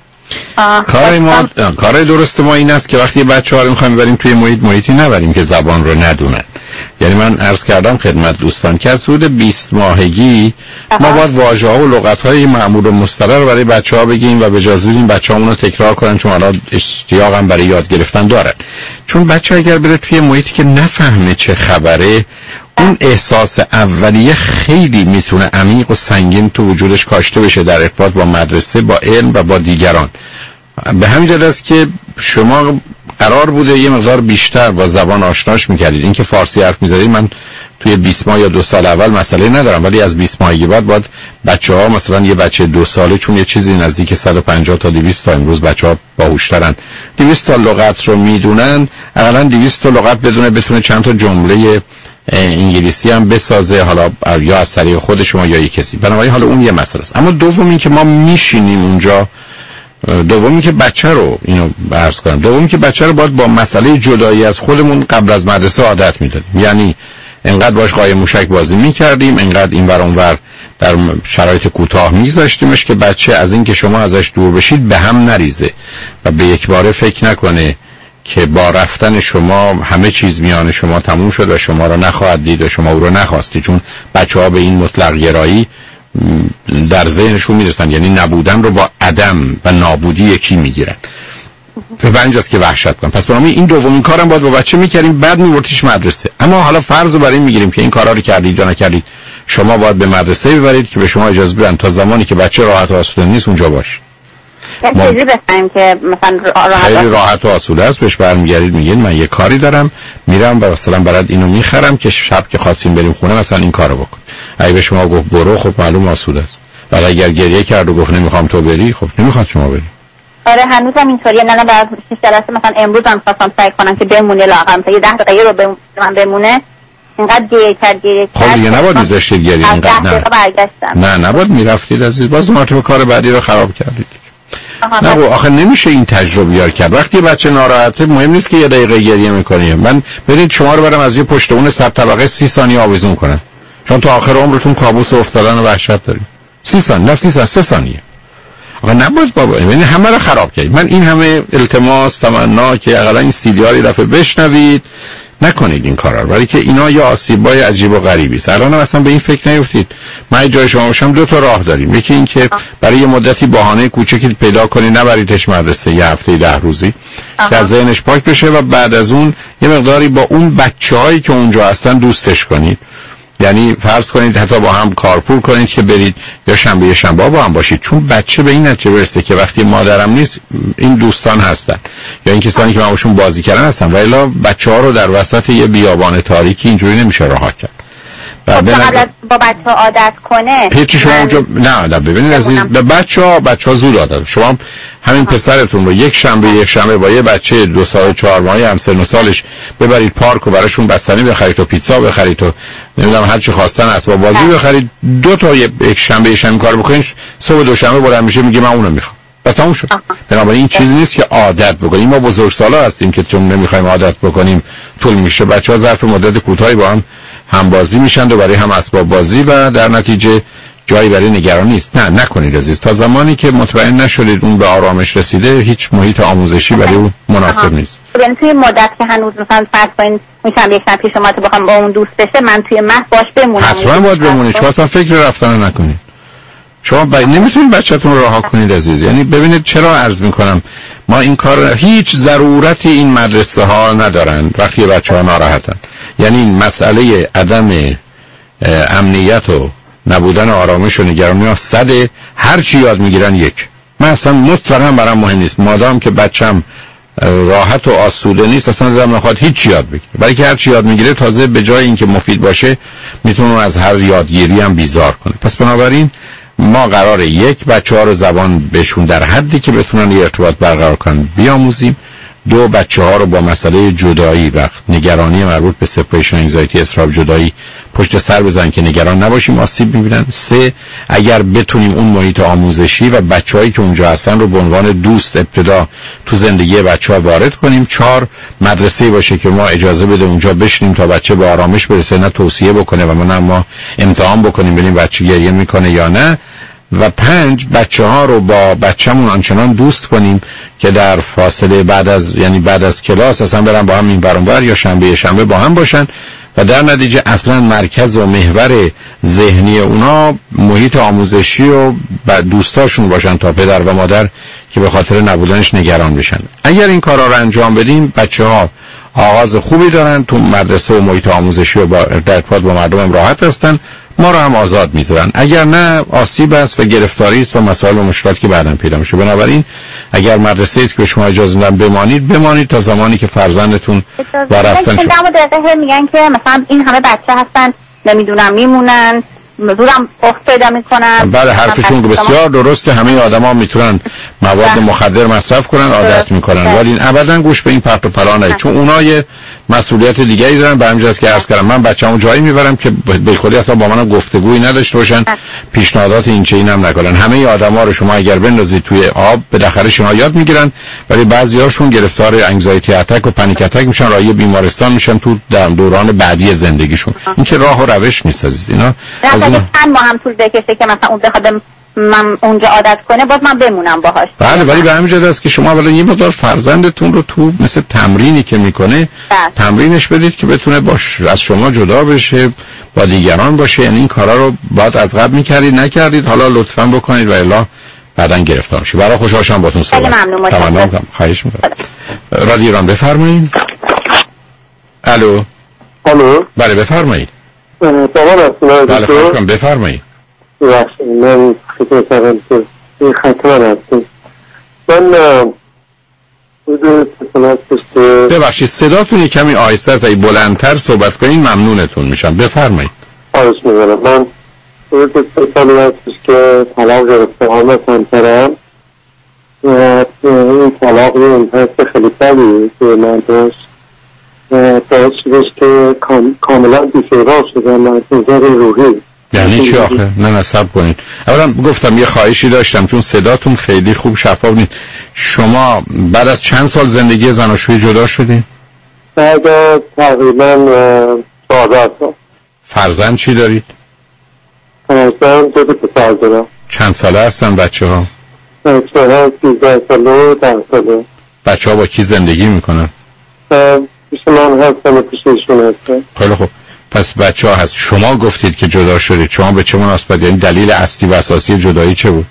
کار درست ما این است که وقتی بچه‌ها رو می‌خوایم ببریم توی محیطی نبریم که زبان رو ندونن. یعنی من عرض کردم خدمت دوستان که از حدود 20 ماهگی ما باید واژه‌ها و لغت‌های معمول و مستقر رو برای بچه‌ها بگیم و به اجازه بدیم بچه‌ها اون رو تکرار کنن، چون حالا اشتیاق هم برای یاد گرفتن دارن. چون بچه اگر بره توی محیطی که نفهمه چه خبره، اون احساس اولیه خیلی میتونه عمیق و سنگین تو وجودش کاشته بشه در ارتباط با مدرسه، با علم و با دیگران. به همین جهت است که شما قرار بوده یه مقدار بیشتر با زبان آشناش میکردید. این که فارسی حرف میزدید من توی 20 ماه یا 2 سال اول مسئله ندارم، ولی از 20 ماهگی بعد باید بچه‌ها، مثلا یه بچه 2 ساله چون یه چیزی نزدیک 150 تا 200 تا امروز بچه‌ها باهوش‌ترن، 200 تا لغت رو میدونن، حداقل 200 تا لغت بتونه چند تا جمله انگلیسی هم بسازه، حالا یا از طریق خود شما یا یک کسی. بنابراین حالا اون یه مسئله است. اما دومی که ما میشینیم اونجا، دومی که بچه رو اینو عرض کنم، دومی که بچه رو باید با مسئله جدایی از خودمون قبل از مدرسه عادت میدادیم. یعنی انقدر باش قایم موشک بازی میکردیم، انقدر این ور اون ور در شرایط کوتاه میگذاشتیمش که بچه از این که شما ازش دور بشید به هم نریزه و به یک باره فکر نکنه که با رفتن شما همه چیز میان شما تموم شد و شما رو نخواهد دید و شما او رو نخواستی. چون بچه‌ها به این مطلق گرایی در ذهنشون میرسن، یعنی نبودن رو با عدم و نابودی یکی میگیرن. به بنجاست که وحشت کنن. پس برای این دومین کارم باید با بچه میکردیم، بعد میبردیش مدرسه. اما حالا فرض رو برای این میگیریم که این کارا رو کردید یا نکردید، شما باید به مدرسه ببرید که به شما اجازه بدن تا زمانی که بچه راحت و آسوده نیست اونجا باشه. چجوری بفهمیم که مثلا خیلی راحت و آسوده است. بهش برمیگردید میگین من یه کاری دارم میرم و مثلا برات اینو میخرم که شب که خواستیم بریم خونه مثلا این کارو بکن. اگه به شما گفت برو، خب معلوم آسوده است. ولی اگر گریه کرد و گفت نمیخوام تو بری، خب نمیخواد شما بری. آره هنوزم اینطوریه. نه بعد 6 جلسه مثلا امروز هم خواستم سعی کنم که بمونه، لااقل تا 10 دقیقه رو من بمونه. اینقدر گریه کرد. خب دیگه نباید میذاشتید گریه اینقدر. نه نباید میرفتید عزیز. باز مرتبه کار بعدی رو خراب کردید. نه آخه نمیشه این تجربه یار کرد. وقتی بچه ناراحته مهم نیست که یه دقیقه گریه میکنه. من برید شما رو برم از یه پشت اون 100 طبقه 30 ثانیه آویزون کنن، چون تا آخر عمرتون کابوس افتادن و وحشت دارید. 30 ثانیه، نه 3 ثانیه. آقا نباید بابا، یعنی همه رو خراب کردید. من این همه التماس تمنا که اقلا این سی دی آر دفعه بشنوید نکنید این کارا رو، ولی که اینا یا آسیبای عجیب و غریبی است. الان اصلا به این فکر نیفتید. من جای شما باشم 2 تا راه داریم. یکی این که برای یه مدتی بهانه کوچیکی پیدا کنی نبریدش مدرسه یه هفته 10 روزی که از ذهنش پاک بشه و بعد از اون یه مقداری با اون بچه‌هایی که اونجا هستن دوستش کنید. یعنی فرض کنید حتی با هم کارپول کنید که برید یا شنبه با هم باشید، چون بچه به این نتیجه برسه که وقتی مادرم نیست این دوستان هستن یا این کسانی که من باشون بازی کردن هستن، و الا بچه‌ها رو در وسط یه بیابان تاریکی اینجوری نمیشه رها کرد. قبل با بچه‌ها عادت کنه هیچ شما اونجا نه ببینید عزیز، به بچه‌ها زود عادت. شما همین پسرتون رو یک شنبه با یه بچه 2 سال 4 ماهه هم سن و سالش ببرید پارک و براشون بستنی بخرید و پیتزا بخرید و نمیدونم هر چی خواستن اسباب بازی بخرید، 2 تا یک شنبه کار بکنید، صبح دوشنبه بلند میشه میگه من اونو میخوام و تموم شد. بنابراین این چیزی نیست که عادت بکنیم. ما بزرگسالا هستیم که چون نمیخوایم عادت بکنیم طول میشه. بچه‌ها ظرف مدت کوتاهی با هم بازی میشن و برای هم اسباب بازی و در نتیجه جایی برای نگرانی نیست. نه نکنید عزیز، تا زمانی که مطمئن نشدید اون به آرامش رسیده هیچ محیط آموزشی برای اون مناسب نیست. یعنی توی مدت که هنوز مثلا فرض کنین میشم یک سن پیش شما تو بخوام با اون دوست بشه، من توی مهد باش بمونم؟ حتما باید بمونید. شما اصلا فکر رفتن نکنید. شما نمیتونید بچه‌تون رها کنید عزیز. یعنی ببینید چرا عرض میکنم ما این کار هیچ ضرورتی این مدرسه ها ندارن وقتی بچه‌ها ناراحتن. یعنی این مسئله عدم امنیت و نبودن آرامش و نگرانی ها صده. هر چی یاد میگیرن یک. من اصلا مطلقاً برام مهم نیست مادام که بچم راحت و آسوده نیست، اصلا دلم نخواد هیچ چی یاد بگیره. برای که هر چی یاد میگیره تازه به جای اینکه مفید باشه میتونه از هر یادگیری هم بیزار کنه. پس بنابراین ما قراره یک بچه‌ها رو زبان بهشون در حدی که بتونن یه ارتباط برقرار کنن بیاموزیم. دو، بچه‌ها رو با مسئله جدایی و نگرانی مربوط به سپریشن انگزایتی، اضطراب جدایی پشت سر بزنن که نگران نباشیم آسیب می‌بینن. سه، اگر بتونیم اون محیط آموزشی و بچه‌هایی که اونجا هستن رو به عنوان دوست ابتدا تو زندگی بچه‌ها وارد کنیم. چهار، مدرسه‌ای باشه که ما اجازه بده اونجا بشینیم تا بچه به آرامش برسه، نه توصیه بکنه و ما امتحان بکنیم ببینیم بچه گریه میکنه یا نه. و پنج، بچه‌ها رو با بچه‌مون آنچنان دوست کنیم که در فاصله بعد از کلاس اصلا برن با هم این ور اون ور یا شنبه با هم باشن و در نتیجه اصلا مرکز و محور ذهنی اونا محیط آموزشی و دوستاشون باشن تا پدر و مادر که به خاطر نبودنش نگران بشن. اگر این کارا رو انجام بدیم بچه‌ها آغاز خوبی دارن تو مدرسه و محیط آموزشی و در ارتباط با مردم راحت هستن، ما رو هم آزاد میذارن. اگر نه آسیب است و گرفتاری است و مسائل و مشکلاتی که بعداً پیدا میشه. بنابراین اگر مدرسه است که به شما اجازه میدن بمانید تا زمانی که فرزندتون و رفتن شد. اما دقیقه میگن که مثلا این همه بچه هستن نمیدونم میمونن زورم اخت پیدا میکنن. بله حرفشون بسیار درسته. همه آدما میتونن مواد مخدر مصرف کنن، عادت میکنن، ولی این ابدا گوش به این پرت و پلا ندید، چون اونها یه مسئولیت دیگری دارن. به همین جاست که عرض کردم من بچه‌مو جایی میبرم که به خودی اصلا با منم گفتگویی نداشته باشن، پیشنهادات این چه اینم نکنن. همه آدما رو شما اگر بندازید توی آب بالاخره شما یاد میگیرن، ولی بعضی‌هاشون گرفتار انگزایتی اتک و پنیک اتک میشن، راهی بیمارستان میشن تو دوران بعدی زندگیشون. این که راه و روش نیست عزیز. اینا از اینا چند ماه هم طول بکشه که مثلا اون بخواد من اونجا عادت کنه باز من بمونم باهاش. بله ولی به همین جهت است که شما اولا یه مقدار فرزندتون رو تو مثل تمرینی که میکنه تمرینش بدید که بتونه از شما جدا بشه، با دیگران باشه. یعنی این کارا رو باید از قبل میکردید نکردید، حالا لطفاً بکنید و الا بعداً گرفتار شید. برای خوشحالم باهاتون صحبت کردم. خواهش میکنم. رادیو ایران بفرمایید. الو. بله بفرمایید. بله خواهش میکنم بفرمایید. من فکر کردم که این خط من هستیم. من ببخشید صداتون یه کمی آهسته است، اگه بلندتر صحبت کنین ممنونتون میشم. بفرمایید. خواهش میکنم. من حدود 3 سالی هستش که طلاق گرفتم از همسرم و این طلاق این حس خیلی بدی که من داشت باعث شدش که کاملا بی‌فراغ شدم از نظر روحی. یعنی چی آخه؟ نه نصب کنید. اولا گفتم یه خواهشی داشتم چون صداتون خیلی خوب شفاف نیست. شما بعد از چند سال زندگی زناشویی جدا شدین؟ بعد از تقریبا 14 سال. فرزند چی دارید؟ فرزند 2 پسر دارم. چند ساله هستن بچه ها؟ بچه ها 13 ساله و 10 ساله. بچه ها با کی زندگی میکنن؟ پیش من هستن و پیش ایشون هستن. خیلی خوب. پس بچه ها هست. شما گفتید که جدا شدید، شما به چه مناسبت؟ یعنی دلیل اصلی و اساسی جدایی چه بود؟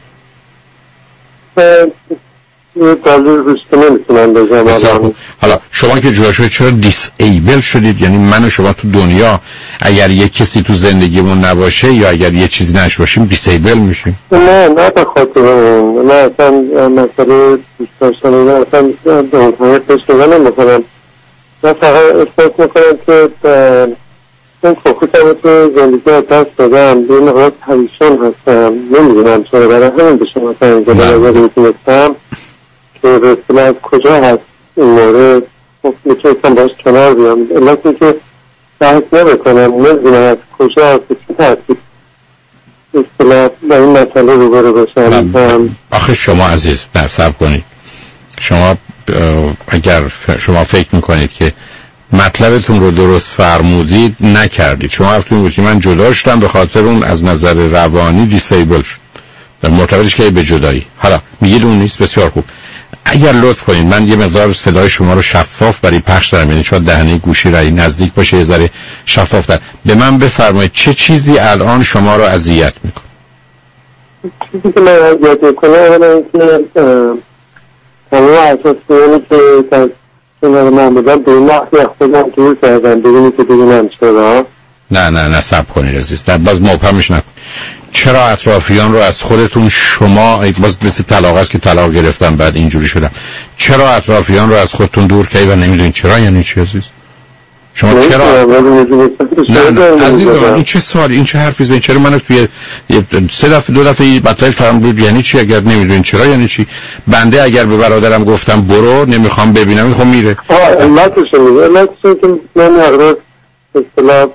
دلیل روشته نمیتونم بگم. حالا شما که جدا شدید چرا دیسیبل شدید؟ یعنی من و شما تو دنیا اگر یک کسی تو زندگیمون نباشه یا اگر یه چیزی نش باشیم دیسیبل میشیم؟ نه به خاطر اون. نه اصلا مسئله دوست داشتن نه اصلا به اون همه پشتگاه نمیکنم. من فقط احساس میکنم که این فوکوسم تو زندگی از دست دادم، به این مقدار پریشان هستم. نمیدونم چرا، برای همین به شما تنگه بنظر میتونستم که رسول از کجا هست این مورد میتونستم باش کنار بیام. علت این که بحث نبکنم نمیدونم از کجا هست چی ترتیب اصطلاح با این مسئله روبرو باشم. آخه شما عزیز نرسب کنید، شما اگر شما فکر میکنید که من مطلبتون رو درست فرمودید نکردید. شما حرفتون بود که من جدا شدم به خاطر اون از نظر روانی دیسیبل شد، در مرتبطش که به جدایی. حالا میگید اون نیست، بسیار خوب. اگر لطف کنید من یه مقدار صدای شما رو شفاف برای پخش دارم، یعنی شاید دهنه گوشی رای نزدیک باشه، یه ذره شفاف تر به من بفرمایید چه چیزی الان شما رو اذیت میکنه؟ چیزی که من اذیت میکنه اولا اینکه تمام اساسیانی که در کنار من بودن به این وقتی خودم دور کردم ببینی که ببینم چرا. نه صبر کنید عزیز، در باز مبهمش نکن. چرا اطرافیان رو از خودتون شما باز مثل طلاق است که طلاق گرفتم بعد اینجوری شدم، چرا اطرافیان رو از خودتون دور کردید و نمیدونید چرا؟ یعنی چی عزیز؟ شما چرا؟ نه عزیز من این چه سوالی، این چه حرفی زدین؟ چرا منو توی سه دفعه دو دفعه مطلب فرام بود یعنی چی؟ اگر نمیدونین چرا یعنی چی؟ بنده اگر به برادرم گفتم برو نمیخوام ببینم خب میره. علتش که من اگر اصطلاح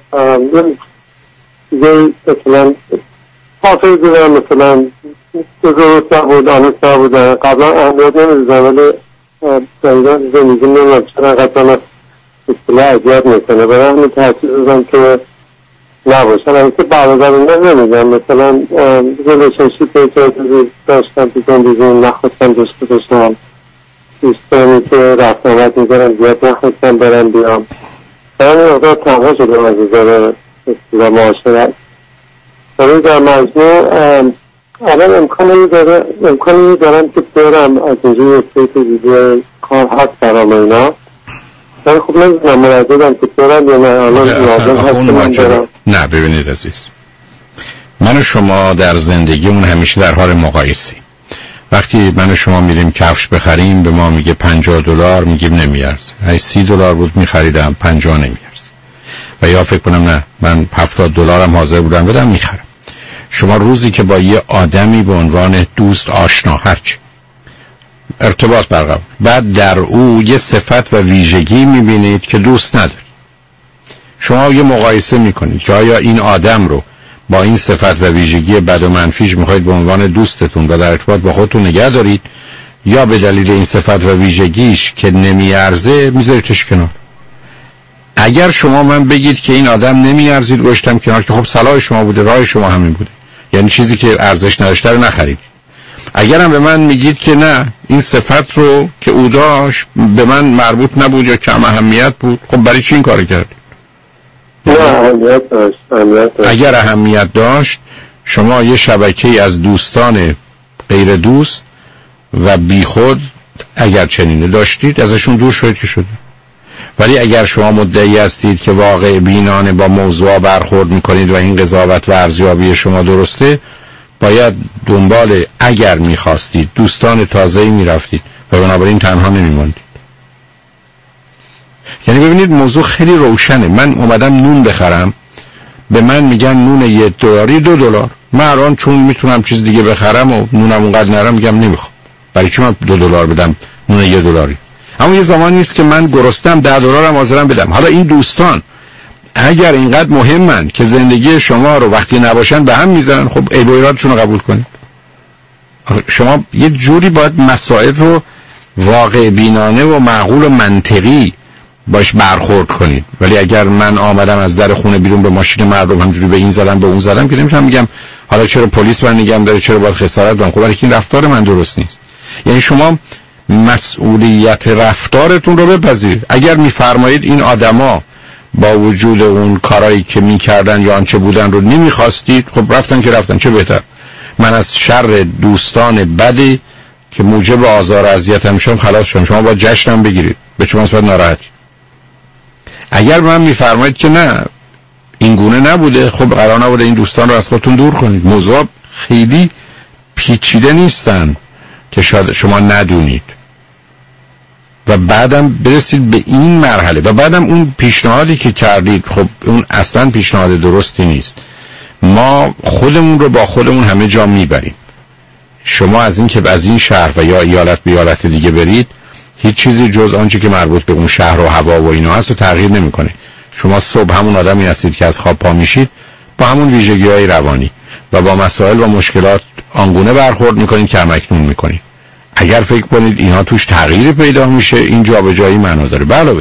مثلا حافظ بودم، مثلا درست نبود، آنست نبودن، قبلا اهمیت نمیدیدم ولی دقیقا زندگی نمیم چرا قطعا اصطلاح اذیت میکنه، برای همین تحصیل دادم که نباشن. اگه که برادرونه نمیدم مثلا ریلیشنشیپ که داشتم تو زندگی نخواستم داشته باشم، دوستانی که رفت آمد میکنم زیاد نخواستم برم بیام، برای همین اقدار تنها شدم از نظر اصطلاح معاشرت. برای در مجموع الان امکانی دارم که برم از اینجا یه سیت دیگه کار هست برام اینا، ولی خب نمیدونم مرددم که برم یا نه الان لازم هست که برم. نه ببینید عزیز، من و شما در زندگیمون همیشه در حال مقایسه. وقتی من و شما میریم کفش بخریم به ما میگه $50 میگیم نمیارزه، اگه $30 بود میخریدم 50 نمیارزه، و یا فکر کنم نه من $70 هم حاضر بودم بدم میخرم. شما روزی که با یه آدمی به عنوان دوست آشنا هرچی ارتباط برقرار، بعد در او یه صفت و ویژگی میبینید که دوست ندارید، شما یه مقایسه میکنید که آیا این آدم رو با این صفت و ویژگی بد و منفیش میخواید به عنوان دوستتون و در ارتباط با خودتون نگه دارید، یا به دلیل این صفت و ویژگیش که نمیارزه میذاریدش کنار. اگر شما من بگید که این آدم نمیارزید گوشتم کنار، که خب صلاح شما بوده، راه شما همین بوده، یعنی چیزی که ارزش نداشته رو نخرید. اگرم به من میگید که نه این صفت رو که او داشت به من مربوط نبود یا کم اهمیت بود، خب برای چی این کار کردید؟ نه اهمیت داشت. اگر اهمیت داشت شما یه شبکه از دوستان غیر دوست و بیخود اگر چنینه داشتید ازشون دور شدید که شده. ولی اگر شما مدعی هستید که واقع بینانه با موضوع برخورد میکنید و این قضاوت و ارزیابی شما درسته، باید دنبال اگر میخواستید دوستان تازه‌ای میرفتید و بنابراین تنها نمیماندید. یعنی ببینید موضوع خیلی روشنه. من اومدم نون بخرم، به من میگن نون $1 $2. من الان چون میتونم چیز دیگه بخرم و نونم اونقدر نرم میگم نمیخوام، برای چی من $2 بدم نون $1؟ اما یه زمان نیست که من گرستم $10 هم حاضرم بدم. حالا این دوستان اگر اینقدر مهمن که زندگی شما رو وقتی نباشن به هم میزنن، خب عیب و ایرادشون رو قبول کنید. شما یه جوری باید مسائل رو واقع بینانه و معقول و منطقی باش برخورد کنید. ولی اگر من آمدم از در خونه بیرون به ماشین مردم همجوری به این زدم به اون زدم که نمیتونم میگم حالا چرا پلیس من نگم داره، چرا باید خسارت بدم؟ خب برای این رفتار من درست نیست. یعنی شما مسئولیت رفتارتون رو بپذیرید. اگر میفرمایید این آدما با وجود اون کارایی که میکردن یا آنچه بودن رو نمیخواستید، خب رفتن که رفتن، چه بهتر. من از شر دوستان بدی که موجب آزار و اذیتم میشم خلاص شدم. شما با جشنم بگیرید، به چه مناسبت ناراحتی. اگر من میفرمایید که نه این گونه نبوده، خب قرار نبوده این دوستان رو از خودتون دور کنید. موضوع خیلی پیچیده نیستن که شاید شما ندونید و بعدم برسید به این مرحله و بعدم اون پیشنهادی که کردید خب اون اصلا پیشنهاد درستی نیست. ما خودمون رو با خودمون همه جا میبریم. شما از این که از این شهر و یا ایالت به ایالت دیگه برید هیچ چیزی جز آنچه که مربوط به اون شهر و هوا و اینا هست رو تغییر نمیکنه. شما صبح همون آدمی هستید که از خواب پا میشید، با همون ویژگی‌های روانی و با مسائل و مشکلات آنگونه برخورد میکنید که همکنون میکنید. اگر فکر کنید اینها توش تغییری پیدا میشه، این جابجایی معنا داره. علاوه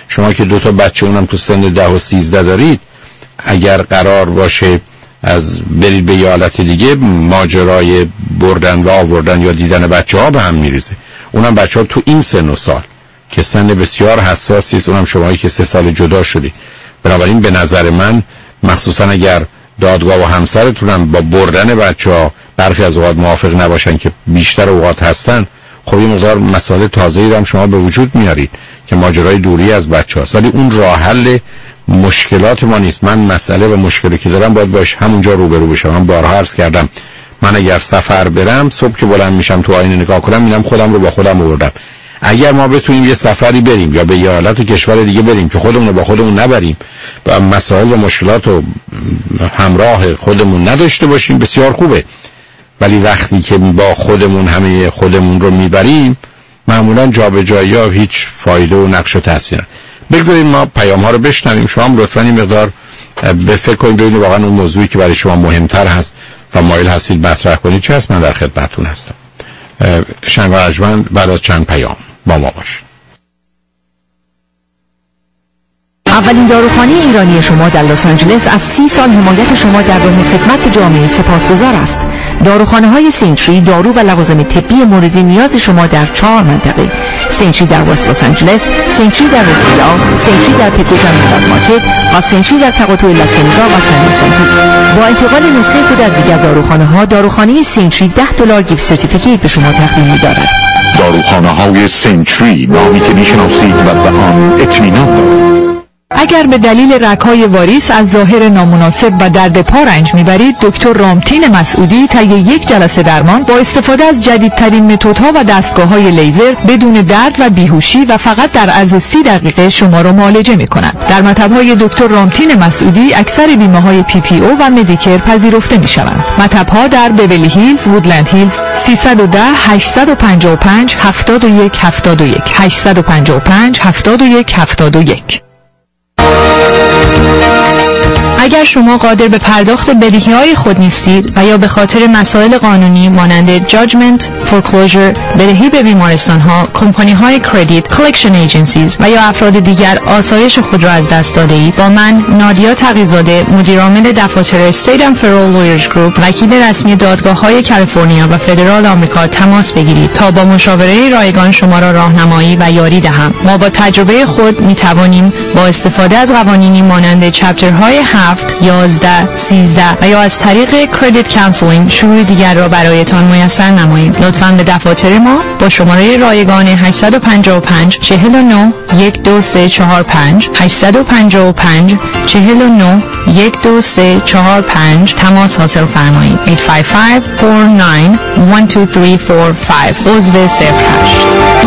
شما که 2 بچه اونم تو سن 10 و 13 دارید، اگر قرار باشه از برید به یه حالت دیگه، ماجرای بردن و آوردن یا دیدن بچه ها به هم میریزه. اونم بچه ها تو این سن و سال که سن بسیار حساسی است، اونم شمایی که 3 سال جدا شدی. بنابراین به نظر من مخصوصا اگر دادگاه و همسرتونم با بردن بچه ها برخی از اوقات موافق نباشن که بیشتر اوقات هستن، خب این مقدار مسائل تازه‌ای رو هم شما به وجود میارید که ماجرای دوری از بچه هاست. ولی اون راه حل مشکلات ما نیست. من مسئله و مشکلی که دارم باید باش همونجا روبرو بشم. من بارها عرض کردم من اگر سفر برم، صبح که بلند میشم تو آینه نگاه کنم میبینم خودم رو با خودم آوردم. اگر ما بتونیم یه سفری بریم یا به یه حالت کشور دیگه بریم که خودمون رو با خودمون نبریم و مسائل و مشکلات رو همراه خودمون نداشته باشیم، بسیار خوبه. ولی وقتی که با خودمون همه خودمون رو میبریم، معمولا جابجایی‌ها هیچ فایده و نقش و تاثیر. بگذارید ما پیام ها رو بشنویم. شما هم لطفاً این مقدار به فکر کنید ببینید واقعا اون موضوعی که برای شما مهمتر هست و مایل هستید مطرح کنید چه هست. من در خدمتتون هستم. شنگ و ارجمند بعد از چند پیام با ما باش. اولین داروخانه ایرانی شما در لس آنجلس از 30 سال حمایت شما در راه خدمت به جامعه سپاسگزار است. داروخانه‌های سینتری دارو و لوازم طبی مورد نیاز شما در 4 منطقه: سینتری در وست لس آنجلس، سینتری در رسیلا، سینتری در پیکوجان مارکت و سینتری در تقاطع لاسنگا و کانال سنتری. با انتقال نسخه خود از دیگر داروخانه‌ها، داروخانه سینتری $10 گیفت سرتیفیکیت به شما تقدیم می‌دارد. داروخانه‌های سینتری نامی که میشناسید و به آن اطمینان دارید. اگر به دلیل رگ‌های واریس از ظاهر نامناسب و درد پا رنج میبرید، دکتر رامتین مسعودی طی 1 جلسه درمان با استفاده از جدیدترین متدها و دستگاه‌های لیزر بدون درد و بیهوشی و فقط در عرض 30 دقیقه شما را معالجه می‌کند. در مطب‌های دکتر رامتین مسعودی اکثر بیمه‌های PPO و مدیکر پذیرفته می‌شوند. مطب‌ها در بیولی هیلز، وودلند هیلز، 310 855 71 71 855 71 71. اگر شما قادر به پرداخت بدهی‌های خود نیستید و یا به خاطر مسائل قانونی مانند جاجمنت، فورکلوزر، بدهی به بیمارستان‌ها، کمپانی‌های کردیت، کالکشن ایجنسیز و یا افراد دیگر آسایش خود را از دست داده‌اید، با من نادیا تقی‌زاده، مدیرعامل دفاتر استیت اند فرال لویرز گروپ، وکیل رسمی دادگاه‌های کالیفرنیا و فدرال آمریکا تماس بگیرید تا با مشاوره رایگان شما را راهنمایی و یاری دهم. ما با تجربه خود می‌توانیم با استفاده از قوانینی مانند چپترهای 7، 11، 13 و یا از طریق کردیت کانسلینگ شروع دیگر را برایتان میسر نماییم. لطفاً به دفاتر ما با شماره رایگان 855 49 12345 855 49 12345 تماس حاصل فرمایید. 855 49 12345 عضو 08.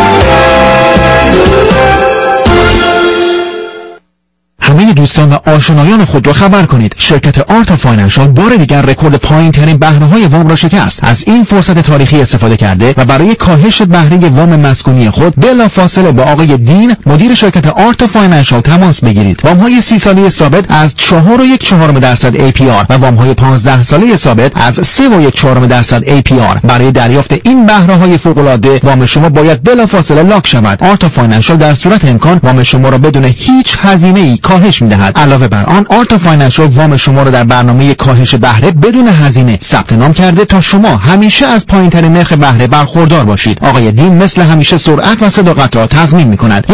همه دوستان و آشنایان خود را خبر کنید شرکت آرتا فاینانشال بار دیگر رکورد پایین‌ترین بهره‌های وام را شکست. از این فرصت تاریخی استفاده کرده و برای کاهش بهره وام مسکونی خود بلافاصله با آقای دین مدیر شرکت آرتا فاینانشال تماس بگیرید. وام‌های 30 ساله ثابت از 4.1% APR و وام‌های 15 ساله ثابت از 3.4% APR. برای دریافت این بهره‌های فوق‌العاده وام شما باید بلافاصله لاک شود. آرتا فاینانشال در صورت امکان وام شما را بدون هیچ هزینه‌ای کاهش می‌دهد. علاوه بر آن آرتا فاینانشال وام شما را در برنامه کاهش بهره بدون هزینه ثبت نام کرده تا شما همیشه از پایین‌ترین نرخ بهره برخوردار باشید. آقای دین مثل همیشه سرعت و صداقت را تضمین می‌کند.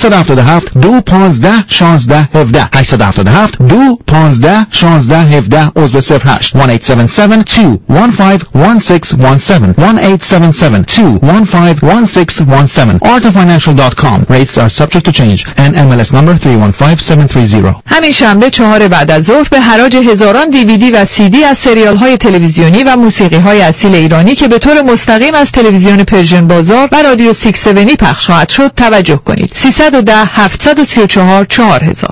1-877-215-1617 877-215-1617 عضو 08 1-877-215-1617 1-877-215-1617 artafinancial.com. Rates are subject to change and MLS number 315730. همین شنبه 4 بعد از ظهر به حراج هزاران DVD و CD از سریال‌های تلویزیونی و موسیقی‌های اصیل ایرانی که به طور مستقیم از تلویزیون پرژن بازار و رادیو 670 پخش خواهد شد توجه کنید. 310-734-4000.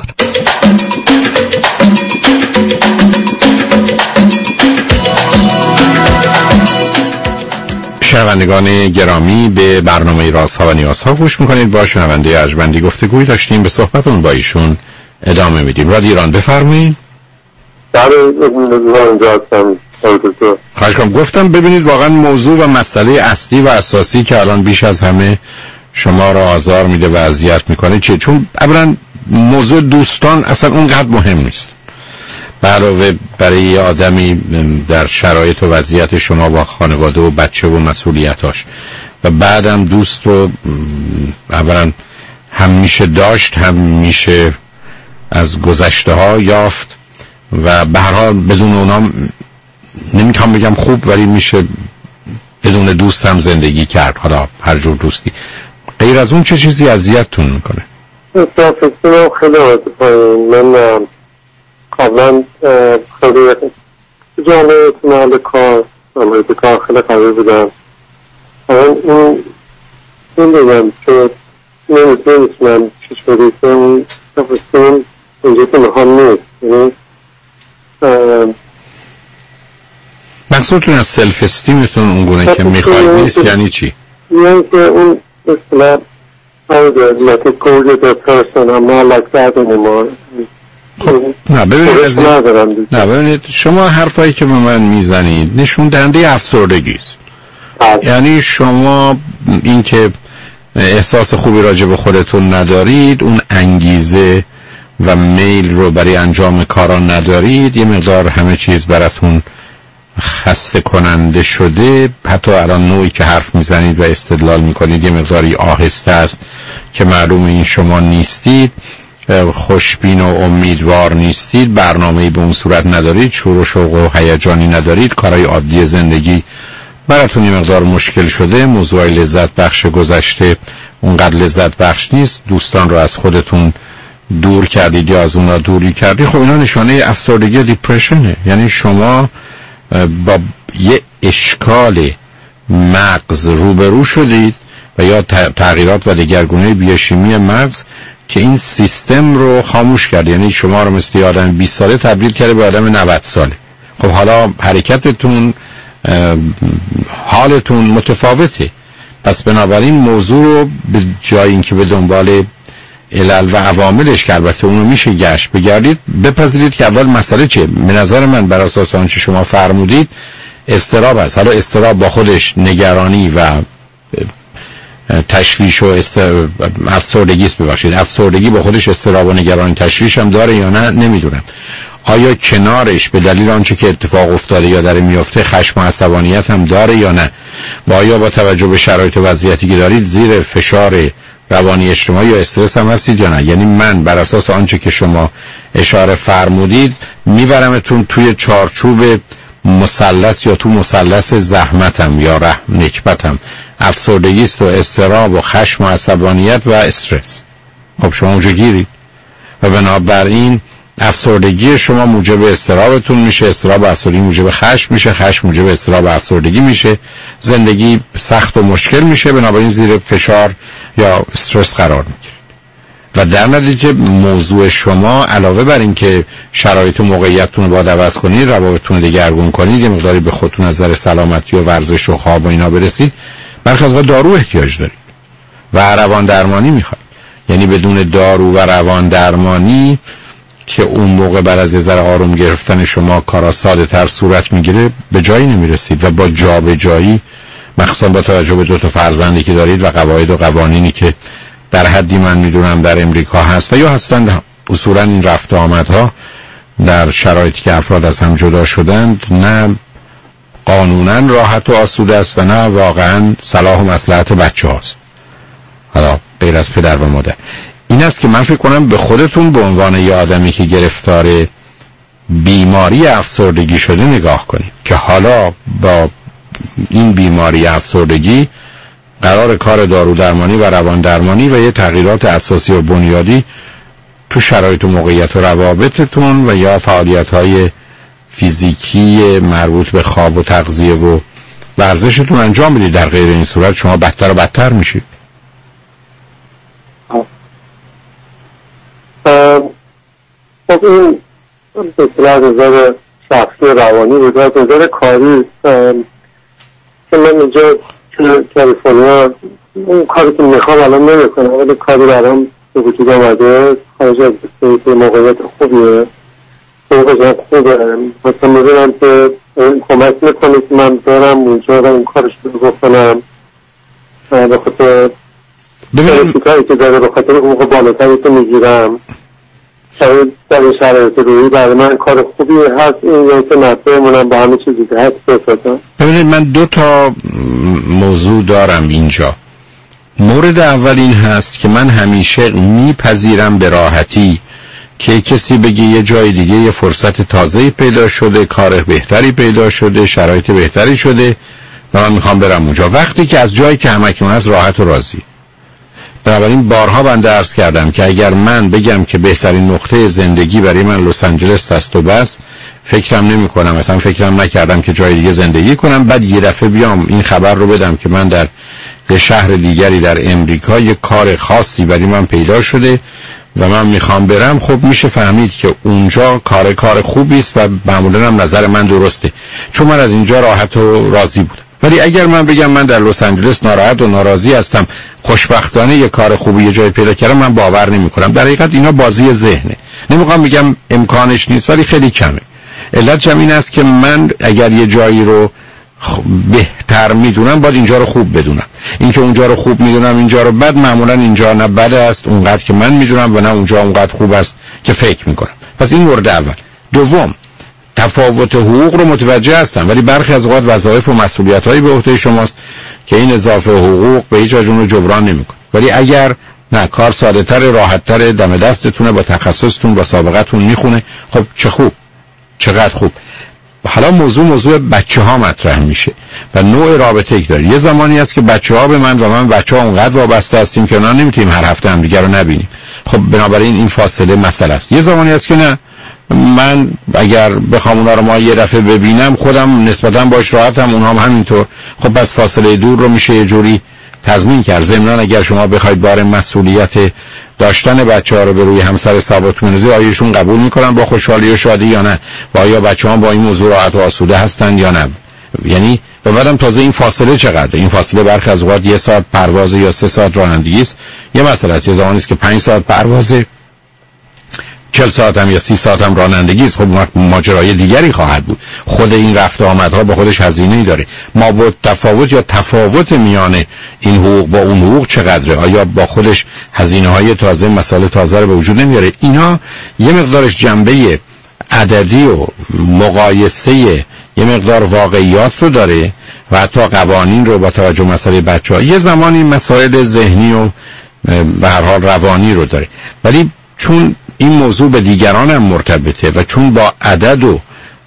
شنوندگان گرامی به برنامه رازها و نیازها گوش میکنید. با شنونده ارجمندی گفتگوی داشتیم، به صحبتون با ایشون ادامه میدیم. رادیو ایران بفرمایید. خواهش کنم. گفتم ببینید واقعا موضوع و مسئله اصلی و اساسی که الان بیش از همه شما را آزار میده و اذیت میکنه چیه؟ چون اولا موضوع دوستان اصلا اونقدر مهم نیست، به علاوه برای یه آدمی در شرایط و وضعیت شما با خانواده و بچه و مسئولیتاش و بعدم دوست رو اولا هم میشه داشت، هم میشه از گذشته ها یافت و به هر حال بدون اونا نمیتونم بگم خوب، ولی میشه بدون دوست هم زندگی کرد، حالا هر جور دوستی. غیر از اون چه چیزی اذیتتون میکنه؟ فکرم خیلی وقت پایین. من قبلا خیلی جامعه محل کار عملیت کار خیلی قوی بودم. این بگم که نمیتونم چطوری که اون تفسیم اینجا که میخوام نیست. یعنی مقصودتون از سلف استیمتون اونگونه که میخواید نیست یعنی چی؟ یعنی که اون اصطلاح like a go-getter person, I'm not like that anymore. نه ببینید شما حرفایی که به من میزنید نشون دهنده افسردگی است. یعنی شما این که احساس خوبی راجع به خودتون ندارید، اون انگیزه و میل رو برای انجام کارا ندارید، یه مقدار همه چیز براتون خسته کننده شده، حتی الان نوعی که حرف میزنید و استدلال میکنید یه مقداری آهسته است که معلوم این شما نیستید، خوشبین و امیدوار نیستید، برنامه‌ای به اون صورت ندارید، شور و شوق و هیجانی ندارید، کارهای عادی زندگی براتون یه مقدار مشکل شده، موضوع لذت بخش گذشته اونقدر لذت بخش نیست، دوستان رو از خودتون دور کردید یا از اونا دوری کردید. خب اینا نشانه افسردگی و دیپرشنه. یعنی شما با یه اشکال مغز روبرو شدید و یا تغییرات و دگرگونی بیوشیمی مغز که این سیستم رو خاموش کرد، یعنی شما رو مثل آدم 20 ساله تبدیل کرده به آدم 90 ساله. خب حالا حرکتتون حالتون متفاوته، پس بنابراین موضوع رو به جای اینکه به دنبال علل و عواملش که البته اونو میشه گشت بگردید، بپذیرید که اول مسئله چیه. به نظر من بر اساس آنچه شما فرمودید اضطراب است. حالا اضطراب با خودش نگرانی و تشویش و افسردگی است. ببخشید افسردگی با خودش اضطراب و نگرانی تشویش هم داره یا نه نمیدونم. آیا کنارش به دلیل آنچه که اتفاق افتاده یا داره میفته خشم و عصبانیت هم داره یا نه؟ و آیا با توجه به شرایط و وضعیتی که دارید زیر فشار روانی اجتماعی یا استرس هم هستید یا نه؟ یعنی من بر اساس آنچه که شما اشاره فرمودید میبرمتون توی چارچوب مثلث یا تو مثلث زحمتم یا نکبتم. افسردگی است و اضطراب و خشم و عصبانیت و استرس. خب شما اونجا گیرید و بنابراین افسردگی شما موجب اضطرابتون میشه، اضطراب و افسردگی موجب خشم میشه، خشم موجب اضطراب و افسردگی میشه، زندگی سخت و مشکل میشه، بنابراین زیر فشار یا استرس قرار میگیرید و در نتیجه موضوع شما علاوه بر این که شرایط و موقعیتتون رو باید عوض کنید، روابطتون رو دگرگون کنید، یه مقداری به خودتون از نظر سلامتی و ورزش و خواب و اینا برسید، برخی از وقت دارو احتیاج دارید و روان درمانی میخواید. یعنی بدون دارو و روان درمانی که اون موقع بعد از یه ذره آروم گرفتن شما کارا ساده تر صورت میگیره به جایی نمیرسید و با جا به جایی، مخصوصا با توجه به 2 فرزندی که دارید و قواعد و قوانینی که در حدی من میدونم در امریکا هست و یا هستند اصولا این رفت آمدها در شرایطی که افراد از هم جدا شدند نه قانونا راحت و آسوده است و نه واقعا صلاح و مصلحت بچه هاست، حالا غیر از پدر و مادر. این است که من فکر کنم به خودتون به عنوان یه آدمی که گرفتار بیماری افسردگی شده نگاه کنید که حالا با این بیماری افسردگی قرار کار دارو درمانی و روان درمانی و یه تغییرات اساسی و بنیادی تو شرایط و موقعیت و روابطتون و یا فعالیت‌های فیزیکی مربوط به خواب و تغذیه و ورزشتون انجام بدید. در غیر این صورت شما بدتر و بدتر میشید. خب این به صورت نظر شخصی روانی بود. از نظر کاری که من اینجا توی کالیفرنیا اون کاری که میخوام الان نمیکنم، ولی کاری برام به وجود آمده خارج از موقعیت خوبیه، موقعیت خوبه. مثلا میبینم که کمک میکنه که من برم اونجا و این کارش رو بکنم. کاری که داره به خاطر حقوق بالاتری که میگیرم در این شرایط روی برای من کار خوبی هست این یعنی که نفعمونم با همه چیزی که هست بسازم. ببینید من 2 تا موضوع دارم اینجا. مورد اول این هست که من همیشه میپذیرم به راحتی که کسی بگه یه جای دیگه یه فرصت تازه‌ای پیدا شده، کار بهتری پیدا شده، شرایط بهتری شده و من میخوام برم اونجا، وقتی که از جایی که همکنون هست راحت و راضی. بنابراین بارها بنده عرض کردم که اگر من بگم که بهترین نقطه زندگی برای من لس آنجلس است و بس، فکرم نمی کنم، مثلا فکرم نکردم که جای دیگه زندگی کنم، بعد یه دفعه بیام این خبر رو بدم که من در یه شهر دیگری در امریکا یه کار خاصی برای من پیدا شده و من میخوام برم. خب میشه فهمید که اونجا کار خوبی است و معمولا هم نظر من درسته، چون من از اینجا راحت و راضی بودم. ولی اگر من بگم من در لس آنجلس ناراحت و ناراضی هستم، خوشبختانه یه کار خوبی یه جای پیدا کردم، من باور نمی‌کنم. در حقیقت اینا بازی ذهنه. نمیخوام بگم امکانش نیست، ولی خیلی کمه. علت این است که من اگر یه جایی رو بهتر میدونم باید اینجا رو خوب بدونم. اینکه اونجا رو خوب میدونم اینجا رو بد، معمولا اینجا نه بد است اونقدر که من میدونم و نه اونجا اونقدر خوب است که فکر میکنم. پس این مورد اول. دوم، تفاوت حقوق رو متوجه هستم، ولی برخی از اوقات وظایف و مسئولیت‌هایی به عهده شماست که این اضافه حقوق به هیچ وجه اون رو جبران نمی‌کنه. ولی اگر نه کار ساده‌تر، راحت‌تر، دم دستتونه، با تخصصتون، با سابقتون میخونه، خب چه خوب، چقدر خوب. حالا موضوع بچه‌ها مطرح میشه و نوع رابطه‌ای داره. یه زمانی هست که بچه‌ها به من و من بچه‌ها اونقدر وابسته هستیم که نمی‌تونیم هر هفته هم دیگه رو نبینیم. خب بنابراین این فاصله مسئله است. یه زمانی هست که نه، من اگر بخوام اونا رو ما یه دفعه ببینم خودم نسبتاً باش راحتم، اونها هم همینطور. خب بس فاصله دور رو میشه یه جوری تضمین کرد. ضمناً اگر شما بخواید بار مسئولیت داشتن بچه‌ها رو به روی همسر ثابت بندازید، آیا ایشون قبول میکنن با خوشحالی و شادی یا نه؟ و آیا بچه‌ها با این موضوع راحت و آسوده هستن یا نه؟ یعنی و بعدم تازه این فاصله چقدر؟ این فاصله برخی از اوقات 1 ساعت پرواز یا 3 ساعت رانندگی است. یه مسئله است. یه زمانی است که 5 ساعت پروازه، 40 ساعت هم یا 30 ساعت هم رانندگی است. خب ماجرای دیگری خواهد بود. خود این رفت و آمدها با خودش هزینه‌ای داره. ما با تفاوت یا تفاوت میان این حقوق با اون حقوق چقدره؟ آیا با خودش هزینه‌های تازه، مسائل تازه رو به وجود نمیاره؟ اینا یه مقدارش جنبه عددی و مقایسه یه مقدار واقعیات رو داره و حتی قوانین رو با توجه به مسئله بچه‌ها. یه زمانی مسائل ذهنی و به هر حال روانی رو داره. ولی چون این موضوع به دیگران هم مرتبطه و چون با عدد و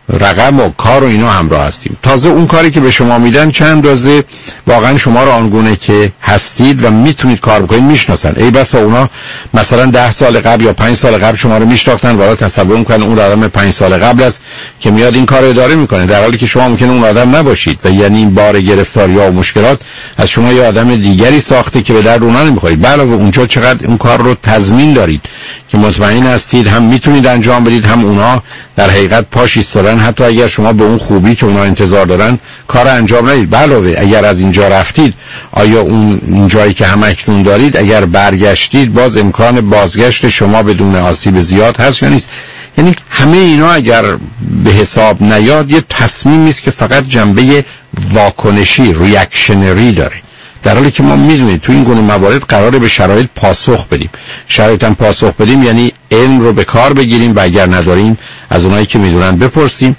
رقم و کار و اینا همراه هستیم، تازه اون کاری که به شما میدن چند اندازه واقعا شما رو آنگونه که هستید و میتونید کار بکنید میشناسن. ای بس اونا مثلا 10 سال قبل یا 5 سال قبل شما رو میشناختن، والا تصور میکنن اون آدم 5 سال قبل است که میاد این کار اداره میکنه، در حالی که شما ممکنه اون آدم نباشید و یعنی این بار گرفتاری‌ها و مشکلات از شما یه آدم دیگری ساخته که به درد اونها نمیخورید. علاوه اونجا چقدر اون کار رو تضمین دارید که مطمئن هستید هم میتونید انجام بدید، هم اونها در حقیقت پاش ایستادن، حتی اگر شما به اون خوبی که اونها انتظار دارن کار انجام ندید. علاوه اگر از اینجا رفتید، آیا اون جایی که هم اکنون دارید اگر برگشتید باز امکان بازگشت شما بدون آسیب زیاد هست یا نیست؟ یعنی همه اینا اگر به حساب نیاد یه تصمیمی است که فقط جنبه واکنشی، ریاکشنری داره، در حالی که ما میدونید تو این گونه موارد قراره به شرایط پاسخ بدیم. شرایط هم پاسخ بدیم یعنی علم رو به کار بگیریم و اگر نداریم از اونایی که میدونن بپرسیم.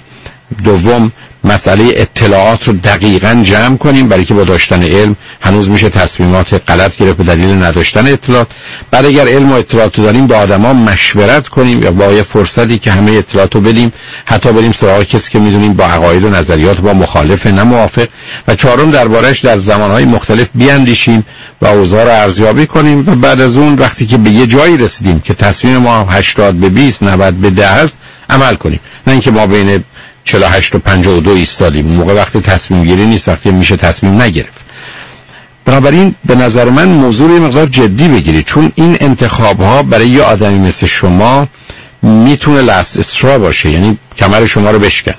دوم، مسئله اطلاعات رو دقیقاً جمع کنیم، برای که با داشتن علم هنوز میشه تصمیمات غلط گرفت به دلیل نداشتن اطلاعات. بعد اگر علم و اطلاعات رو داریم با آدما مشورت کنیم یا با یه فرصتی که همه اطلاعات رو بدیم، حتی بریم سراغ کسی که میدونیم با عقاید و نظریات با مخالف نه موافق. و چهارم، دربارش در زمانهای مختلف بیاندیشیم و اوضاع رو ارزیابی کنیم و بعد از اون وقتی که به یه جایی رسیدیم که تصمیم ما 80 به 20 90 به 10 است عمل کنیم، نه اینکه ما بین 48 و 52 ایستادیم. موقع وقتی تصمیم گیری نیست، وقتی میشه تصمیم نگرفت. بنابراین به نظر من موضوع رو یه مقدار جدی بگیرید، چون این انتخاب ها برای یه آدمی مثل شما میتونه لاست استرا باشه، یعنی کمر شما رو بشکنه.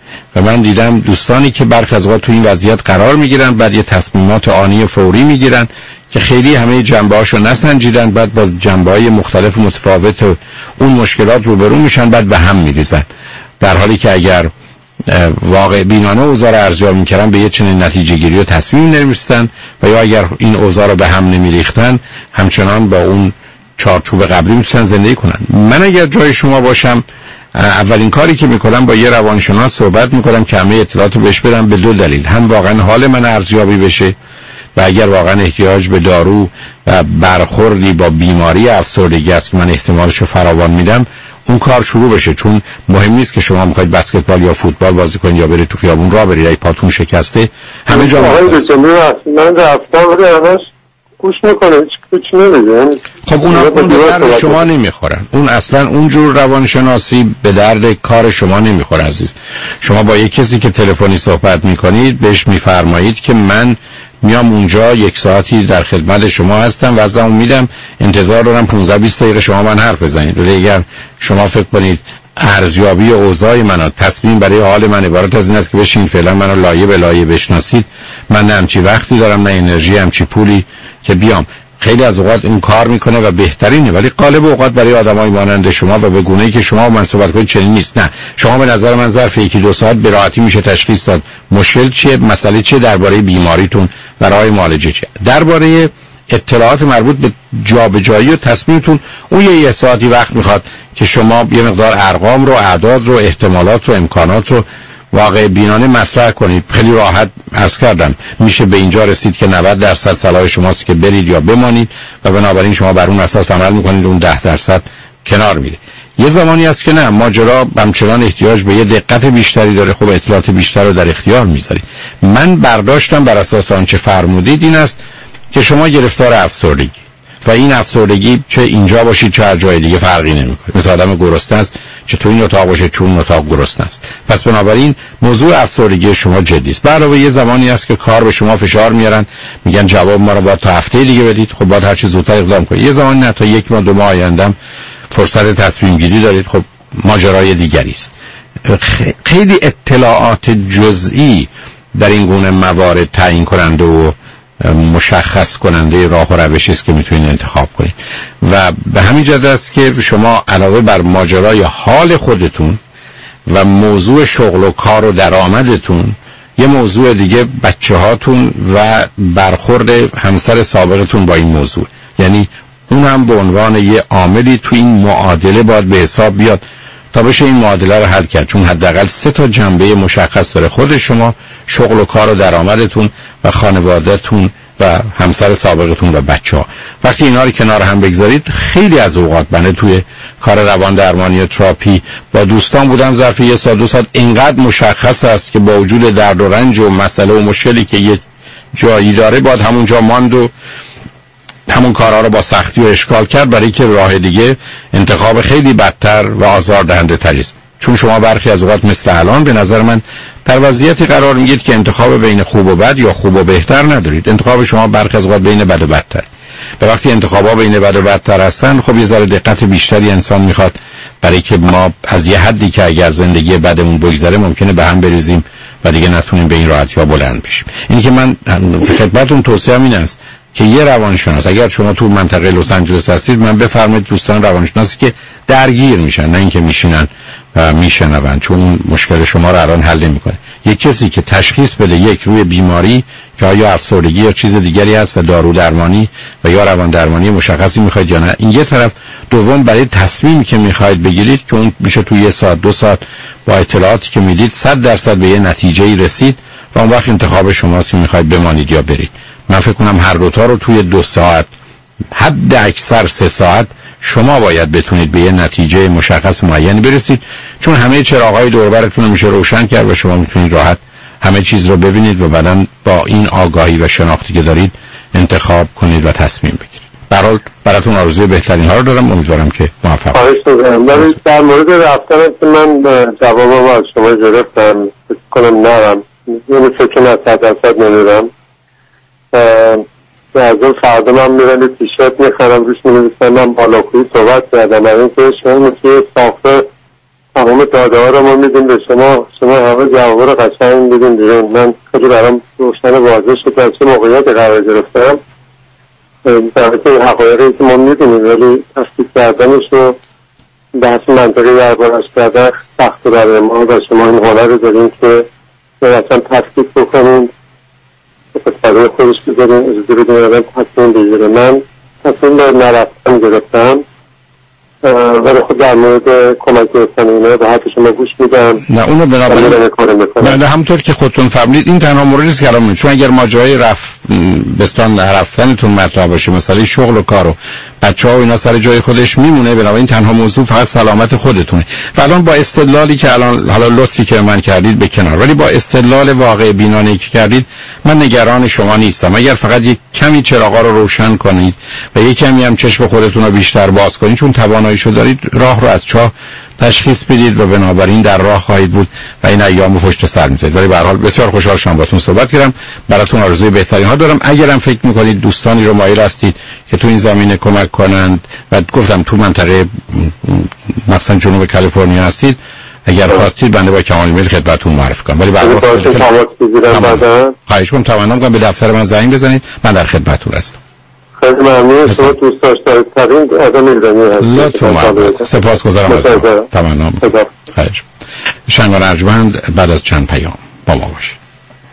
و من دیدم دوستانی که برخی از اوقات تو این وضعیت قرار میگیرن، بعد یه تصمیمات آنی فوری میگیرن که خیلی همه جنبه‌هاشو نسنجیدن، بعد با جنبه‌های مختلف و متفاوت اون مشکلات روبرو میشن، بعد به هم میریزن. در حالی که اگر واقع بینانه اوضاع رو ارزیابی می‌کردن به یه چنین نتیجه گیری و تصمیم نمی‌رسیدن و یا اگر این اوضاع رو به هم نمی‌ریختن همچنان با اون چارچوب قبلی میتونن زندگی کنن. من اگر جای شما باشم اولین کاری که میکنم با یه روانشناس صحبت میکنم که همه اطلاعات رو بهش بدم، به دو دلیل: هم واقعا حال من ارزیابی بشه و اگر واقعا احتیاج به دارو و برخوردی با بیماری افسردگی است که من احتمالش رو فراوان میدم، اون کار شروع بشه. چون مهم نیست که شما میخواید بسکتبال یا فوتبال بازی کنید یا برید تو خیابون راه برید، اگه پاتون شکسته همه جا من رفتم گوش میکنه هیچ نمیگه. خب اون به درد شما نمیخورن. اون اصلا اونجور روانشناسی به درد کار شما نمیخوره عزیز. شما با یک کسی که تلفنی صحبت میکنید بهش میفرمایید که من میام اونجا 1 ساعتی در خدمت شما هستم و ازم میدم انتظار دارم 15-20 دقیقه شما من حرف بزنید. ولی اگر شما فکر کنید ارزیابی اوضاع من، تصمیم برای حال من عبارت از این است که بشین فعلا منو لایه به لایه بشناسید، من نه همچی وقتی دارم نه انرژی همچی پولی که بیام. خیلی از اوقات این کار میکنه و بهترینه، ولی غالب اوقات برای آدمای مانند شما و به گونه‌ای که شما من صحبت کنید چنین نیست. نه، شما به نظر من ظرف 1-2 ساعت به راحتی میشه تشخیص داد مشکل چیه، مسئله چیه درباره بیماریتون و راه معالجه چیه. درباره اطلاعات مربوط به جابجایی و تصمیمتون اون یه ساعتی وقت میخواد که شما یه مقدار ارقام رو، اعداد رو، احتمالات رو، امکانات رو واقع بینانه مطرح کنید. خیلی راحت عرض کردم میشه به اینجا رسید که 90% صلاح شماست که برید یا بمانید و بنابراین شما بر اون اساس عمل میکنید، اون 10% کنار میره. یه زمانی هست که نه، ماجرا همچنان احتیاج به یه دقت بیشتری داره، خب اطلاعات بیشتر رو در اختیار میذارید. من برداشتم بر اساس آنچه فرمودید این است که شما گرفتار افسردگی و این افسردگی چه اینجا باشید چه هر جای دیگه فرقی نمیکنه. مثل آدم گرسنه است چه تو این اتاق باشه چون اتاق گرسنه است. پس بنابراین موضوع افسردگی شما جدی است. علاوه یه زمانی هست که کار به شما فشار میارن، میگن جواب ما رو باید تا هفته دیگه بدید، خب باید هر چه زودتر اقدام کنید. یه زمانی نه، تا 1 ماه 2 ماه آیندهم فرصت تصمیم گیری دارید، خب ماجرای دیگری است. خیلی اطلاعات جزئی در این گونه موارد تعیین کننده و مشخص کننده راه و روشی است که میتونید انتخاب کنید و به همین جهت است که شما علاوه بر ماجرای حال خودتون و موضوع شغل و کار و درآمدتون، یه موضوع دیگه بچه هاتون و برخورد همسر سابقتون با این موضوع، یعنی اون هم به عنوان یه عاملی تو این معادله باید به حساب بیاد تا بشه این معادله رو حل کرد. چون حداقل 3 تا جنبه مشخص داره: خود شما، شغل و کار و درآمدتون و خانواده‌تون و همسر سابقتون و بچه‌ها. وقتی اینا رو کنار هم بگذارید، خیلی از اوقات بنده توی کار روان درمانی و تراپی با دوستان بودم ظرف 1 ساعت 2 ساعت اینقدر مشخص است که با وجود درد و رنج و مسئله و مشکلی که یه جایی داره باید همونجا ماند و همون کارها رو با سختی و اشکال کرد، برای که راه دیگه انتخاب خیلی بدتر و آزاردهنده تری است. چون شما برخی از اوقات مثل الان به نظر من در وضعیتی قرار میگیرید که انتخاب بین خوب و بد یا خوب و بهتر ندارید. انتخاب شما برخی از اوقات بین بد و بدتر. و وقتی انتخابا بین بد و بدتر هستن، خب یه ذره دقت بیشتری انسان میخواد، برای که ما از یه حدی که اگر زندگی بدمون بگذره ممکنه به هم بریزیم و دیگه نتونیم به این راحتی ها بلند بشیم. اینی که من خدمتتون توصیه‌ام این است که یه روانشناس، اگر شما تو منطقه لس آنجلس هستید، من بفرمایید دوستان روانشناسی که درگیر میشن، نه اینکه میشینن و میشنون، چون مشکل شما رو الان حل نمیکنه. یک کسی که تشخیص بده یک روی بیماری که آیا افسردگی یا چیز دیگری است و دارو درمانی و یا روان درمانی مشخصی میخواید یا نه، این یه طرف. دوم، برای تصمیمی که میخواید بگیرید که اون میشه تو 1 ساعت 2 ساعت با اطلاعاتی که میدید 100% به یه نتیجه‌ای رسید و اون وقت انتخاب شماست که میخواید بمانید یا برید. من فکر کنم هر دوتا رو توی 2 ساعت حد اکثر 3 ساعت شما باید بتونید به یه نتیجه مشخص معینی برسید، چون همه چراغ‌های دور و برتون رو میشه روشن کرد و شما میتونید راحت همه چیز رو ببینید و بعداً با این آگاهی و شناختی که دارید انتخاب کنید و تصمیم بگیرید. براتون آرزوی بهترین ها رو دارم، امیدوارم که موفق باشید. در مورد رفتن که من جوابم از شما گرفتم، فکر کنم نرم، یعنی فکر نه 100% نمیرم. از اون فردا من میرم یه تیشرت میخرم روش می‌نویسم من بالاخویی صحبت کردم، برای اینکه شما مثل صافه تمام داده ها رو ما میدیم به شما همه جواب رو قشنگ میدیم بیرون. من خیلی برام روشن واضح شد که از چه موقعیت قرار گرفتم. در حقیقت این حقایقی که ما میدونیم ولی تصدیق کردنش رو بحث منطقی دربارش کردن سخت برای ما و شما این هنر رو داریم که اصلا تفکیک بکنیم برای خودش بذاریم اجازه بدیم آدم تصمیم بگیره. من تصمیم به نرفتن گرفتم ولی خود در مورد کمک گرفتن اینا به حرف شما گوش میدم. نه اونو بنابراین نه همونطور که خودتون فهمیدید این تنها موردی است که الان چون اگر ماجرای بستان رفتنتون مطرح باشه مسئله شغل و کار و بچه‌ها و اینا سر جای خودش میمونه، بنابراین تنها موضوع فقط سلامت خودتونه. و الان با استدلالی که الان حالا لطفی که من کردید به کنار، ولی با استدلال واقع بینانه‌ای که کردید من نگران شما نیستم. اگر فقط یک کمی چراغا رو روشن کنید و یک کمی هم چشم خودتون رو بیشتر باز کنید، چون تواناییشو دارید، راه رو از چاه تشخیص بدید و بنابراین در راه خواهید بود و این ایامو پشت سر میذارید. ولی به هر حال بسیار خوشحال شدم باهاتون صحبت کردم. براتون آرزوی بهترین ها دارم. اگرم فکر میکنید دوستانی رو مایل هستید که تو این زمینه کمک کنند و گفتم تو منطقه مثلا جنوب کالیفرنیا هستید، اگر خواستید بنده با کمال میل خدمتتون معرفی کنم. ولی بعد خواهش می‌کنم تمنا کنم به دفتر من زنگ بزنید، من در خدمتتون هستم. خیلی ممنون. شما دوست داشتنی آدم ایرانی هستید. لطفاً سپاسگزارم از تمنا. خواهش. شنوان ارجمند بعد از چند پیام با ما باشید.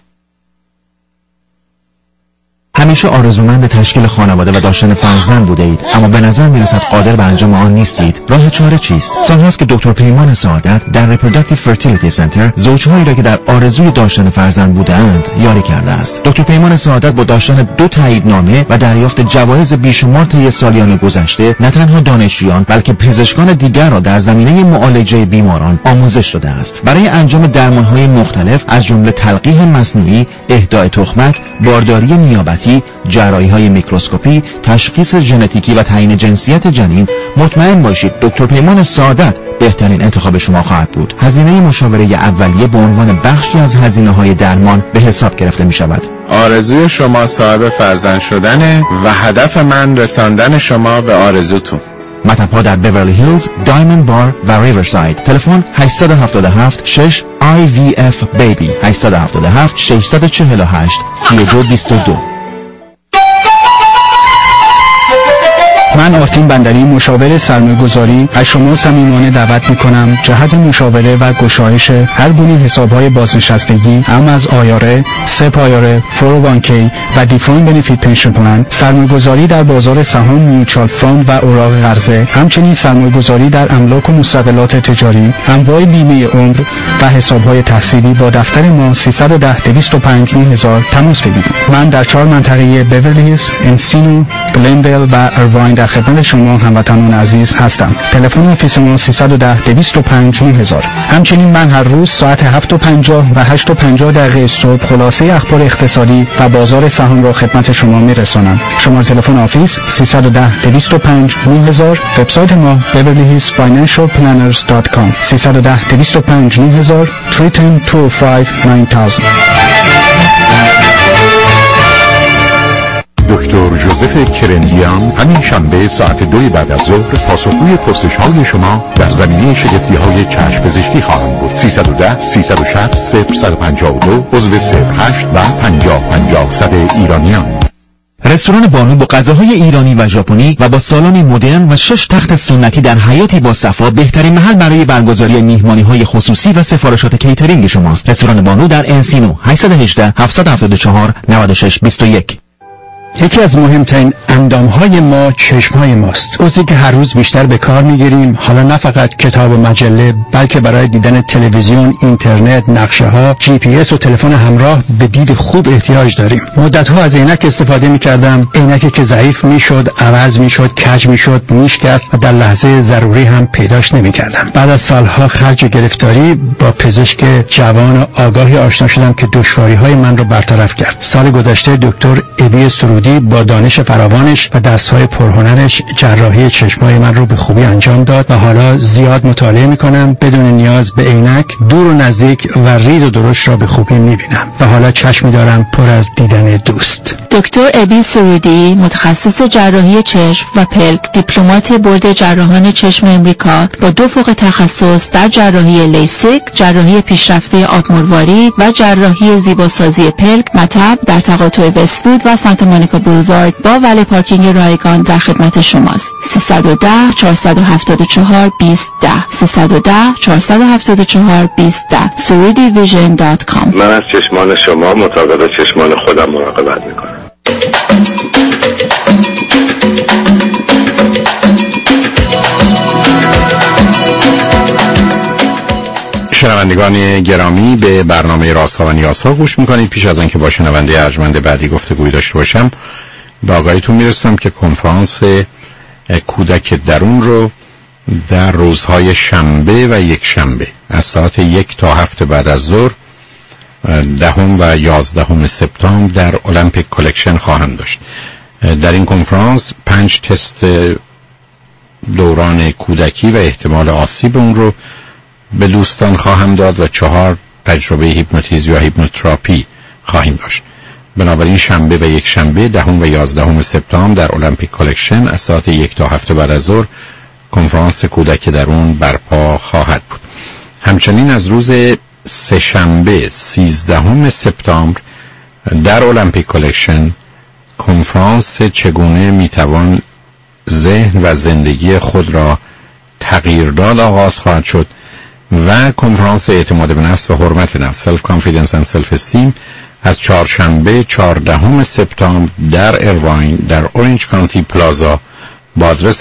همیشه آرزومند تشکیل خانواده و داشتن فرزند بوده اید، اما به نظر میرسد قادر به انجام آن نیستید. راه چاره چیست؟ سالهاست که دکتر پیمان سعادت در ریپروداکتیو فرتیلیتی سنتر زوجهایی را که در آرزوی داشتن فرزند بودند یاری کرده است. دکتر پیمان سعادت با داشتن 2 تاییدنامه و دریافت جوایز بیشمار طی سالیان گذشته نه تنها دانشجویان بلکه پزشکان دیگر را در زمینه معالجه بیماران آموزش داده است. برای انجام درمانهای مختلف از جمله تلقیح مصنوعی، اهدای تخمک، بارداری نیابتی، جراحی‌های میکروسکوپی، تشخیص ژنتیکی و تعیین جنسیت جنین، مطمئن باشید دکتر پیمان سعادت بهترین انتخاب شما خواهد بود. هزینه مشاوره اولیه به عنوان بخشی از هزینه‌های درمان به حساب گرفته می‌شود. آرزوی شما صاحب فرزند شدنه و هدف من رساندن شما به آرزوتون. مطب‌ها در بیورلی هیلز، دایموند بار و ریورساید. تلفن 877 6 IVF BABY 877 648 3222. من آرتین بندری مشاور سرمایه‌گذاری از شما صمیمانه دعوت می‌کنم جهت مشاوره و گشایش هر گونه حساب‌های بازنشستگی، هم از آیاره، سپ آیاره، 401k و دیفاین بنفیت پنشن پلان، سرمایه‌گذاری در بازار سهام، میوچوال فاند و اوراق قرضه، همچنین سرمایه‌گذاری در املاک و مستقلات تجاری، انواع بیمه عمر و حساب‌های تحصیلی با دفتر ما 310 205 9000 تماس بگیرید. من در 4 منطقه بیورلی هیلز، انسینو، گلندل و ارواین در خدمت شما هموطنان عزیز هستم. تلفن آفیس ما 310 205 9000. همچنین من هر روز ساعت 7:50 و 8:50 صبح خلاصه اخبار اقتصادی و بازار سهام را خدمت شما میرسانم. شماره تلفن آفیس 310 205 9000. وبسایت ما beverlyhillsfinancialplanners.com 310 205 9000 310 205 9000. دکتر جوزف کرندیان همین شنبه ساعت 2 بعد از ظهر پاسخگوی پرسش‌های شما در زمینه شگفتی‌های چشم پزشکی خواهند بود. 310 360 0152 عضو 08 و 50 ایرانیان. رستوران بانو با غذاهای ایرانی و ژاپنی و با سالن مدرن و 6 تخت سنتی در حیاتی با صفا بهترین محل برای برگزاری میهمانی‌های خصوصی و سفارشات کیترینگ شماست. رستوران بانو در انسینو 818 774 9621. یکی از مهمترین اندامهای ما چشمهای ماست. عضوی که هر روز بیشتر به کار میگیریم، حالا نه فقط کتاب و مجله بلکه برای دیدن تلویزیون، اینترنت، نقشه ها، GPS و تلفن همراه به دید خوب احتیاج داریم. مدت‌ها از عینک استفاده می‌کردم، عینکی که ضعیف میشد، عوض میشد، کج میشد، میشکست و در لحظه ضروری هم پیداش نمی‌کردم. بعد از سالها خرج گرفتاری با پزشک جوان و آگاهی آشنا شدم که دشواری‌های من رو برطرف کرد. سال گذشته دکتر ابی سرودی با دانش فراوانش و دستهای پرهنرش جراحی چشمای من رو به خوبی انجام داد و حالا زیاد مطالعه میکنم، بدون نیاز به عینک دور و نزدیک و ریز و درشت را به خوبی میبینم و حالا چشمی دارم پر از دیدن دوست. دکتر ابی سرودی متخصص جراحی چشم و پلک، دیپلمات بورد جراحان چشم امریکا با 2 فوق تخصص در جراحی لیسیک، جراحی پیشرفته آبمرواری و جراحی زیباسازی پلک، مطب در تقاطع وست‌وود و سانتا مونیکا سنت‌مونیکا بولوارد با ولی پارکینگ رایگان در خدمت شماست. 310 474 2010 310 474 2010 suridivision.com. من از چشمان شما مطابق چشمان خودم مراقبت میکنم. شنوندگان گرامی، به برنامه رازها و نیازها گوش میکنید. پیش از آنکه با شنونده ارجمند بعدی گفتگوی داشته باشم، به آگاهیتون میرسونم که کنفرانس کودک درون رو در روزهای شنبه و یک شنبه از ساعت 1 تا 7 بعد از ظهر 10 و 11 سپتامبر در المپیک کلکشن خواهم داشت. در این کنفرانس 5 تست دوران کودکی و احتمال آسیب اون رو به دوستان خواهم داد و 4 تجربه هیپنوتیزم یا هیپنوتراپی خواهیم داشت. بنابراین شنبه و یک شنبه 10 و 11 سپتامبر در المپیک کلکشن از ساعت 1 تا 7 بعد از ظهر کنفرانس کودک درون برپا خواهد بود. همچنین از روز سه شنبه 13 سپتامبر در المپیک کلکشن کنفرانس چگونه میتوان ذهن و زندگی خود را تغییر داد آغاز خواهد شد و کنفرانس اعتماد به نفس و حرمت نفس Self Confidence and Self Esteem از چهارشنبه 14 سپتامبر در ارواین در اورنج کانتی پلازا با آدرس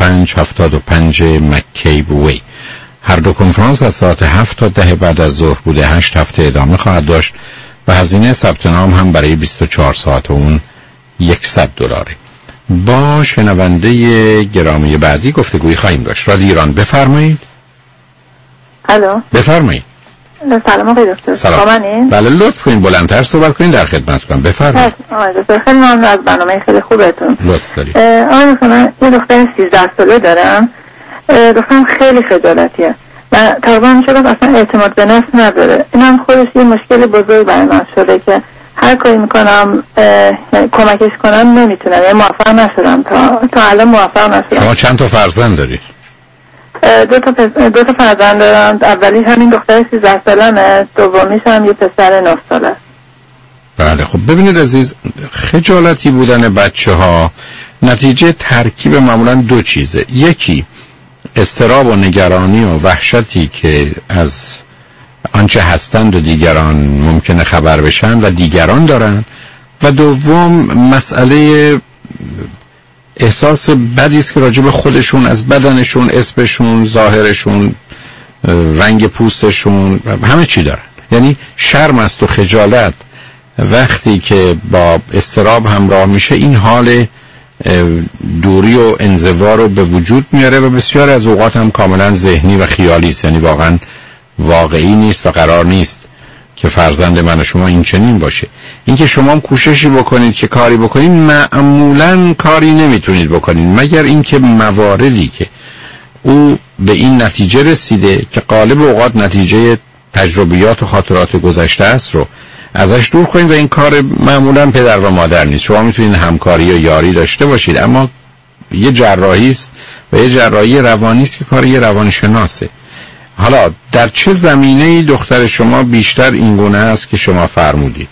2575 مککیب وی. هر دو کنفرانس از ساعت 7 تا 10 بعد از ظهر بوده. 8 هفته ادامه خواهد داشت و هزینه ثبت نام هم برای 24 ساعت اون $100. با شنونده گرامی بعدی گفتگوی خواهیم داشت. رادیو ایران، بفرمایید. الو، بفرمایید. سلام آقای دکتر. سلام. بله، لطف کنید بلندتر صحبت کنید، در خدمتتونم. بفرمایید. آقای دکتر، خیلی ممنون از برنامه خیلی خوبتون. لطف دارید. آقای دکتر، من یه دختر 13 ساله دارم. دخترم خیلی خجالتیه و تقریبا میشه گفت اصلا اعتماد به نفس نداره. اینم خودش یه مشکل بزرگ برای من شده که هر کاری میکنم کمکش کنم نمیتونم، یعنی موفق نشدم، تا الان موفق نشدم. شما چند تا فرزند دارید؟ دو تا فرزند دارم. اولی همین دختر 13 سالمه، دومیش هم یه پسر 9 ساله. بله، خب ببینید عزیز، خجالتی بودن بچه ها نتیجه ترکیب معمولا دو چیزه. یکی اضطراب و نگرانی و وحشتی که از آنچه هستند و دیگران ممکنه خبر بشن و دیگران دارن، و دوم مسئله احساس بدی است که راجع به خودشون، از بدنشون، اسمشون، ظاهرشون، رنگ پوستشون، همه چی دارن. یعنی شرم است و خجالت وقتی که با اضطراب همراه میشه این حال دوری و انزوا رو به وجود میاره و بسیار از اوقات هم کاملا ذهنی و خیالی است، یعنی واقعا واقعی نیست و قرار نیست که فرزند من و شما این چنین باشه. اینکه شما هم کوششی بکنید که کاری بکنید، معمولا کاری نمیتونید بکنید مگر اینکه مواردی که او به این نتیجه رسیده که غالب اوقات نتیجه تجربیات و خاطرات گذشته است رو ازش دور کنید و این کار معمولا پدر و مادر نیست. شما میتونید همکاری یا یاری داشته باشید، اما یه جراحی است و یه جراحی روانی است که کار یه روانشناسه. حالا در چه زمینه‌ای دختر شما بیشتر این گونه است که شما فرمودید؟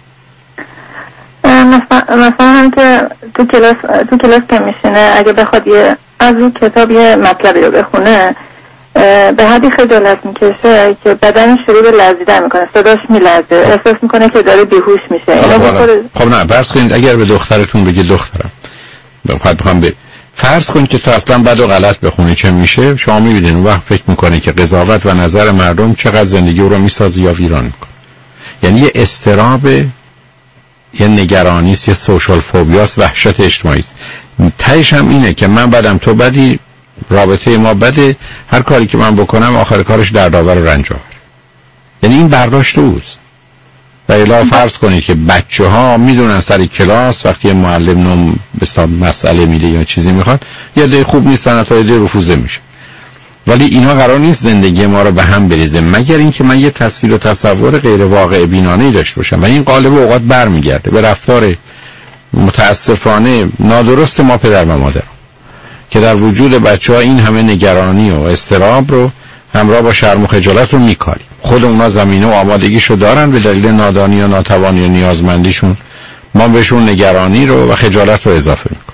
مثلا هم که تو کلاس که میشینه اگه بخواد از اون کتاب یه مطلبی رو بخونه به حدی خجالت میکشه که بدنش شروع به لرزیدن میکنه، صداش میلرزه، احساس میکنه که داره بیهوش میشه. خب نه، فرض کنید اگر به دخترتون بگه دخترم بخوام فرض کنید که تو اصلا بد و غلط بخونی چه میشه، شما میبینید اون وقت فکر میکنه که قضاوت و نظر مردم چقدر زندگی رو میسازه یا ویران میکنه. یعنی یه اضطراب، یه نگرانیست، یه سوشال فوبیاست، وحشت اجتماعی است. تهش هم اینه که من بدم تو بدی، رابطه ما بده، هر کاری که من بکنم آخر کارش دردآور و رنج آور. یعنی این برداشت اوست. و الا فرض کنید که بچه ها میدونن سر کلاس وقتی معلم نوم به مسئله میده یا چیزی میخواد یه ده خوب نیستن تا یه ده رفوزه میشه، ولی اینا قرار نیست زندگی ما رو به هم بریزه مگر اینکه من یه تصویر و تصور غیر واقع بینانه‌ای داشته باشم و این غالب اوقات برمیگرده به رفتار متاسفانه نادرست ما پدر و مادر که در وجود بچه‌ها این همه نگرانی و اضطراب رو همراه با شرم و خجالت رو میکاریم. خود اونا زمینه و آمادگیشو دارن، به دلیل نادانی و ناتوانی و نیازمندیشون ما بهشون نگرانی رو و خجالت رو اضافه میکنیم.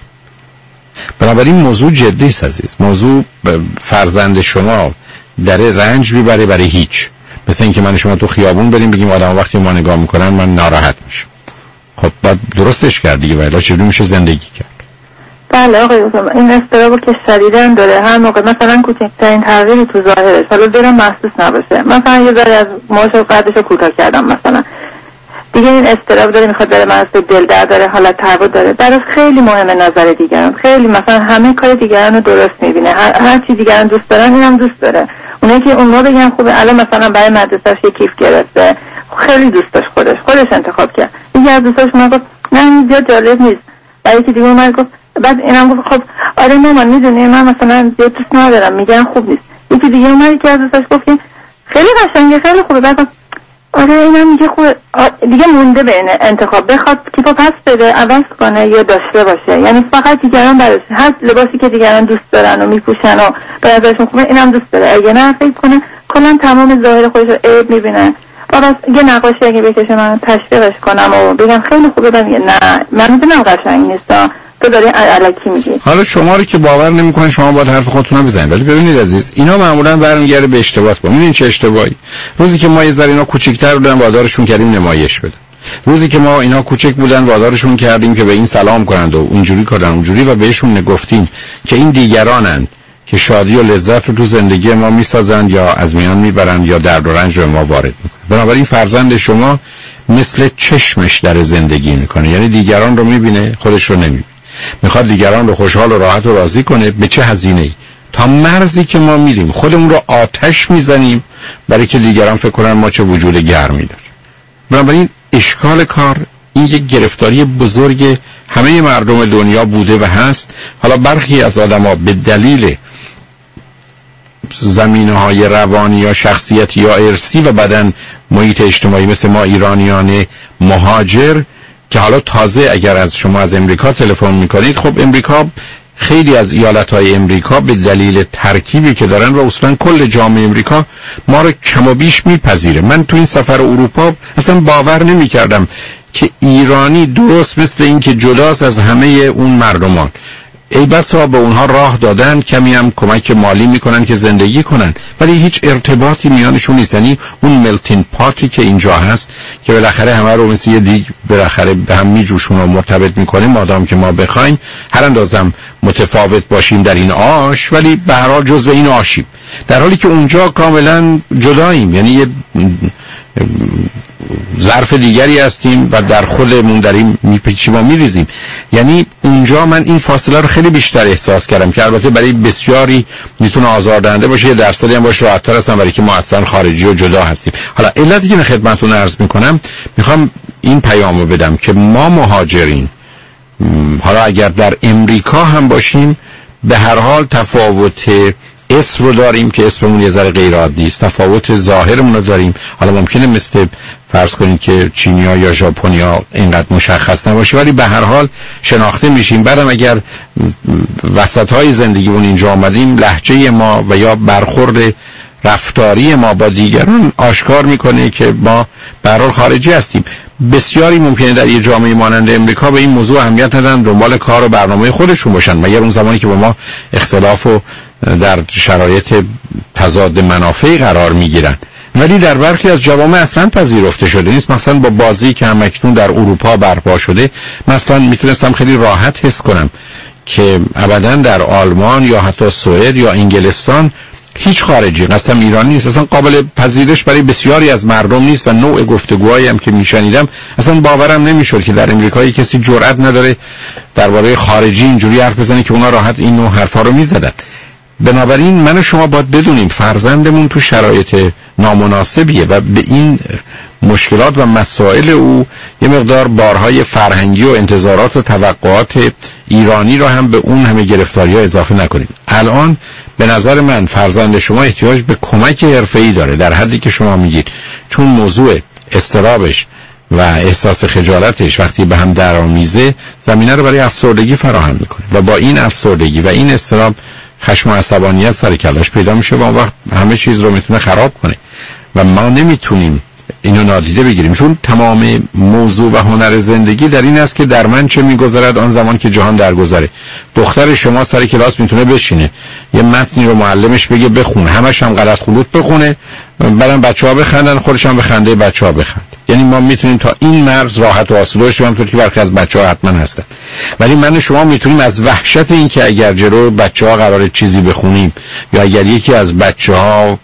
بنابراین موضوع جدی است عزیز. موضوع فرزند شما در رنج میبره برای هیچ. مثل اینکه من شما تو خیابون بریم بگیم آدم وقتی ما نگاه میکنن من ناراحت میشم. خب بعد درستش کرد دیگه، ولی چجوری میشه زندگی کرد؟ بله آقای دکتر، این استرابو که شدیداً داره، هر موقع مثلا کوچکترین تغییری تو ظاهرش حالا برام محسوس نباشه، مثلا یه ذره از موهاش و قدشو کوتاه کردم مثلا، دیگه این استراب داره میخواد بره من دل درد داره، حالت تهوع داره، براش خیلی مهمه نظر دیگران، خیلی مثلا همه کار دیگران رو درست میبینه، هر چی دیگران دوست دارن اینم دوست داره. اونایی که اونها بگن خوبه، الان مثلا برای مدرسه‌اش یه کیف گرفته، خیلی دوست داشت، خودش انتخاب کرد. یکی از دوستاش میگه نه این زیاد جالب نیست، بعد یکی دیگه اومد گفت، بعد اینم گفت خب آره مامان میدونی من مثلا زیاد دوست ندارم، میگن خوب نیست. یکی دیگه اومد که از دوستاش گفت که خیلی قشنگه، خیلی خوبه، بعد آره اینم میگه خوبه. دیگه مونده بین انتخاب بخواد کیفو پس بده عوض کنه یا داشته باشه، یعنی فقط دیگران براش هر لباسی که دیگران دوست دارن و میپوشن و براشون خوبه اینم دوست داره، اگه نه فکر کنه کلا تمام ظاهر خودش رو عیب میبینه. بابا یه نقاشی اگه بکشه من تشویقش کنم و بگم خیلی خوبه، میگه نه من میدونم قشنگ نیست، تو داری الکی میگی. حالا شما رو که باور نمیکنه شما باید حرف خودتون رو بزنید، ولی ببینید عزیز اینا معمولا برمیگره به اشتباهات. ببینید چه اشتباهی. روزی که ما یه ذره اینا کوچیک‌تر بودن وادارشون کردیم نمایش بدن، روزی که ما اینا کوچک بودن وادارشون کردیم که به این سلام کنند و اونجوری کردن اونجوری و بهشون نگفتیم که این دیگرانند که شادی و لذت رو تو زندگی ما میسازند یا از میان میبرند یا درد و رنج رو ما وارد میکنن. بنابراین فرزند شما مثل چشمش در زندگی میکنه، یعنی دیگران رو میبینه خودش رو نمیبینه، میخواد دیگران رو خوشحال و راحت و راضی کنه. به چه هزینه‌ای؟ تا مرزی که ما میریم خودمون رو آتش میزنیم برای که دیگران فکر کنن ما چه وجود گرمی داریم. بنابراین اشکال کار این یک گرفتاری بزرگ همه مردم دنیا بوده و هست. حالا برخی از آدم‌ها به دلیل زمینه‌های روانی یا شخصیتی یا ارثی و بعدن محیط اجتماعی مثل ما ایرانیان مهاجر که حالا تازه اگر از شما از امریکا تلفن میکنید، خب امریکا خیلی از ایالت‌های امریکا به دلیل ترکیبی که دارن و اصلا کل جامعه امریکا ما رو کم و بیش میپذیره. من تو این سفر اروپا اصلا باور نمیکردم که ایرانی درست مثل این که جداست از همه اون مردمان، ای بسا به اونها راه دادن، کمی هم کمک مالی میکنن که زندگی کنن، ولی هیچ ارتباطی میانشون نیست. یعنی اون ملتین پاتی که اینجا هست که بالاخره همه رو مثل یه دیگ بالاخره به هم میجوشون و مرتبط میکنه، مادام که ما بخوایم هر اندازم متفاوت باشیم در این آش ولی به هر حال جزء این آشیم، در حالی که اونجا کاملا جداییم، یعنی یه ظرف دیگری هستیم و در خودمون داریم میپیچیم و میریزیم. یعنی اونجا من این فاصله رو خیلی بیشتر احساس کردم که البته برای بسیاری میتونه آزاردهنده باشه، یه درصدی هم باشه راحت‌تر هستن برای که ما اصلا خارجی و جدا هستیم. حالا علتی که خدمتتون عرض میکنم، میخوام این پیامو بدم که ما مهاجرین، حالا اگر در امریکا هم باشیم، به هر حال تفاوت اسم رو داریم که اسممون یه ذره غیر عادی است، تفاوت ظاهرمون رو داریم. حالا ممکنه مثل فرض کنید که چینی‌ها یا ژاپنی‌ها اینقدر مشخص نباشه، ولی به هر حال شناخته میشیم. بعدم اگر وسط‌های زندگیمون اینجا آمدیم، لهجه ما و یا برخورد رفتاری ما با دیگران آشکار میکنه که ما به هر حال خارجی هستیم. بسیاری ممکنه در یه جامعه مانند امریکا به این موضوع اهمیت ندن، دنبال کار و برنامه خودشون باشن، مگر اون زمانی که با ما اختلاف و در شرایط تضاد منافعی قرار میگیرن. ولی در برخی از جوامع اصلا پذیرفته شده نیست. مثلا با بازی که هم اکنون در اروپا برپا شده، مثلا میتونستم خیلی راحت حس کنم که ابدا در آلمان یا حتی سوئد یا انگلستان هیچ خارجی، قسم ایرانی نیست، اصلا قابل پذیرش برای بسیاری از مردم نیست و نوع گفتگوهایی هم که میشنیدم اصلا باورم نمیشد که در امریکا کسی جرئت نداره درباره خارجی اینجوری حرف بزنه که اونا راحت این نوع حرفا رو میزدن. بنابراین من و شما باید بدونیم فرزندمون تو شرایط نامناسبیه و به این مشکلات و مسائل او یه مقدار بارهای فرهنگی و انتظارات و توقعات ایرانی رو هم به اون همه گرفتاری‌ها اضافه نکنیم. الان به نظر من فرزند شما احتیاج به کمک حرفه‌ای داره در حدی که شما میگید، چون موضوع اضطرابش و احساس خجالتش وقتی به هم درآمیزه زمینه رو برای افسردگی فراهم میکنه و با این افسردگی و این اضطراب خشم و عصبانیت سر کلاش پیدا میشه و اون وقت همه چیز رو میتونه خراب کنه و ما نمیتونیم اینو نادیده بگیریم، چون تمام موضوع و هنر زندگی در این است که در من چه میگذرد آن زمان که جهان درگذره. دختر شما سر کلاس میتونه بشینه یه متنی رو معلمش بگه بخونه، همش هم غلط خلوط بخونه، بعدم بچه‌ها بخندن، خودش هم به خنده بچه‌ها بخند. یعنی ما میتونیم تا این مرز راحت و آسوده باشیم، همونطور که برخی از بچه‌ها حتما هستن. ولی من و شما میتونیم از وحشت این که اگر جلوی بچه‌ها قراره چیزی بخونیم یا اگر یکی از بچه‌ها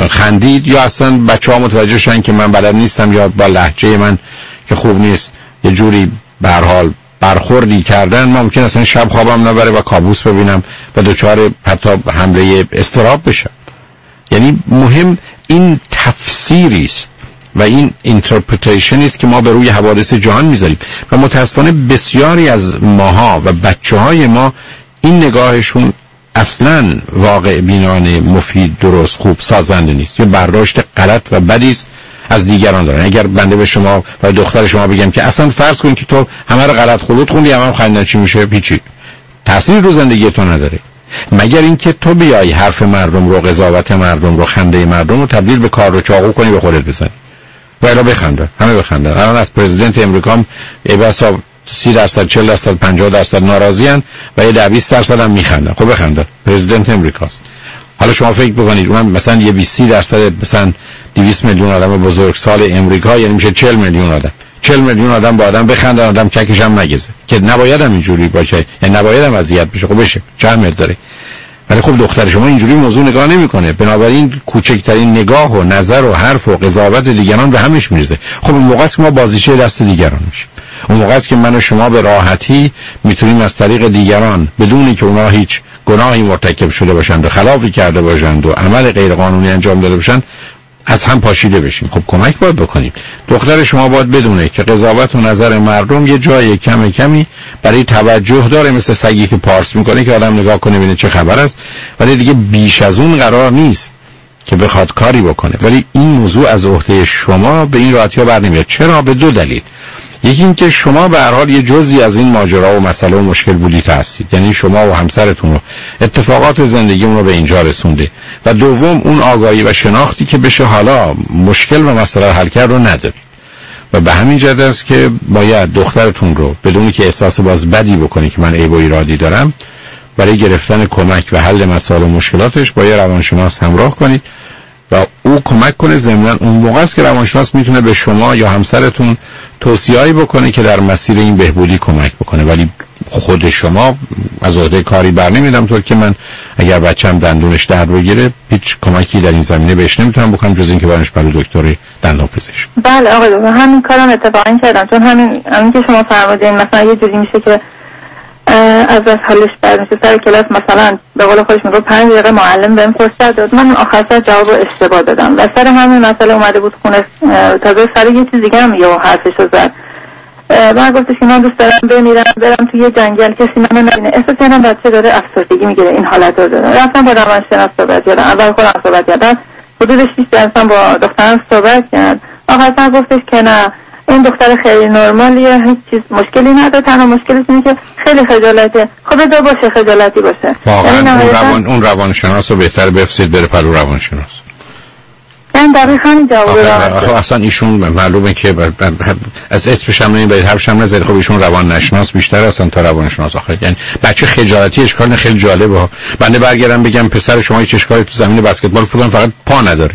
خندید یا اصلا بچه‌ها متوجه شدن که من بلد نیستم یا با لهجه من که خوب نیست یه جوری به هر حال برخوردی کردن، ممکن اصلا شب خوابم نبره و کابوس ببینم و دچار حتی حمله اضطراب بشم. یعنی مهم این تفسیری است و این اینترپریتیشن است که ما به روی حوادث جهان میذاریم و متاسفانه بسیاری از ماها و بچه‌های ما این نگاهشون اصلا واقع بینانه، مفید، درست، خوب، سازنده نیست. یه برداشت غلط و بدی است از دیگران دارن. اگر بنده به شما و دختر شما بگم که اصلا فرض کن که تو همه رو غلط خلوط خوندی، همه خندن، چی میشه؟ هیچی. تأثیری رو زندگی تو نداره، مگر اینکه تو بیای حرف مردم رو، قضاوت مردم رو، خنده مردم رو تبدیل به کار و چاقو کنی به خودت بزنی و الا بخنده، همه بخندن. الان از پرزیدنت امریکا هم ایبسا 30%، 40%، 50% ناراضیان و یه 20% هم میخندن. خب بخنده، پرزیدنت امریکاست. حالا شما فکر بکنید اون مثلا یه 20% مثلا 200 میلیون آدم بزرگسال امریکا، یعنی میشه 40 میلیون آدم. 40 میلیون آدم با آدم بخندن، آدم ککش هم نگیزه که نباید هم اینجوری باشه، یعنی نباید هم اذیت بشه. خب بشه، چه اهمیت داره؟ ولی خب دختر شما اینجوری موضوع نگاه نمیکنه، بنابراین کوچکترین نگاه و نظر و حرف و قضاوت دیگران به همش میریزه. خب اون موقع است که ما بازیچه دست دیگران میشیم. اون موقع است که من و شما به راحتی میتونیم از طریق دیگران بدونی که اونا هیچ گناهی مرتکب شده باشند و خلافی کرده باشند و عمل غیر قانونی انجام داده باشند از هم پاشیده بشیم. خب کمک باید بکنیم. دختر شما باید بدونه که قضاوت و نظر مردم یه جای کمی برای توجه داره، مثل سگی که پارس میکنه که آدم نگاه کنه ببینه چه خبر است، ولی دیگه بیش از اون قرار نیست که بخواد کاری بکنه. ولی این موضوع از عهده شما به این راحتی ها برنمیاد. چرا؟ به دو دلیل. یکی این که شما به هر حال یه جزئی از این ماجرا و مسئله و مشکل بودید هستید، یعنی شما و همسرتون رو اتفاقات زندگیمون رو به اینجا رسونده، و دوم اون آگاهی و شناختی که بشه حالا مشکل و مسئله حل کرد رو ندارید. و به همین جهت است که باید دخترتون رو بدون که احساس باز بدی بکنی که من عیب و ایرادی دارم، برای گرفتن کمک و حل مسائل و مشکلاتش با یه روانشناس همراه کنید و او کمک کنه. ضمناً اون موقع است که روانشناس میتونه به شما یا همسرتون توصیه‌ای بکنه که در مسیر این بهبودی کمک بکنه. ولی خود شما از عهده کاری برنمیدم، طور که من اگر بچه‌م دندونش درد بگیره هیچ کمکی در این زمینه بهش نمیتونم بکنم جز اینکه برنش برای دکتر دندان پزشک. بله آقای دکتر، همین کارم اتفاقا کردم، چون همین که شما فرمودین مثلا یه جوری میشه که از حالش بعد میشه سر کلاس مثلا به قول خودش میگه 5 دقیقه معلم بهم فرصت داد، من آخر سر جواب اشتباه دادم و سر همین مسئله اومده بود خونه، تازه سر یه چیز دیگه هم یه حرفشو زد. من گفتش که من دوست دارم برم توی جنگل کسی منو نبینه، احساس کردم بچه داره افسردگی میگیره، این حالت رو داره. رفتم با روانشناس صحبت کردم، اول خودم صحبت کردم، حدود 6 جلسه با دخترم صحبت کردم، آخر سر گفتش که نه این دختر خیلی نرمالیه، هیچ چیز مشکلی نداره، تنها مشکلش اینه که خیلی خجالته. خب بذار باشه خجالتی باشه. واقعا اون روانشناس رو بهتر بفرستید بره پلو روانشناس. من دقیقاً جواب دادم. اصلا ایشون معلومه که از اسمش هم نمیبرید، حرفش هم نزدید. خب ایشون روانشناس بیشتر اصلا تا روانشناس. آخه یعنی بچه خجالتی اشکال خیلی جالبه. بنده برگردم بگم پسر شما هیچ اشکالی تو زمین بسکتبال فوتبال فقط پا نداره.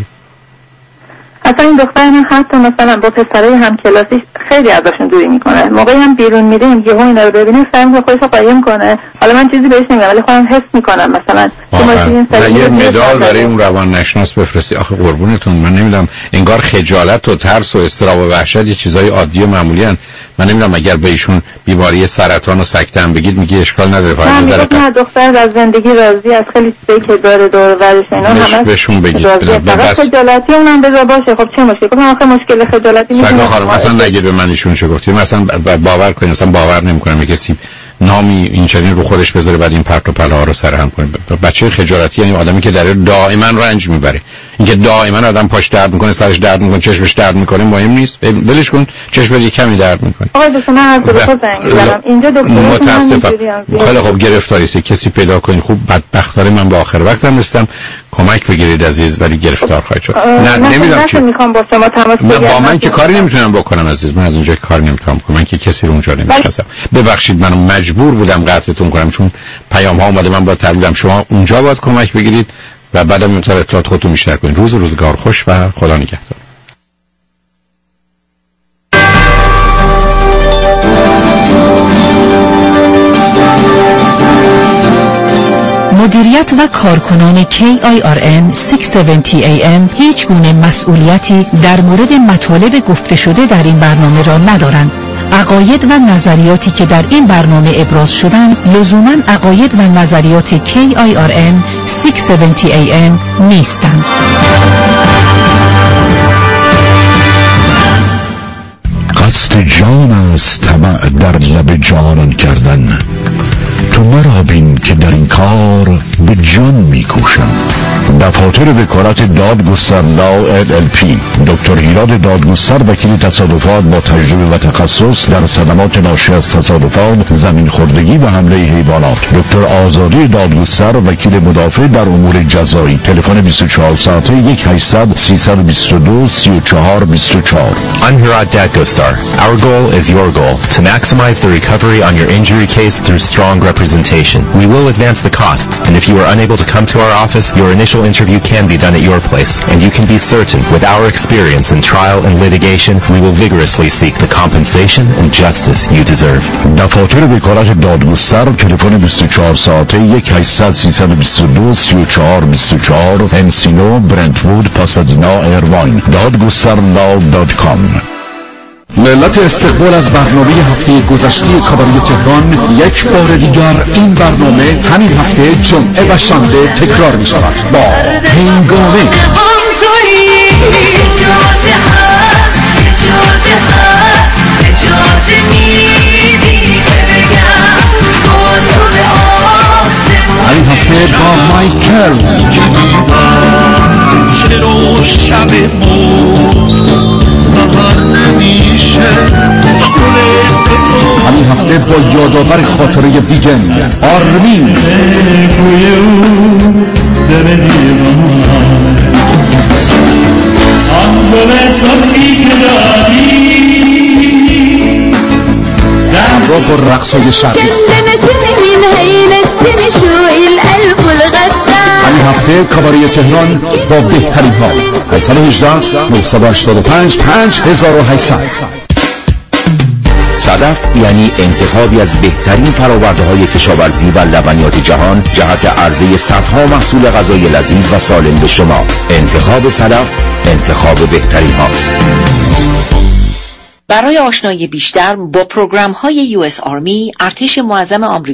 اصلا این دختر من حتی مثلا با پسرای هم کلاسیش خیلی ازشون دوری میکنه. موقعی هم بیرون میره یهو اینا رو ببینه سعی میکنه خودش رو قایم کنه. حالا من چیزی بهش نمیگم ولی خودم حس میکنم مثلا یه مدال برای اون روانشناس بفرستی. آخه قربونتون من نمیدونم، انگار خجالت و ترس و اضطراب و وحشت یه چیزای عادی و معمولی ان. من نمیدونم اگر به ایشون بیماری سرطان و سکته هم بگید میگه اشکال نداره. من دختر از زندگی راضی، از خیلی چیزایی که داره دور و برش اینا همش بهشون بگید. بس خجالتی اونم بذار باشه. خب چه مشکلی؟ خب آخه مشکل خجالتی نیست. سگا خانم اصلا نگید به من ایشون چه گفتیم. مثلا باور کنید اصلا باور نمیکنم کسی نامی این چنین رو خودش بذاره بعد این پرت و پلا رو سر هم کنه. بچه خجالتی یعنی آدمی که داره دائما رنج میبره. اینکه دائما آدم پاش درد میکنه، سرش درد میکنه، چشمش درد میکنه مهم نیست. ولش کن، چشمش یه کمی درد میکنه. آقا دکتر من از دکتر زنگ زدم اینجا دکتر متاسفم. خیلی خوب گرفتاری است. کسی پیدا کنین خوب. بدبختانه من با آخر وقتم رسیدم. کمک بگیرید عزیز، ولی گرفتار خواهید شد. نه نمیدونم چی میخوام با شما تماس بگیرم. با من که کاری نمیتونم بکنم عزیز، من از اونجا کاری نمیتونم کنم، من که کسی رو اونجا نمیشناسم. ببخشید من مجبور بودم قطعتون کنم چون پیام ها اومده، من با تبلیغم شما اونجا باید کمک بگیرید و بعدم اونطور اطلاعات خودتون بیشتر کنید. روزگار خوش و خدا نگهدار. مدیریت و کارکنان KIRN 670 AM هیچ گونه مسئولیتی در مورد مطالب گفته شده در این برنامه را ندارند. عقاید و نظریاتی که در این برنامه ابراز شدند لزوماً عقاید و نظریات KIRN 670 AM نیستند. قصد جان است طمع در لب جانان کردن، تو مرا بین که در این کار به جان میکوشم. دفاتر وکالت دادگستر لا LLP دکتر هیراد دادگستر وکیل تصادفات با تجربه و تخصص در صدمات ناشی از تصادفات، زمین خوردگی و حمله حیوانات. دکتر آزادی دادگستر وکیل مدافع در امور جزایی. تلفن 24 ساعته 1-800-322-3424. I'm Hirad Dadgostar. Our goal is your goal, to maximize the recovery on your injury case through strong representation. We will advance the costs, and if you are unable to come to our office, your initial interview can be done at your place, and you can be certain, with our experience in trial and litigation, we will vigorously seek the compensation and justice you deserve. دفاتر وکالت دادگستر تلفن 24 ساعته 1-800-322-3424 انسینو، برنتوود، پاسادینا، ایرواین. dadgustarlaw.com. علت استقبال از برنامه هفته گذشته کاباری تهران، یک بار دیگر این برنامه همین هفته جمعه و شنبه تکرار می شود با هنگامه. همین هفته با مایکل. چرا شب همین هفته با یادآور خاطره بیگن آرمین. همراه با رقص‌های شرقی. همین هفته کاباره تهران با بهترین ها. 818-985-5800. صدف یعنی انتخابی از بهترین فرآورده‌های کشاورزی و لبنیات جهان جهت عرضه صدها محصول غذایی لذیذ و سالم به شما. انتخاب صدف انتخاب بهترین هاست. برای آشنایی بیشتر با پروگرام‌های US Army، ارتش معظم آمریکا